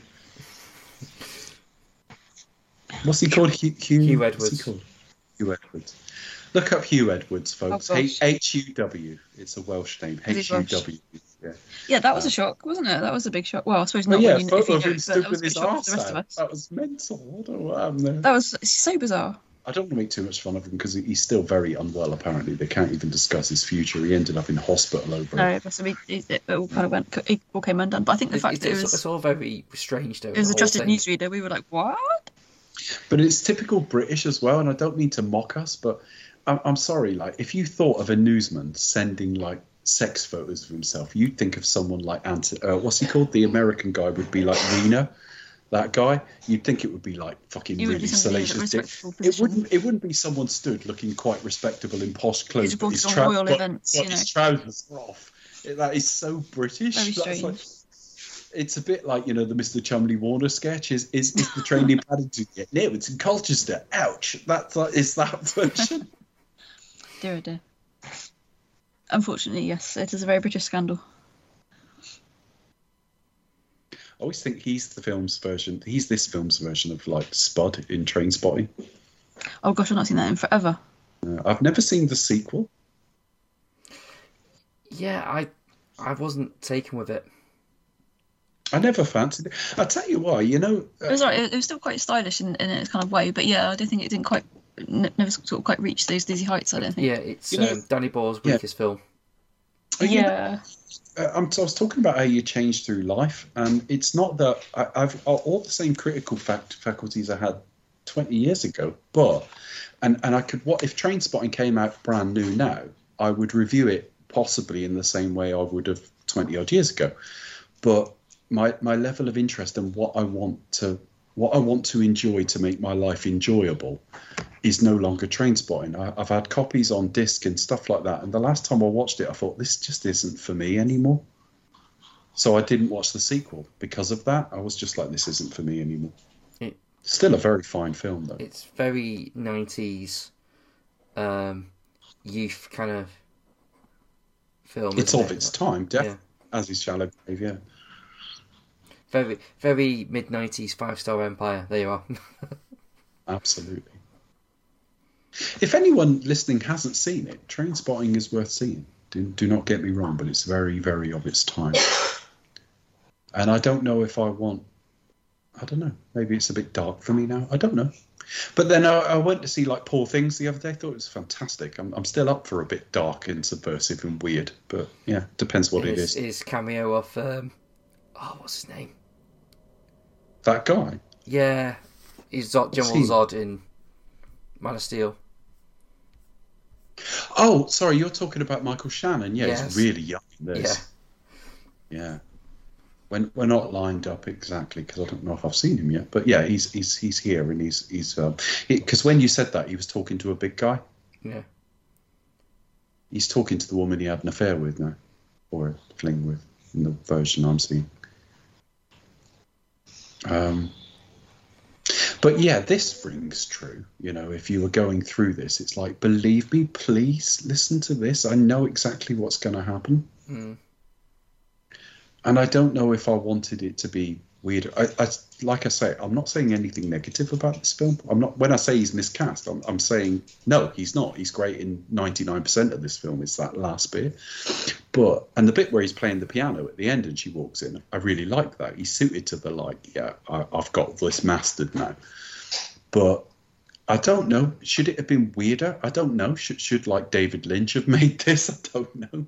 What's he called? Hugh, Hugh, Hugh what's he Edwards. called? Hugh Edwards. Look up Hugh Edwards, folks. Oh, H gosh. U W. It's a Welsh name. Is H he U Welsh? W. Yeah. yeah, that was a shock, wasn't it? That was a big shock. Well, I suppose Well, not yeah, when you, photo if you of know, him but stood that was with a big his shock for arse the rest of out. us. That was mental. I don't know what happened there. That was so bizarre. I don't want to make too much fun of him because he's still very unwell, apparently. They can't even discuss his future. He ended up in hospital over it. No, but so we, it, it all kind of went, it all came undone. But I think the It- fact it's, that it it's, was, it's all very strange, though. it was the a whole trusted thing. newsreader, we were like, what? But it's typical British as well, and I don't mean to mock us, but I'm, I'm sorry. Like, if you thought of a newsman sending like sex photos of himself, you'd think of someone like Ant- uh, what's he called? The American guy would be like Wiener. That guy, you'd think it would be like fucking You would really be somebody in a salacious. dick. respectable It position. wouldn't. It wouldn't be someone stood looking quite respectable in posh clothes, but reported his, on trou- royal but- events, but you his know. trousers are off. It- that is so British. Very That's strange. like- it's a bit like, you know, the Mister Chumley Warner sketch. Is is, is the train in Paddington yet? No, it's in Colchester. Ouch! That's like, is that version. Dear, oh dear. Unfortunately, yes, it is a very British scandal. I always think he's the film's version. He's this film's version of like Spud in Trainspotting. Oh gosh, I've not seen that in forever. Uh, I've never seen the sequel. Yeah, I I wasn't taken with it. I never fancied it. I'll tell you why. You know, uh, It was alright. It was still quite stylish in, in its kind of way, but yeah, I don't think it didn't quite, n- never sort of quite reach those dizzy heights. I don't think. Yeah, it's You know- um, Danny Boyle's Yeah. weakest film. you know, Yeah. uh, I'm, I was talking about how you change through life, and it's not that I, I've all the same critical fact faculties I had twenty years ago, but and and I could what if Trainspotting came out brand new now, I would review it possibly in the same way I would have twenty odd years ago, but my my level of interest and what I want to what I want to enjoy to make my life enjoyable is no longer Trainspotting. I, I've had copies on disc and stuff like that, and the last time I watched it, I thought this just isn't for me anymore. So I didn't watch the sequel because of that. I was just like, this isn't for me anymore. It, Still a very fine film, though. It's very nineties, um, youth kind of film. It's isn't of it? its time, definitely. Yeah. As is Shallow Grave, yeah. Very, very mid nineties five star Empire. There you are. Absolutely. If anyone listening hasn't seen it, Trainspotting is worth seeing. Do, do not get me wrong, but it's very, very of its time. And I don't know if I want... I don't know. Maybe it's a bit dark for me now. I don't know. But then I, I went to see like Poor Things the other day. I thought it was fantastic. I'm, I'm still up for a bit dark and subversive and weird. But yeah, depends what it His, is. his cameo of... Um, oh, what's his name? That guy? Yeah. He's Zod, General he? Zod in Man of Steel. Oh, sorry, you're talking about Michael Shannon. Yeah, Yes. he's really young in this. Yeah. Yeah. When we're not lined up exactly because I don't know if I've seen him yet, but yeah, he's he's he's here and he's he's because um, when you said that he was talking to a big guy. Yeah. He's talking to the woman he had an affair with now, or a fling with, in the version I'm seeing. Um. But yeah, this rings true. You know, if you were going through this, it's like, believe me, please listen to this. I know exactly what's going to happen. Mm. And I don't know if I wanted it to be weird. I, I, like I say, I'm not saying anything negative about this film. I'm not. When I say he's miscast, I'm, I'm saying no, he's not. He's great in ninety-nine percent of this film. It's that last bit. But and the bit where he's playing the piano at the end and she walks in, I really like that. He's suited to the like, yeah, I, I've got this mastered now. But I don't know. Should it have been weirder? I don't know. Should should like David Lynch have made this? I don't know.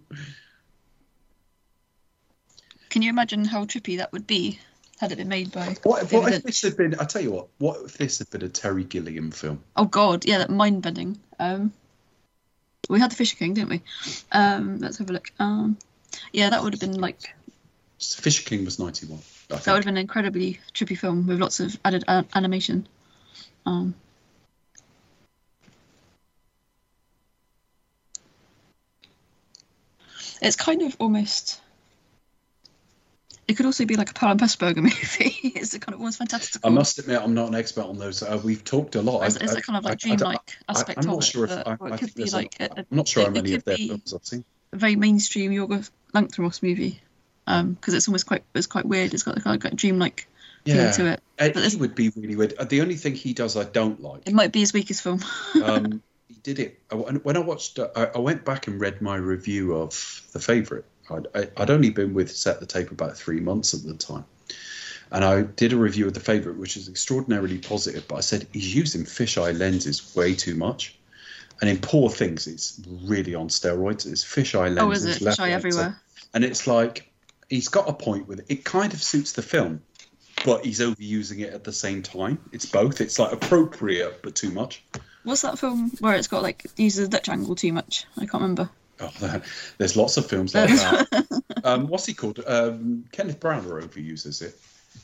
Can you imagine how trippy that would be had it been made by What, David what if Lynch? this had been? I tell you what. What if this had been a Terry Gilliam film? Oh God, yeah, that mind bending. Um, we had the Fisher King, didn't we? Um, let's have a look. Um, yeah, that would have been like Fisher King was ninety-one. I think. that would have been an incredibly trippy film with lots of added uh, animation. Um, it's kind of almost. It could also be like a Paul and Pressburger movie. It's a kind of almost fantastical. I must admit, I'm not an expert on those. Uh, we've talked a lot. Or is, I- is I- it kind of like I- I don't- dreamlike aspect I'm of not it? sure if that- I, or I it could think be there's like a, a, I'm not sure it- how it many could of their be films I've seen. a very mainstream Yorgos Lanthimos movie, um, because it's almost quite it's quite weird. It's got kind of like dreamlike feel Yeah, to it. Uh, But this- he would be really weird. Uh, The only thing he does I don't like. It might be his weakest film. um, he did it I- when I watched. Uh, I, I went back and read my review of The Favourite. I'd, I- I'd only been with Set the Tape about three months at the time. And I did a review of The Favourite, which is extraordinarily positive. But I said he's using fisheye lenses way too much. And in Poor Things, it's really on steroids. It's fisheye lenses. Oh, is it? left, Fisheye right, everywhere. center. And it's like, he's got a point with it. It kind of suits the film, but he's overusing it at the same time. It's both. It's like appropriate, but too much. What's that film where it's got like uses the Dutch angle too much? I can't remember. Oh, there's lots of films like that. um, what's he called? Um, Kenneth Branagh overuses it.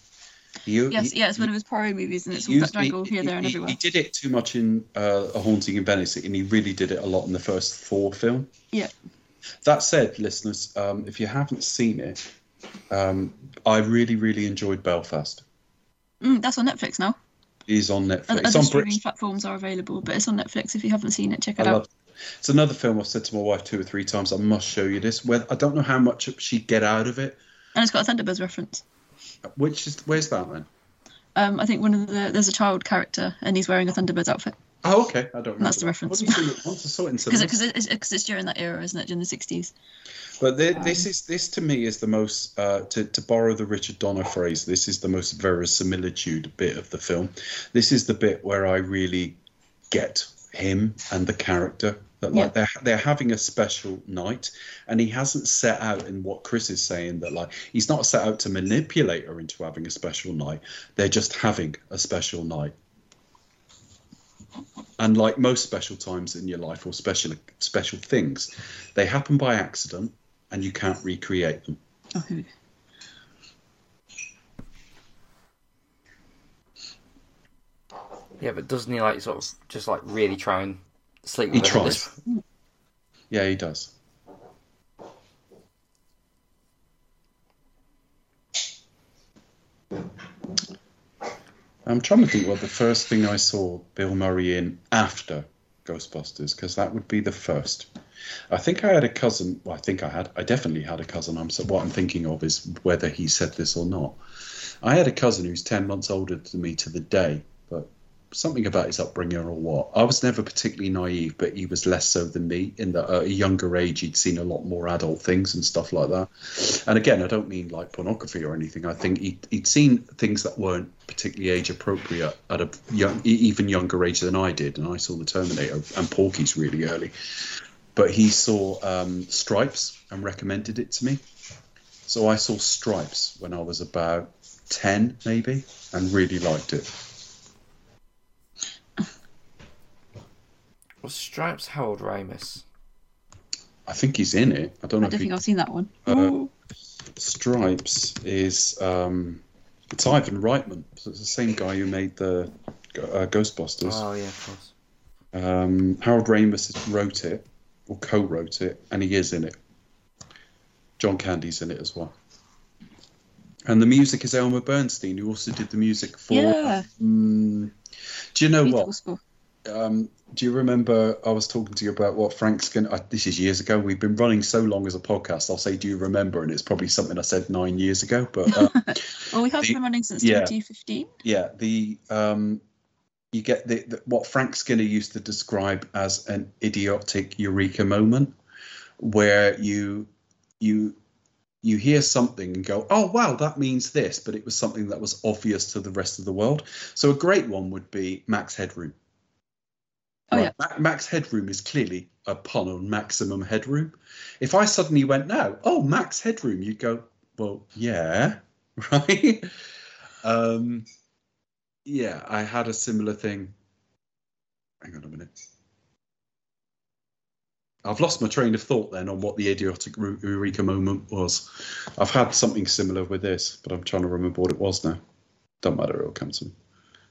He, Yes, he- yeah, it's one of his Poirot movies, and it's all used- Dutch angle here, there, and he- everywhere. He did it too much in uh, A Haunting in Venice, and he really did it a lot in the first Thor film. Yeah. That said, listeners, um, if you haven't seen it, um, I really, really enjoyed Belfast. Mm, that's on Netflix now. It is on Netflix. Other It's on streaming British. platforms are available, but it's on Netflix. If you haven't seen it, check I it out. love it. It's another film I've said to my wife two or three times. I must show you this. Where I don't know how much she'd get out of it. And it's got a Thunderbirds reference. Which is where's that then? Um, I think one of the there's a child character, and he's wearing a Thunderbirds outfit. Oh, okay. I don't remember. That's the that. reference. What have you seen it once? I saw it in Because cinema. because it's, it's, it's during that era, isn't it? In the sixties. But the, this is this to me is the most uh, to to borrow the Richard Donner phrase. This is the most verisimilitude bit of the film. This is the bit where I really get him and the character. That like Yeah. they're they're having a special night, and he hasn't set out in what Chris is saying that like he's not set out to manipulate her into having a special night. They're just having a special night. And like most special times in your life or special special things, they happen by accident, and you can't recreate them. Oh, here we go. Yeah, but doesn't he like sort of just like really try and sleep He with her? tries. Yeah, he does. I'm trying to think what the first thing I saw Bill Murray in after Ghostbusters, because that would be the first. I think I had a cousin. Well, I think I had. I definitely had a cousin. I'm so what I'm thinking of is whether he said this or not. I had a cousin who's ten months older than me to the day, but something about his upbringing or what. I was never particularly naive, but he was less so than me. In that at a younger age, he'd seen a lot more adult things and stuff like that. And again, I don't mean like pornography or anything. I think he'd, he'd seen things that weren't particularly age appropriate at a young, even younger age than I did. And I saw The Terminator and Porky's really early. But he saw um, Stripes and recommended it to me. So I saw Stripes when I was about ten, maybe, and really liked it. Was Stripes Harold Ramis? I think he's in it. I don't know I don't if think he, I've seen that one. uh, Stripes is um, it's Ivan Reitman. So it's the same guy who made the uh, Ghostbusters. Oh yeah, of course. Um, Harold Ramis wrote it or co-wrote it, and he is in it. John Candy's in it as well. And the music is Elmer Bernstein, who also did the music for. Yeah. Um, do you know Beautiful what? score. Um, do you remember I was talking to you about what Frank Skinner... Uh, this is years ago. We've been running so long as a podcast. I'll say, do you remember? And it's probably something I said nine years ago. But uh, Well, we have the- been running since yeah. twenty fifteen. yeah, the um, you get the, the what Frank Skinner used to describe as an idiotic eureka moment, where you you you hear something and go, oh wow, that means this, but it was something that was obvious to the rest of the world. So a great one would be Max Headroom. Oh, Right. Ma- Max Headroom is clearly a pun on maximum headroom. If I suddenly went now, oh, Max Headroom, you'd go, well, yeah, right? um, yeah, I had a similar thing. Hang on a minute. I've lost my train of thought then on what the idiotic eu- eureka moment was. I've had something similar with this, but I'm trying to remember what it was now. Don't matter, it'll come to me.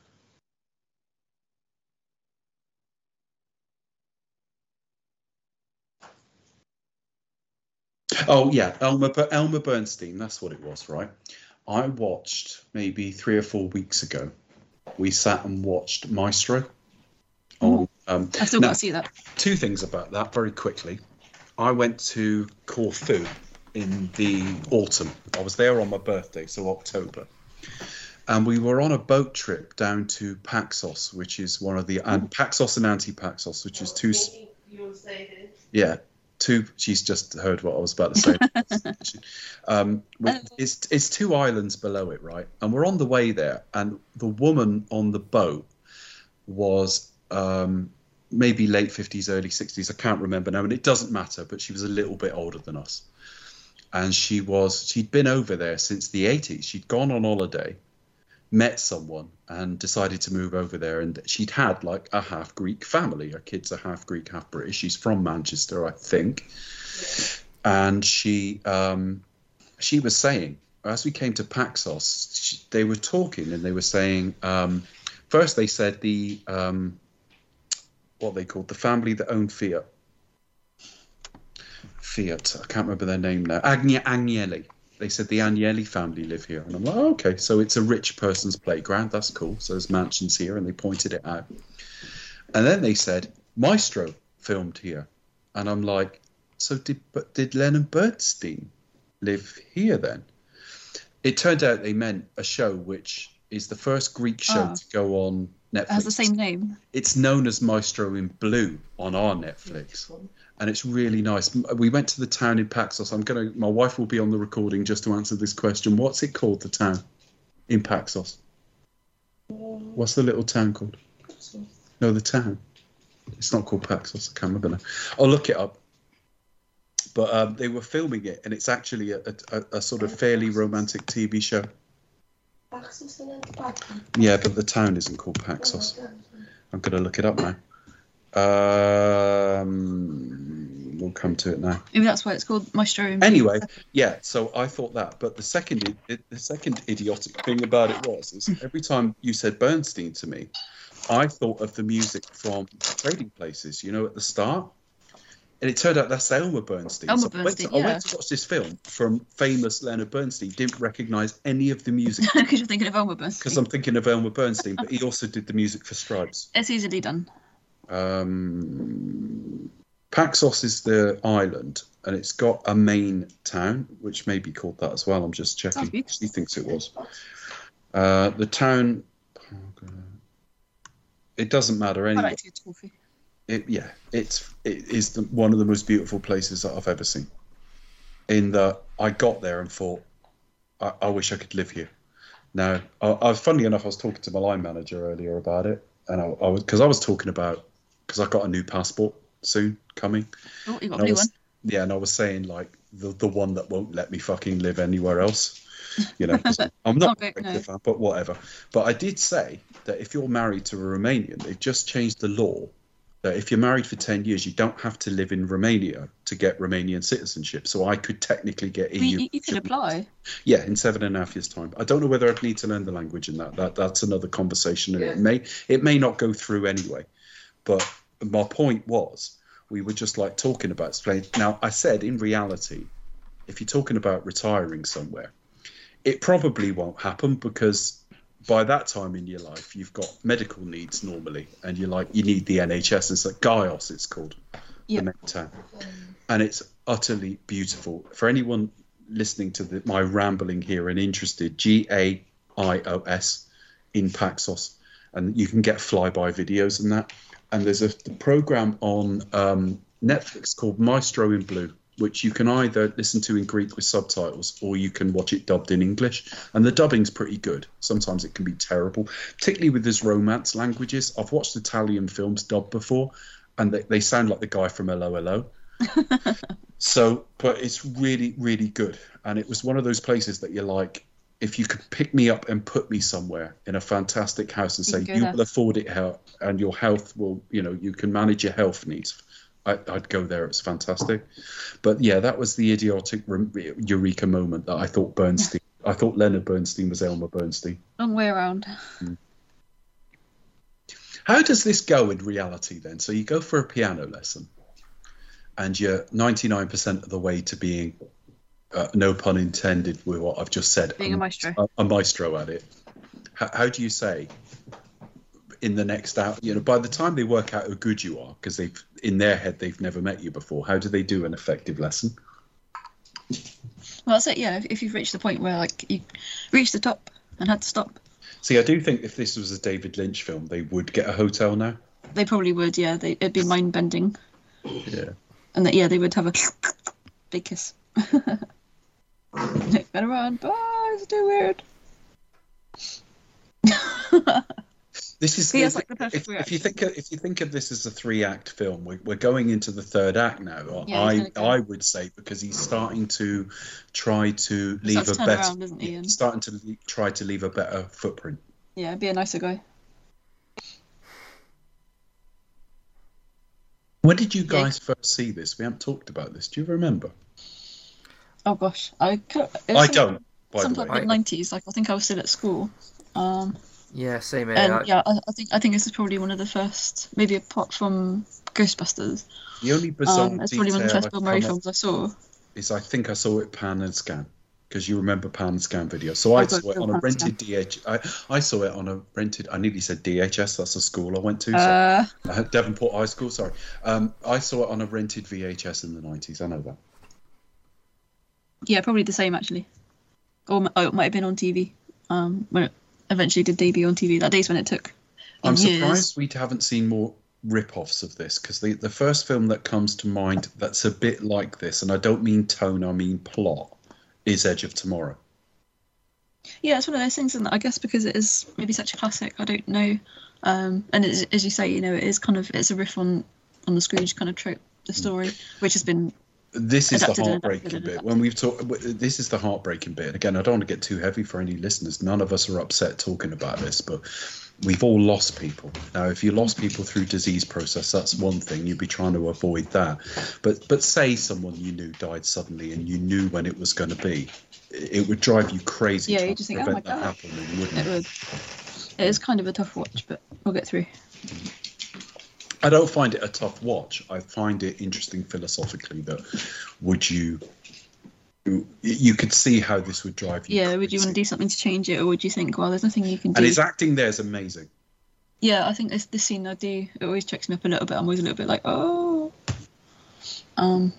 Oh yeah, Elmer Elmer Bernstein. That's what it was, right? I watched maybe three or four weeks ago. We sat and watched Maestro. On um, I still now, got to see that. two things about that very quickly. I went to Corfu in the autumn. I was there on my birthday, so October. And we were on a boat trip down to Paxos, which is one of the and Paxos and Anti-Paxos, which is two. You'll say this. Yeah, two. She's just heard what I was about to say. um, it's it's two islands below it, right? And we're on the way there, and the woman on the boat was um, maybe late fifties, early sixties. I can't remember now, and it doesn't matter. But she was a little bit older than us, and she was she'd been over there since the eighties. She'd gone on holiday, met someone, and decided to move over there. And she'd had like a half Greek family. Her kids are half Greek, half British. She's from Manchester, I think. And she um, she was saying, as we came to Paxos, she, they were talking and they were saying, um, first they said the, um, what they called, the family that owned Fiat. Fiat, I can't remember their name now. Agne- Agnelli. They said the Agnelli family live here. And I'm like, oh, okay, so it's a rich person's playground. That's cool. So there's mansions here, and they pointed it out. And then they said, Maestro filmed here. And I'm like, so did but did Leonard Bernstein live here then? It turned out they meant a show which is the first Greek show Oh. to go on Netflix. It has the same name. It's known as Maestro in Blue on our Netflix. And it's really nice. We went to the town in Paxos. I'm gonna. My wife will be on the recording just to answer this question. What's it called? The town in Paxos. What's the little town called? No, the town. It's not called Paxos. I can't remember now. I'll look it up. But um, they were filming it, and it's actually a, a, a sort of fairly romantic T V show. Yeah, but the town isn't called Paxos. I'm gonna look it up now. Um, we'll come to it now. Maybe that's why it's called Maestro. Anyway, yeah. So I thought that, but the second, the second idiotic thing about it was, is every time you said Bernstein to me, I thought of the music from Trading Places, you know, at the start. And it turned out that's Elmer Bernstein. Elmer so I, went to, Bernstein, I yeah. went to watch this film from famous Leonard Bernstein. Didn't recognise any of the music Because you're thinking of Elmer Bernstein. because I'm thinking of Elmer Bernstein, but he also did the music for Stripes. It's easily done. Um, Paxos is the island, and it's got a main town, which may be called that as well. I'm just checking. Sounds beautiful. She thinks it was. Uh, the town. It doesn't matter I anyway. like to get coffee. It, yeah, it's it is the, one of the most beautiful places that I've ever seen. In that I got there and thought, I, I wish I could live here. Now, I, I was funny enough. I was talking to my line manager earlier about it, and I, I was because I was talking about because I got a new passport soon coming. Oh, you got And a I blue was- one. Yeah, and I was saying like the the one that won't let me fucking live anywhere else. You know, 'cause I'm not Okay, a no. Brexit fan, but whatever. But I did say that if you're married to a Romanian, they've just changed the law that if you're married for ten years, you don't have to live in Romania to get Romanian citizenship. So I could technically get E I mean, U. you, you could apply. Yeah, in seven and a half years' time. I don't know whether I'd need to learn the language in that. That that's another conversation, and it may it may not go through anyway. But my point was, we were just like talking about explaining. Now, I said in reality, if you're talking about retiring somewhere, it probably won't happen because by that time in your life, you've got medical needs normally, and you're like, you need the N H S. It's like Gaios, it's called, Yeah. the main town, and it's utterly beautiful. For anyone listening to the, my rambling here and interested, G A I O S in Paxos, and you can get flyby videos and that. And there's a the program on um, Netflix called Maestro in Blue, which you can either listen to in Greek with subtitles or you can watch it dubbed in English. And the dubbing's pretty good. Sometimes it can be terrible, particularly with these romance languages. I've watched Italian films dubbed before, and they, they sound like the guy from Hello Hello. So, but it's really, really good. And it was one of those places that you're like, if you could pick me up and put me somewhere in a fantastic house and You say, can go you there. will afford it, hel- and your health will, you know, you can manage your health needs. I, I'd go there. It's fantastic. But yeah, that was the idiotic re- eureka moment that I thought Bernstein, I thought Leonard Bernstein was Elmer Bernstein. Long way around. How does this go in reality then? So you go for a piano lesson and you're ninety-nine percent of the way to being, uh, no pun intended with what I've just said, Being a maestro. a, a maestro at it. How, how do you say in the next hour, you know, by the time they work out how good you are, because they've, in their head, they've never met you before, how do they do an effective lesson? Well, that's it. Yeah, if, if you've reached the point where like you reached the top and had to stop, See, I do think if this was a David Lynch film, they would get a hotel now. they probably would. Yeah, they, it'd be mind bending, Yeah. and that yeah, they would have a big kiss. Better run, bye. It's too weird. This is He has, if, like, the perfect if, if you reaction. think of, if you think of this as a three act film, we're, we're going into the third act now. Yeah, I he's gonna go. I would say because he's starting to try to leave Starts a to turn better around, isn't he, yeah, and- he's starting to le- try to leave a better footprint. Yeah, be a nicer guy. When did you Yeah. guys first see this? We haven't talked about this. Do you remember? Oh gosh, I could, it was I some- don't. By the Sometime way, in the nineties, like I think I was still at school. Um, Yeah, same here. and I- yeah, I, I think I think this is probably one of the first, maybe apart from Ghostbusters. the only bizarre Um, it's probably one of the detail first I've Bill Murray come up films I saw. is I think I saw it pan and scan because you remember pan and scan video. So I I've got saw it Bill on a Pan and rented D H. I, I saw it on a rented. I nearly said D H S. That's a school I went to. So. Uh, Uh, Devonport High School, sorry. Um, I saw it on a rented V H S in the nineties. I know that. yeah, probably the same actually. Or m- oh, it might have been on T V. Um, when it eventually did debut on T V. That day's when it took. I'm years. surprised we haven't seen more rip-offs of this because the, the first film that comes to mind that's a bit like this, and I don't mean tone, I mean plot, is Edge of Tomorrow. Yeah, it's one of those things, and I guess because it is maybe such a classic, I don't know. Um, and it's, as you say, you know, it is kind of it's a riff on on the Scrooge kind of trope, the story, which has been This is Adapted the and heartbreaking adapted and bit. When we've talked, this is the heartbreaking bit. Again, I don't want to get too heavy for any listeners. None of us are upset talking about this, but we've all lost people. Now, if you lost people through disease process, that's one thing. You'd be trying to avoid that. But but say someone you knew died suddenly and you knew when it was going to be, it would drive you crazy. Yeah, trying you just to think, oh prevent my that God. happening, wouldn't it it? would. It is kind of a tough watch, but I'll get through. I don't find it a tough watch. I find it interesting philosophically that would you you could see how this would drive you. Yeah, crazy. would you want to do something to change it, or would you think, well, there's nothing you can do? And his acting there is amazing. Yeah, I think this this scene I do it always checks me up a little bit. I'm always a little bit like, oh, um,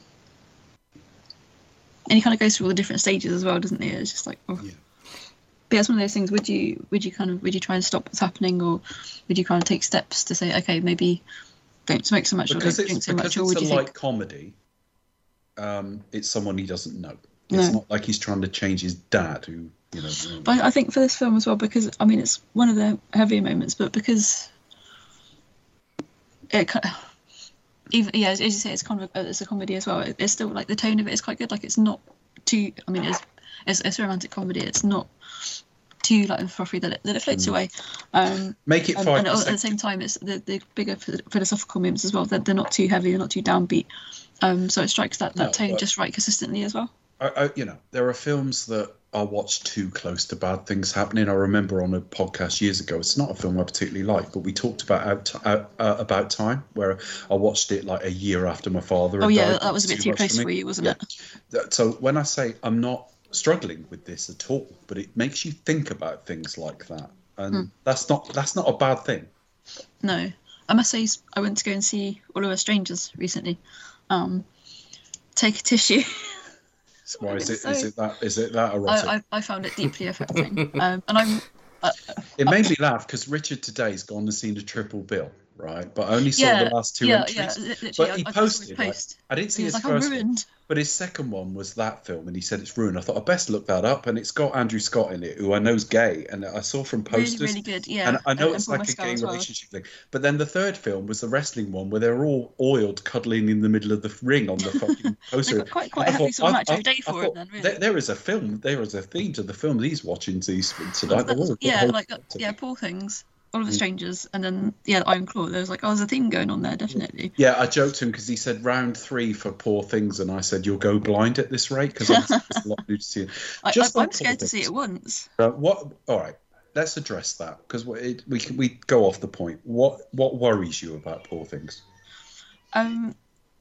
and he kind of goes through all the different stages as well, doesn't he? It's just like, oh. Yeah. But yeah, it's one of those things. Would you would you kind of would you try and stop what's happening, or would you kind of take steps to say, okay, maybe don't smoke so much, Because or don't it's, drink so because much, or it's would a you light think? comedy. Um, it's someone he doesn't know. It's No. not like he's trying to change his dad, who you know. But I think for this film as well, because I mean, it's one of the heavier moments, but because it kind of, even yeah, as you say, it's kind of a, it's a comedy as well. It, it's still like the tone of it is quite good. Like it's not too. I mean, it's it's, it's a romantic comedy. It's not too like frothy that it, that it floats Mm. away. Um, Make it and, five and at the percent. same time, it's the, the bigger philosophical moments as well. They're, they're not too heavy. They're not too downbeat. Um, so it strikes that, that No, tone but- just right consistently as well. I, I, you know, there are films that are watched too close to bad things happening. I remember on a podcast years ago. It's not a film I particularly like, but we talked about out, out, uh, About Time, where I watched it like a year after my father. Oh had yeah, died. that was a bit too much close me. for you, wasn't Yeah. it? That- So when I say I'm not struggling with this at all, but it makes you think about things like that, and Hmm. that's not that's not a bad thing. No, I must say I went to go and see All of Us Strangers recently. Um, take a tissue. Why is it? So- Is it that? Is it that erotic? I, I I found it deeply affecting, um, and I'm uh, It made me laugh because Richard today's gone and seen a triple bill, right? But I only saw yeah the last two yeah entries. yeah li- literally. But I, he I saw his posted, like, post. I didn't see He was his like, "I'm first one, ruined." but his second one was that film, and he said it's ruined. I thought I best look that up, and it's got Andrew Scott in it, who I know's gay, and I saw from Really posters. really good. Yeah, And I know and it's Paul like a Mescal gay as well. relationship thing. But then the third film was the wrestling one where they're all oiled, cuddling in the middle of the ring on the fucking poster. They got quite quite I a heavy thought- sort of I- macho I- day I for it thought then. Really. there, there is a film, there is a theme to the film he's watching these tonight. That's- There was. yeah, Whole- like uh, yeah, Poor Things, All of the Mm. Strangers, and then yeah, Iron Claw. There was like, oh, there's a theme going on there, definitely. Yeah, I joked to him because he said round three for Poor Things, and I said you'll go blind at this rate because there's a lot of nudity. I, Just I, on I'm scared Poor to see Things. it once. Uh, what? All right, let's address that because we we can, we go off the point. What what worries you about Poor Things? Um,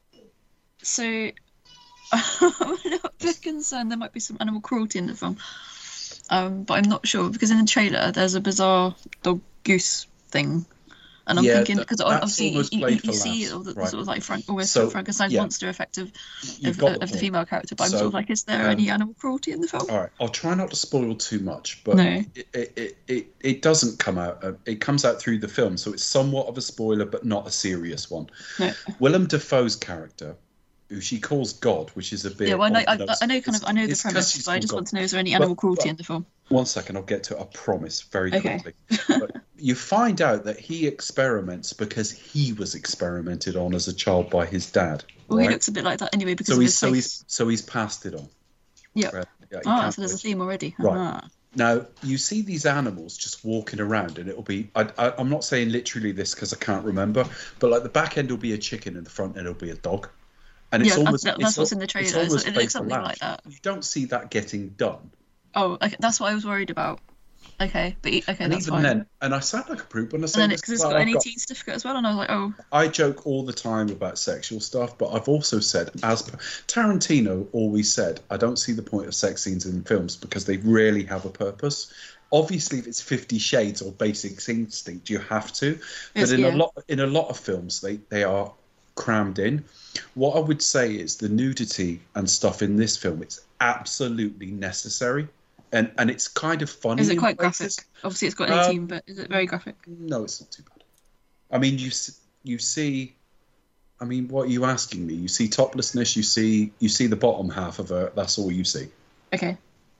so I'm a little bit concerned there might be some animal cruelty in the film. Um, but I'm not sure because in the trailer there's a bizarre dog goose thing, and I'm Yeah, thinking that- because that's obviously you, almost you, played you for see laughs, all the, the right. sort of like Frank, almost So, Frankenstein's yeah. monster effect of You've of, got of the the point. female character. But I'm So, sort of like, is there um, any animal cruelty in the film? All right, I'll try not to spoil too much, but No. it, it, it, it, it doesn't come out. Uh, it comes out through the film, so it's somewhat of a spoiler, but not a serious one. No. Willem Dafoe's character, who she calls God, which is a bit. Yeah, well, I know, I, orthodox. I know, kind of, I know the It's 'cause premise, she's so I just called want God. to know: is there any But- animal cruelty but- in the film? One second, I'll get to it. I promise, very Okay. quickly. But you find out that he experiments because he was experimented on as a child by his dad. Well, right? he looks a bit like that anyway because so of he's his so face. he's so he's passed it on. Yep. Right? Yeah, he Ah, can't so there's a wait. theme already. Right. Ah. Now you see these animals just walking around, and it'll be. I, I, I'm not saying literally this because I can't remember, but like the back end will be a chicken, and the front end will be a dog. And it's Yeah, almost that- that's it's what's al- in the it's trailer, so almost it looks played for something like laughs. that. You don't see that getting done. Oh, okay, that's what I was worried about. Okay, but e- okay, And that's even fine. then, and I sound like a prude when I say and then this. because it's but got I've an got- eighteen certificate as well, and I was like, oh, I joke all the time about sexual stuff, but I've also said, as per, Tarantino always said, I don't see the point of sex scenes in films because they really have a purpose. Obviously, if it's Fifty Shades or Basic Instinct, you have to. But It's- in yeah. a lot, in a lot of films, they they are crammed in. What I would say is the nudity and stuff in this film, it's absolutely necessary, and and it's kind of funny. is it in quite places. graphic? Obviously, it's got Um, eighteen, but is it very graphic? No, it's not too bad. I mean, you s- you see, I mean, what are you asking me? You see toplessness. You see you see the bottom half of her. That's all you see. Okay,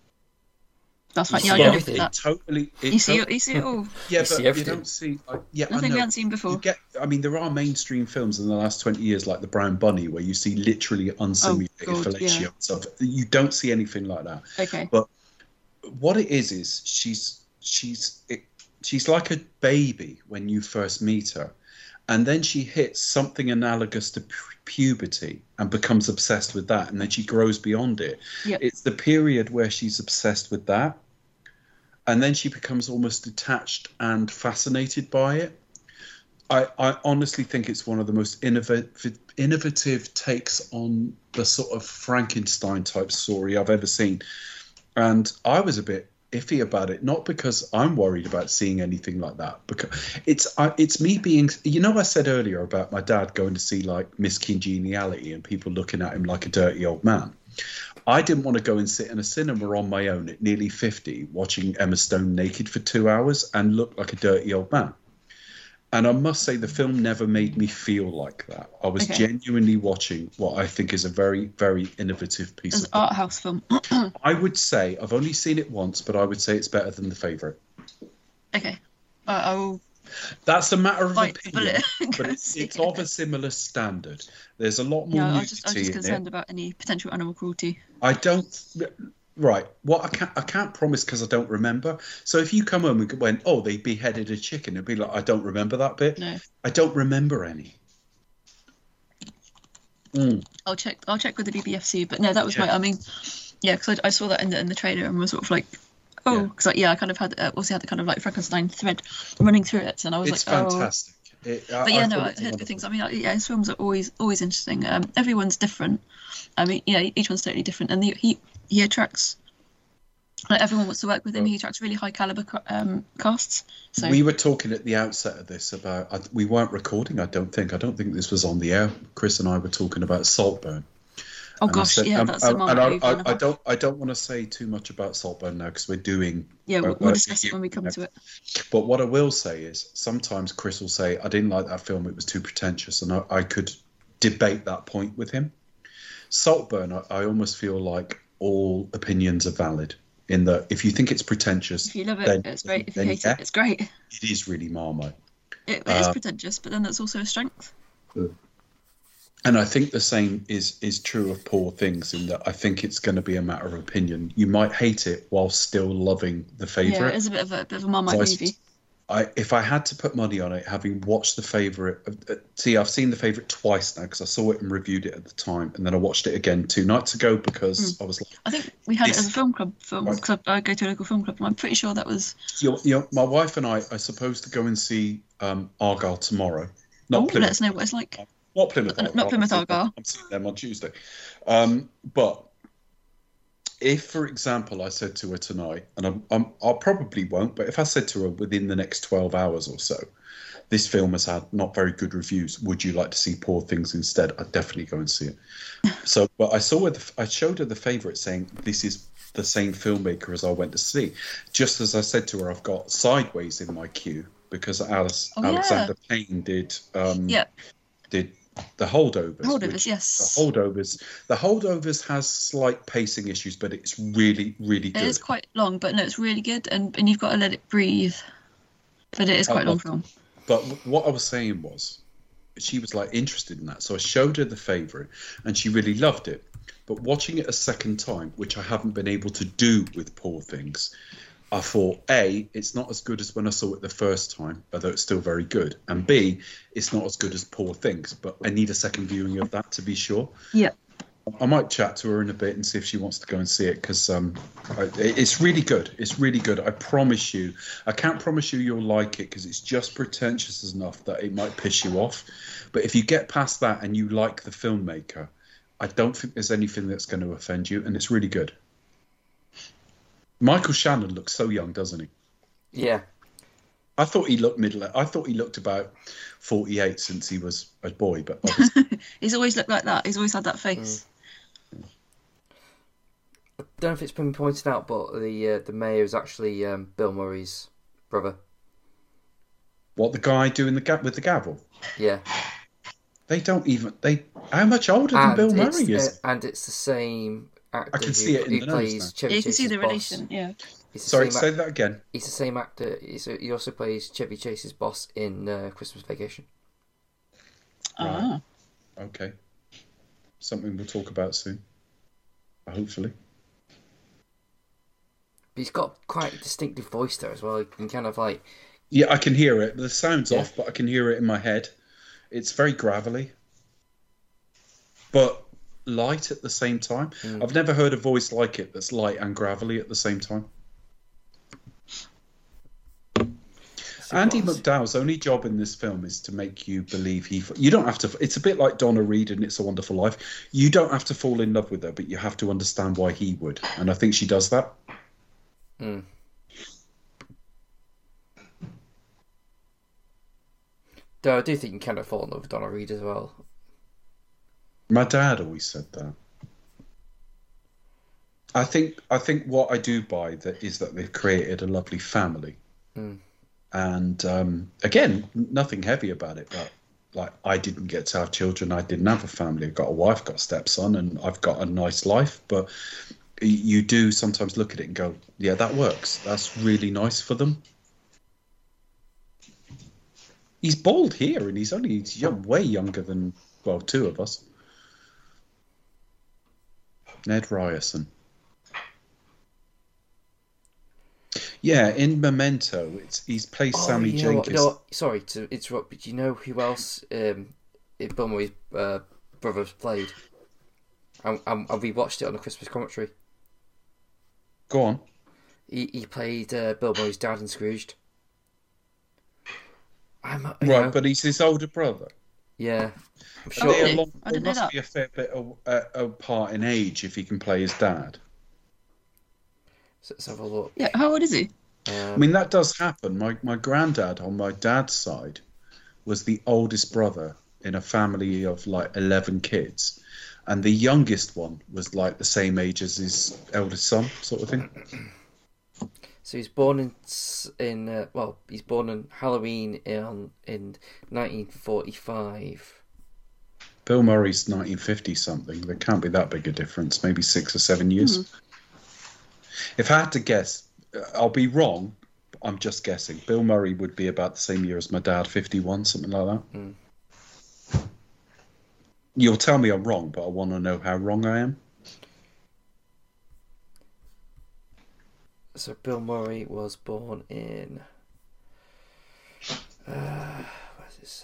that's fine. You Yeah, I see know everything. that. Totally. It You see, to- you see it all. yeah, you see but you everything. don't see. I yeah, I Nothing we know. haven't seen before. You get. I mean, there are mainstream films in the last twenty years, like The Brown Bunny, where you see literally unsimulated Oh, God, fellatio yeah. and stuff. You don't see anything like that. Okay. But what it is is she's she's it, she's like a baby when you first meet her, and then she hits something analogous to pu- puberty and becomes obsessed with that, and then she grows beyond it. Yep. It's the period where she's obsessed with that, and then she becomes almost detached and fascinated by it. I, I honestly think it's one of the most innovative innovative takes on the sort of Frankenstein type story I've ever seen. And I was a bit iffy about it, not because I'm worried about seeing anything like that, because it's I, it's me being, you know, I said earlier about my dad going to see like Miss Congeniality and people looking at him like a dirty old man. I didn't want to go and sit in a cinema on my own at nearly fifty watching Emma Stone naked for two hours and look like a dirty old man. And I must say, the film never made me feel like that. I was Okay. genuinely watching what I think is a very, very innovative piece It's of an art house film. I would say, I've only seen it once, but I would say it's better than The Favourite. Okay. Uh, I will That's a matter of bite the opinion, bullet and but go it's, see it's it. of a similar standard. There's a lot more Yeah, I nudity was just, I was just in concerned it. about any potential animal cruelty. I don't... Right, what I can't, I can't promise because I don't remember. So if you come home and went, oh, they beheaded a chicken, it'd be like, I don't remember that bit. No. I don't remember any. Mm. I'll check. I'll check with the B B F C. But no, that was Yeah. my. I mean, yeah, because I, I saw that in the in the trailer and was sort of like, oh, Yeah. because like, yeah, I kind of had uh, also had the kind of like Frankenstein thread running through it, and I was It's like, oh. fantastic. It, I, But yeah, I no, thought I it was heard good wonderful. things. I mean, like, yeah, his films are always always interesting. Um, everyone's different. I mean, yeah, each one's totally different, and the, he he attracts. Like everyone wants to work with him. He attracts really high caliber ca- um, casts. So We were talking at the outset of this about, I, we weren't recording, I don't think. I don't think this was on the air. Chris and I were talking about Saltburn. oh And I gosh, said- yeah, um, that's um, a moment. and movie I, and a I, I half. don't I don't want to say too much about Saltburn now because we're doing... Yeah, we'll, uh, we'll uh, discuss it when we come yeah. to it. But what I will say is sometimes Chris will say, I didn't like that film, it was too pretentious. And I, I could debate that point with him. Saltburn, I, I almost feel like all opinions are valid. In that, if you think it's pretentious, If you love it, then- it's great. If you then hate yeah, it, it's great. it is really Marmite. It, it is Uh, pretentious, but then that's also a strength. And I think the same is is true of Poor Things, in that I think it's going to be a matter of opinion. You might hate it while still loving The Yeah, Favourite. it is a bit of a bit of a Marmite So I- movie. I, if I had to put money on it, having watched The Favourite, uh, see, I've seen The Favourite twice now because I saw it and reviewed it at the time, and then I watched it again two nights ago because I was like, I think we had it This- as a film club film Right. because I, I go to a local film club, and I'm pretty sure that was. you know, you know, my wife and I are supposed to go and see um, Argyle tomorrow. Not Oh, Plymouth. let us know what it's like. Not Plymouth Not- Argyle. not Plymouth I'm seeing them- Argyle. I'm seeing them on Tuesday. Um, but if, for example, I said to her tonight, and I'm, I'm, I probably won't, but if I said to her within the next twelve hours or so, this film has had not very good reviews, would you like to see Poor Things instead? I'd definitely go and see it. So, but I saw her, the, I showed her The Favourite, saying this is the same filmmaker as I went to see. Just as I said to her, I've got Sideways in my queue because Alice, Oh, yeah. Alexander Payne did um, Yeah, did the Holdovers. Holdovers, which- yes. The Holdovers. The Holdovers has slight pacing issues, but it's really, really It good. is quite long, but no, it's really good, and and you've got to let it breathe. But it is I quite a long loved film. But what I was saying was, she was like interested in that, so I showed her The Favourite, and she really loved it. But watching it a second time, which I haven't been able to do with Poor Things, I thought, A, it's not as good as when I saw it the first time, although it's still very good. And B, it's not as good as Poor Things, but I need a second viewing of that to be sure. Yeah. I might chat to her in a bit and see if she wants to go and see it, because um, I- it's really good. It's really good. I promise you. I can't promise you you'll like it because it's just pretentious enough that it might piss you off. But if you get past that and you like the filmmaker, I don't think there's anything that's going to offend you, and it's really good. Michael Shannon looks so young, doesn't he? Yeah. I thought he looked middle. I thought he looked about forty-eight since he was a boy, but obviously He's always looked like that. He's always had that face. I don't know if it's been pointed out, but the uh, the mayor is actually um, Bill Murray's brother. what the guy doing the ga- with the gavel? Yeah. They don't even. They how much older than And Bill Murray it's, is? uh, and it's the same actor I can see who, it in who the nose plays now. Chevy Yeah, you can see Chase's the boss. relation. Yeah. He's the Sorry, same say ac- that again. He's the same actor. He's, he also plays Chevy Chase's boss in uh, Christmas Vacation. Ah. Okay. Something we'll talk about soon. Hopefully. But he's got quite a distinctive voice there as well. You can kind of like, Yeah, I can hear it. The sound's Yeah. off, but I can hear it in my head. It's very gravelly, but light at the same time. Mm. I've never heard a voice like it that's light and gravelly at the same time. Andy was. McDowell's only job in this film is to make you believe he. You don't have to. It's a bit like Donna Reed in It's a Wonderful Life. You don't have to fall in love with her, but you have to understand why he would, and I think she does that. Mm. Though I do think you cannot fall in love with Donna Reed as well. My dad always said that. I think. I think what I do buy that is that they've created a lovely family. Mm. And um, again, nothing heavy about it, but like I didn't get to have children. I didn't have a family. I've got a wife, got a stepson, and I've got a nice life. But you do sometimes look at it and go, yeah, that works. That's really nice for them. He's bald here, and he's only he's young, way younger than, well, two of us. Ned Ryerson. Yeah, in Memento, it's he's plays Oh, Sammy you know what- Jenkins. you know what? Sorry to interrupt, but do you know who else um, in Bill Murray's uh, brothers played? And, and, and we watched it on the Christmas commentary. Go on. He he played uh, Bill Murray's dad in Scrooged. I'm you Right, know, but he's his older brother. yeah, I'm Oh, sure. really? They, along, I they didn't know must that. be a fair bit of, uh, apart in age if he can play his dad. So let's have a look. Yeah, how old is he? I Um, mean, that does happen. My my granddad on my dad's side was the oldest brother in a family of like eleven kids, and the youngest one was like the same age as his eldest son, sort of thing. so he's born in s- in uh, well, he's born on Halloween in in nineteen forty-five. Bill Murray's nineteen fifty something. There can't be that big a difference. Maybe six or seven years. If I had to guess, uh, I'll be wrong. But I'm just guessing. Bill Murray would be about the same year as my dad, fifty-one, something like that. Mm. You'll tell me I'm wrong, but I want to know how wrong I am. So Bill Murray was born in. Uh, what does it say?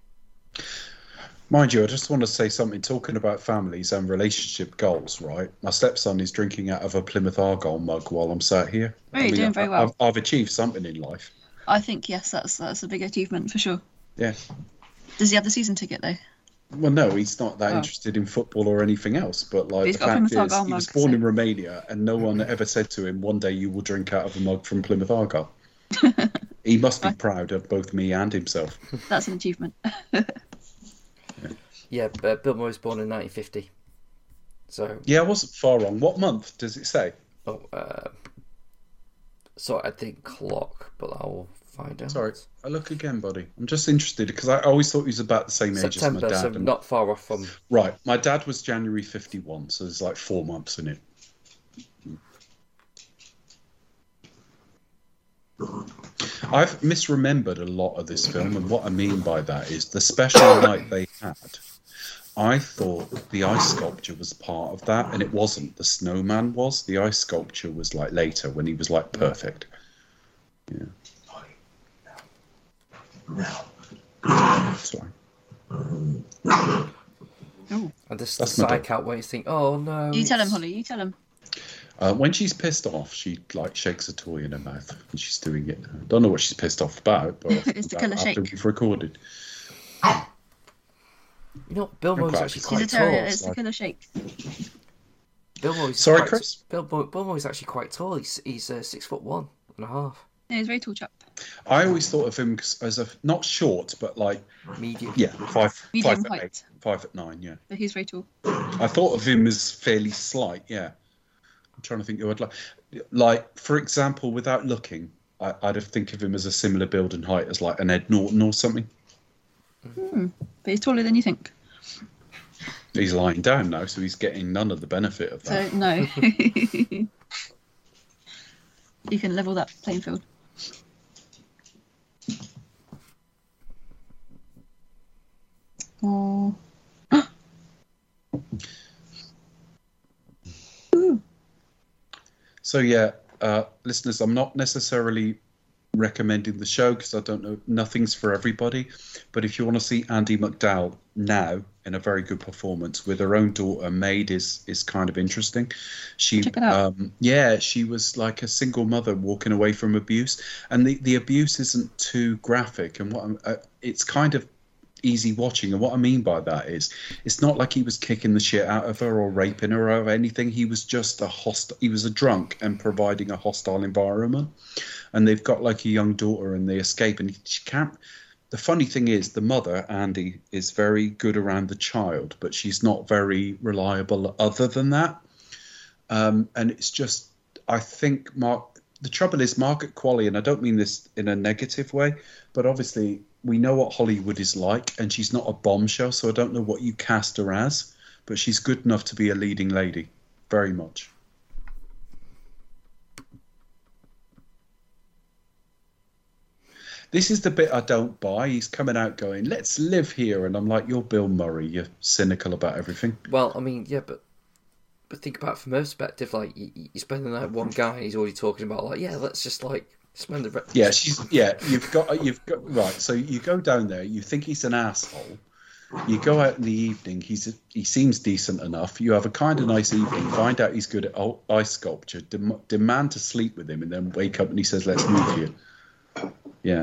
Mind you, I just want to say something talking about families and relationship goals, right? My stepson is drinking out of a Plymouth Argyle mug while I'm sat here. Oh, you're doing very well. I've, I've achieved something in life. I think yes, that's that's a big achievement for sure. Yeah. Does he have the season ticket though? Well, no, he's not that Oh. interested in football or anything else. But like He's the got a fact Plymouth is, Argyle he was mug, born so- in Romania, and no one ever said to him, "One day you will drink out of a mug from Plymouth Argyle." He must be Right. proud of both me and himself. That's an achievement. Yeah, uh, Bill Murray was born in nineteen fifty. So, Yeah, I wasn't far wrong. What month does it say? oh, uh, so I think clock, but I'll find out. Sorry, I look again, buddy. I'm just interested because I always thought he was about the same age as my September, dad. so and- not far off from. Right, my dad was January fifty-one, so there's like four months in it. I've misremembered a lot of this film, and what I mean by that is the special night they had. I thought the ice sculpture was part of that, and it wasn't. The snowman was. The ice sculpture was like later when he was like perfect. Yeah. Sorry. Oh, And this That's the my side dog. can't wait to think, oh no. you tell him, it's- Holly. You tell him. Uh, when she's pissed off, she like shakes a toy in her mouth, and she's doing it. I don't know what she's pissed off about, but It's the killer after shake. we've recorded. You know, what, Bill Murray's quite- actually She's quite a terrier. tall. It's the like- killer shake. Bill Murray's Sorry, quite, Chris? Bill, Mur- Bill Murray's actually quite tall. He's he's uh, six foot one and a half, Yeah, he's a very tall chap. I always thought of him as a not short, but like medium. yeah, five, Medium five foot height. eight, five foot nine. Yeah, But he's very tall. I thought of him as fairly slight. Yeah, I'm trying to think who I'd like. Like for example, without looking, I, I'd have think of him as a similar build and height as like an Ed Norton or something. But he's taller than you think. He's lying down now, so he's getting none of the benefit of that. So no. You can level that playing field. Oh. So yeah, uh, listeners, I'm not necessarily recommending the show because I don't know, nothing's for everybody. But if you want to see Andy McDowell now in a very good performance with her own daughter, Maid is is kind of interesting. She, Check it out. um, yeah, she was like a single mother walking away from abuse, and the the abuse isn't too graphic, and what I'm, uh, it's kind of easy watching. And what I mean by that is, it's not like he was kicking the shit out of her or raping her or anything. He was just a hostile. He was a drunk and providing a hostile environment. And they've got like a young daughter, and they escape, and she can't. The funny thing is, the mother, Andy, is very good around the child, but she's not very reliable other than that. Um, and it's just, I think, Mark. The trouble is, Margaret Qualley, and I don't mean this in a negative way, but obviously we know what Hollywood is like, and she's not a bombshell, so I don't know what you cast her as, but she's good enough to be a leading lady, very much. This is the bit I don't buy. He's coming out going, let's live here. And I'm like, you're Bill Murray. You're cynical about everything. Well, I mean, yeah, but but think about it from her perspective. Like, you, you spend the night with one guy, and he's already talking about, like, yeah, let's just, like, spend the... Re- Yeah, she's, yeah, you've got, you've got, right. So you go down there, you think he's an asshole. You go out in the evening, he's he seems decent enough. You have a kind of nice evening, find out he's good at ice sculpture, dem- demand to sleep with him, and then wake up and he says, let's move here. Yeah.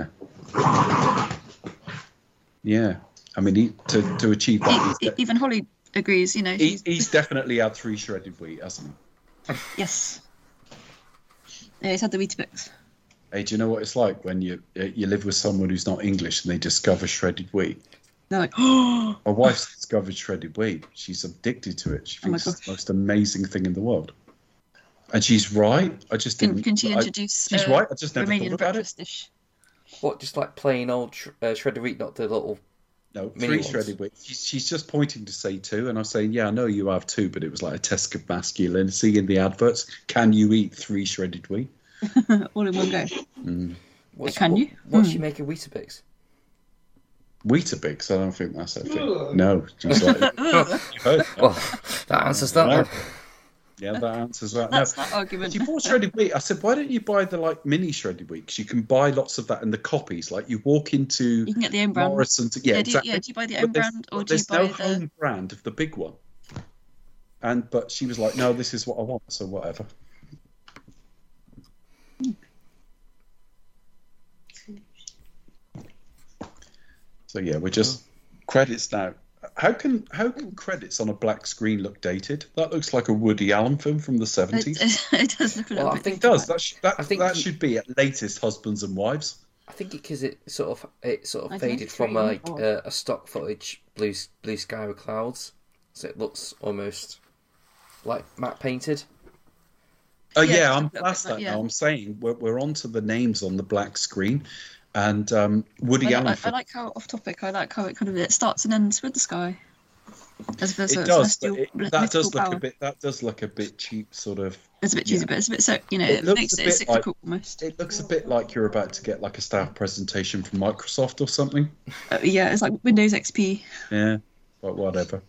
Yeah. I mean, he, to, to achieve that... E- even Holly agrees, you know. He, She's, he's definitely had three shredded wheat, hasn't he? yes. Yeah, he's had the Weetabix. Hey, do you know what it's like when you you live with someone who's not English and they discover shredded wheat? They're like, oh! My wife's discovered shredded wheat. She's addicted to it. She Oh my thinks it's the gosh. most amazing thing in the world. And she's right. I just Can, didn't... can she I- introduce she's uh, right. I just never Romanian thought about it. breakfast dish? What, just like plain old sh- uh, shredded wheat, not the little... No, Mini three ones. shredded wheat. She's, she's just pointing to say two, and I'm saying, yeah, I know you have two, but it was like a test of masculinity in the adverts. Can you eat three shredded wheat? All in one go. Mm. What's, Can what, you? What's Hmm. she making Weetabix? Weetabix? I don't think that's a thing. No, she's like, you heard that. Well, that answers that No. one. Yeah, that answers that. That's no. that argument. She bought shredded wheat. I said, why don't you buy the like mini shredded wheat? Because you can buy lots of that in the copies. Like you walk into You can get the own brand. Morrison's. Yeah, Yeah, do you- exactly. yeah, do you buy the But own there's- brand or but do you there's buy no the- home brand of the big one. And but she was like, no, this is what I want. So whatever. So yeah, we're just credits now. How can how can credits on a black screen look dated? That looks like a Woody Allen film from the It, seventies. it, it does look a little Well, I bit. think It does. That sh- that, I think that he- should be at latest Husbands and Wives. I think it because it sort of it sort of I think faded it's from really like odd. uh, a stock footage blue blue sky with clouds, so it looks almost like matte painted. Oh Yeah, yeah, it's I'm a bit past like that that, yeah. now. I'm saying we're we're on to the names on the black screen, and um, Woody I, Allen. I, I film- like how off topic. I like how it kind of it starts and ends with the sky. As if there's it a does. celestial But it, mythical that does look power. a bit. That does look a bit cheap, sort of. It's a bit cheesy, yeah. but it's a bit so you know It it, looks makes a it bit cyclical almost. It looks a bit like you're about to get like a staff presentation from Microsoft or something. Uh, yeah, it's like Windows X P. Yeah, but whatever.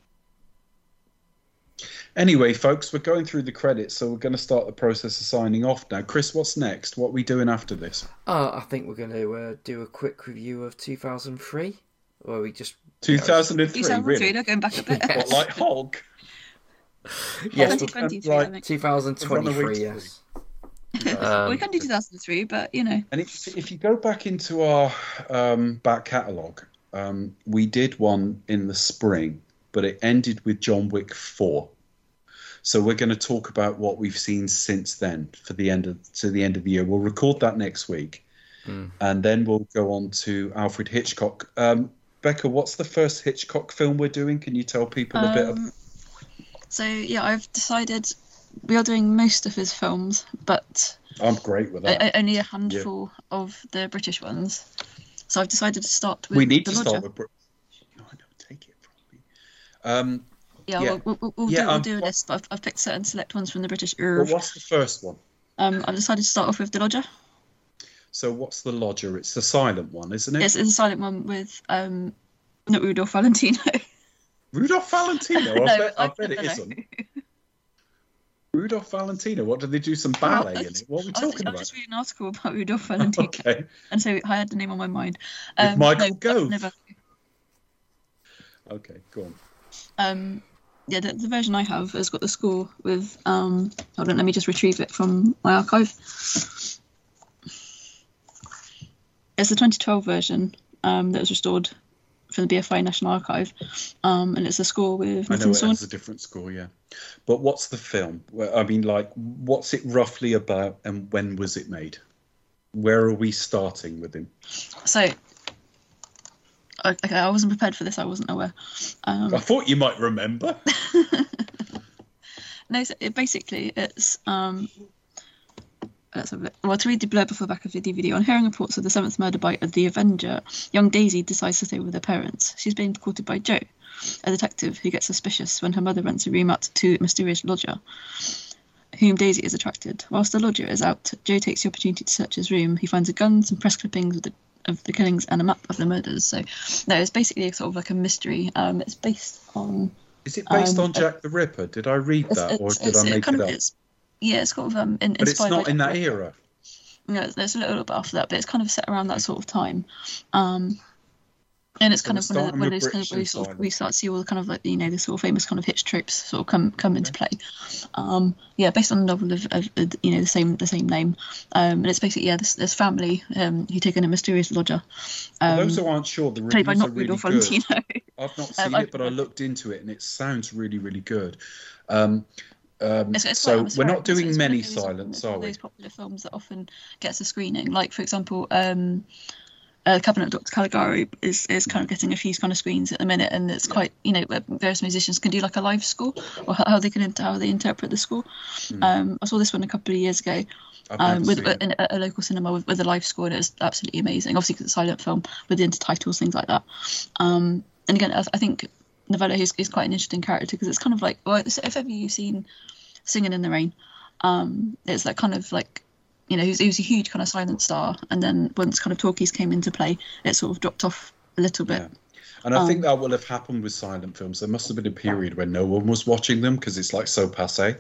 Anyway, folks, we're going through the credits, so we're going to start the process of signing off now. Chris, what's next? What are we doing after this? Uh, I think we're going to uh, do a quick review of two thousand three, or we just two thousand three, two thousand three, really? they're going back a bit. What, like Hulk? yes, twenty twenty-three, I like- think. two thousand twenty-three. Runaway Yes. Well, we Um, can do two thousand three, but you know, And if, if you go back into our um, back catalogue, um, we did one in the spring, but it ended with John Wick four. So we're going to talk about what we've seen since then for the end of to the end of the year. We'll record that next week, Hmm. and then we'll go on to Alfred Hitchcock. Um, Becca, what's the first Hitchcock film we're doing? Can you tell people a bit? Of, um, so yeah, I've decided we are doing most of his films, but I'm great with o- that. o- only a handful of the British ones. So I've decided to start with we need the to Lodger. start with. Br- No, I don't take it from me. Um, Yeah, yeah. we'll, we'll, we'll Yeah, do, we'll um, do a what- list, but I've, I've picked certain select ones from the British but Oeuvre. what's the first one? Um, I've decided to start off with The Lodger. So what's the Lodger? It's the silent one, isn't it? It's, it's a silent one with um, not Rudolph Valentino. Rudolph Valentino. I No, bet, I I bet it don't know. isn't. Rudolph Valentino. What did they do? Some ballet Oh, in it? What are we I was, talking I about? was just reading an article about Rudolph Valentino, Okay. and so I had the name on my mind. With Um, Michael no, Gove. never. Okay, go on. Um, yeah, the, the version I have has got the score with. Um, hold on, let me just retrieve it from my archive. It's the twenty twelve version um, that was restored from the B F I National Archive, um, and it's a score with I know Nathan it Saunders. has a different score, yeah. But what's the film? Well, I mean, like, what's it roughly about, and when was it made? Where are we starting with him? So, okay, I wasn't prepared for this. I wasn't aware. Um, I thought you might remember. no, so it, basically, it's um, let's have a look. Well, to read the blurb off the back of the D V D, on hearing reports of the seventh murder by the Avenger, young Daisy decides to stay with her parents. She's being courted by Joe, a detective who gets suspicious when her mother rents a room out to a mysterious lodger, whom Daisy is attracted. Whilst the lodger is out, Joe takes the opportunity to search his room. He finds a gun, some press clippings of the, of the killings, and a map of the murders. So, no, it's basically sort of like a mystery. Um, it's based on. Is it based Um, on Jack the Ripper? Did I read It's, that, or it's, did it's, I it make kind it of, up? it's, yeah, it's kind of um, in, But it's inspired not by in Jack that the Ripper. era. No, there's a little bit after that, but it's kind of set around that sort of time. Um, and it's So kind we're of one of, the, starting one of with those kind of British where you sort of, and we start to see all the kind of like, you know, the sort of famous kind of Hitch tropes sort of come come into play. Um, yeah, based on a novel of, of, of you know the same the same name, um, and it's basically yeah this this family um, who take in a mysterious lodger. Um, For those who aren't sure, the played by reviews are not really Rudolph good. Valentino. I've not Um, seen I- it, but I looked into it, and it sounds really, really good. Um, um, It's, it's quite so we're atmospheric. not It's- doing it's one of many those- silents, it's one are of we? those popular films that often gets a screening. Like, for example, um, uh, Cabinet Doctor Caligari is, is kind of getting a few kind of screens at the minute, and it's quite, you know, where various musicians can do like a live score, or how how they can how they interpret the score. Mm. Um, I saw this one a couple of years ago I've never um, with, seen it. in a, a local cinema with, with a live score, and it was absolutely amazing. Obviously, because it's a silent film with the intertitles, things like that. Um, and again, I, I think Novello is, is quite an interesting character because it's kind of like, well, if ever you've seen Singing in the Rain, um, it's that kind of like, you know, he was, he was a huge kind of silent star, and then once kind of talkies came into play, it sort of dropped off a little bit. Yeah. And I think Um, that will have happened with silent films. There must have been a period when no one was watching them because it's like so passé.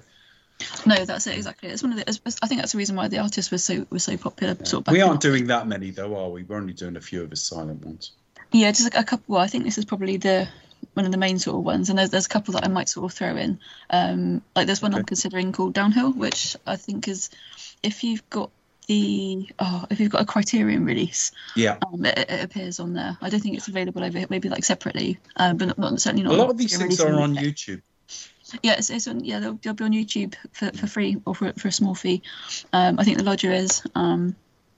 No, that's it exactly. It's one of the. It's, I think that's the reason why the artist was so was so popular. Sort of back We in aren't the- doing that many though, are we? We're only doing a few of his silent ones. Yeah, just like a couple. Well, I think this is probably the one of the main sort of ones, and there's there's a couple that I might sort of throw in. Um, like there's one I'm Okay. considering called Downhill, which I think is, if you've got the oh, if you've got a Criterion release, Yeah. um, it, it appears on there. I don't think it's available over here, maybe like separately, um, but not, not certainly A not. lot of these on things release are in on the U K. YouTube. Yeah, it's, it's on. Yeah, they'll, they'll be on YouTube for, for free or for for a small fee. Um, I think the Lodger is. Um,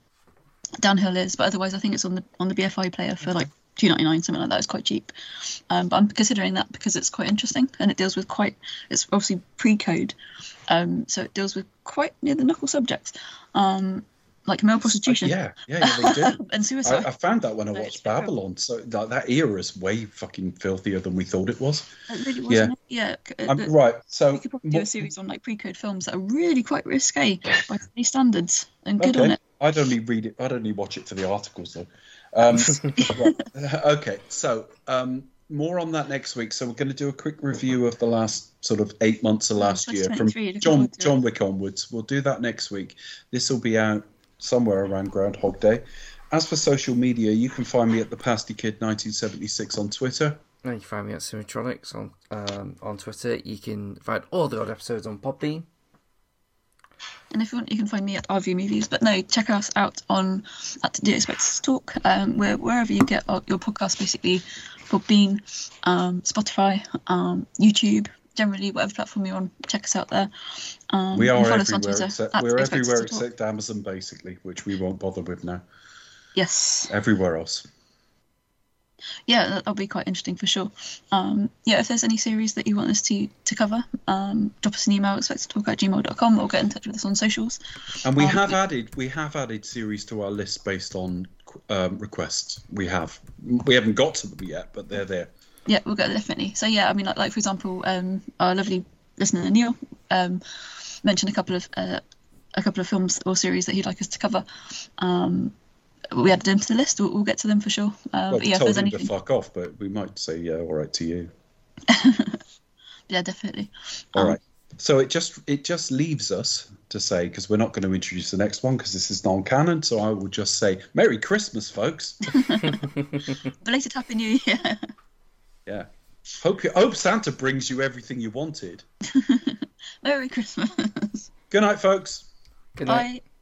Downhill is, but otherwise I think it's on the on the B F I player for like two ninety nine, something like that. It's quite cheap. Um, but I'm considering that because it's quite interesting and it deals with quite. It's obviously pre-code, um, so it deals with quite near the knuckle subjects, um, like male prostitution. Yeah, yeah, yeah, they do. And suicide. I, I found that when I So watched it's terrible. Babylon. So that, that era is way fucking filthier than we thought it was. It really was, yeah. isn't it? Yeah. c- Um, uh, right. So We could probably do mo- a series on like pre-code films that are really quite risque by today's standards, and good on okay. it. I'd only read it. I'd only watch it for the articles though. Um, right. Okay. So um, more on that next week. So we're going to do a quick review of the last sort of eight months of last year from twenty twenty-three, looking John forward to it. John Wick onwards. We'll do that next week. This will be out somewhere around Groundhog Day. As for social media, you can find me at the Pasty Kid nineteen seventy-six on Twitter. And you can find me at Symmetronics on um, on Twitter. You can find all the odd episodes on Podbean. And if you want, you can find me at R V Movies. But no, check us out on at Do You Expect Us to Talk. Um, where, wherever you get your podcast, basically, Podbean, um, Spotify, um, YouTube, generally whatever platform you're on, check us out there. Um, We and are follow us on everywhere Twitter. except at we're Expect Us everywhere to Talk. except Amazon, basically, which we won't bother with now. Yes. Everywhere else. Yeah, that- that'll be quite interesting for sure. Um, yeah, if there's any series that you want us to to cover, um, drop us an email, expect to talk at gmail dot com, or get in touch with us on socials. And we Um, have added we have added series to our list based on um, requests. We have. We haven't got to them yet, but they're there. Yeah, we'll get there definitely. So yeah, I mean, like, like for example, um, our lovely listener Neil um, mentioned a couple of uh, a couple of films or series that he'd like us to cover. Um, we added them to the list. We'll, we'll get to them for sure. Um, Well, but we yeah, if told there's him anything, to fuck off, but we might say yeah, all right to you. yeah, definitely. All Um, right. So it just it just leaves us to say, because we're not going to introduce the next one because this is non-canon. So I will just say, Merry Christmas, folks. Belated Happy New Year. Yeah. Hope you hope Santa brings you everything you wanted. Merry Christmas. Good night, folks. Good night. Bye.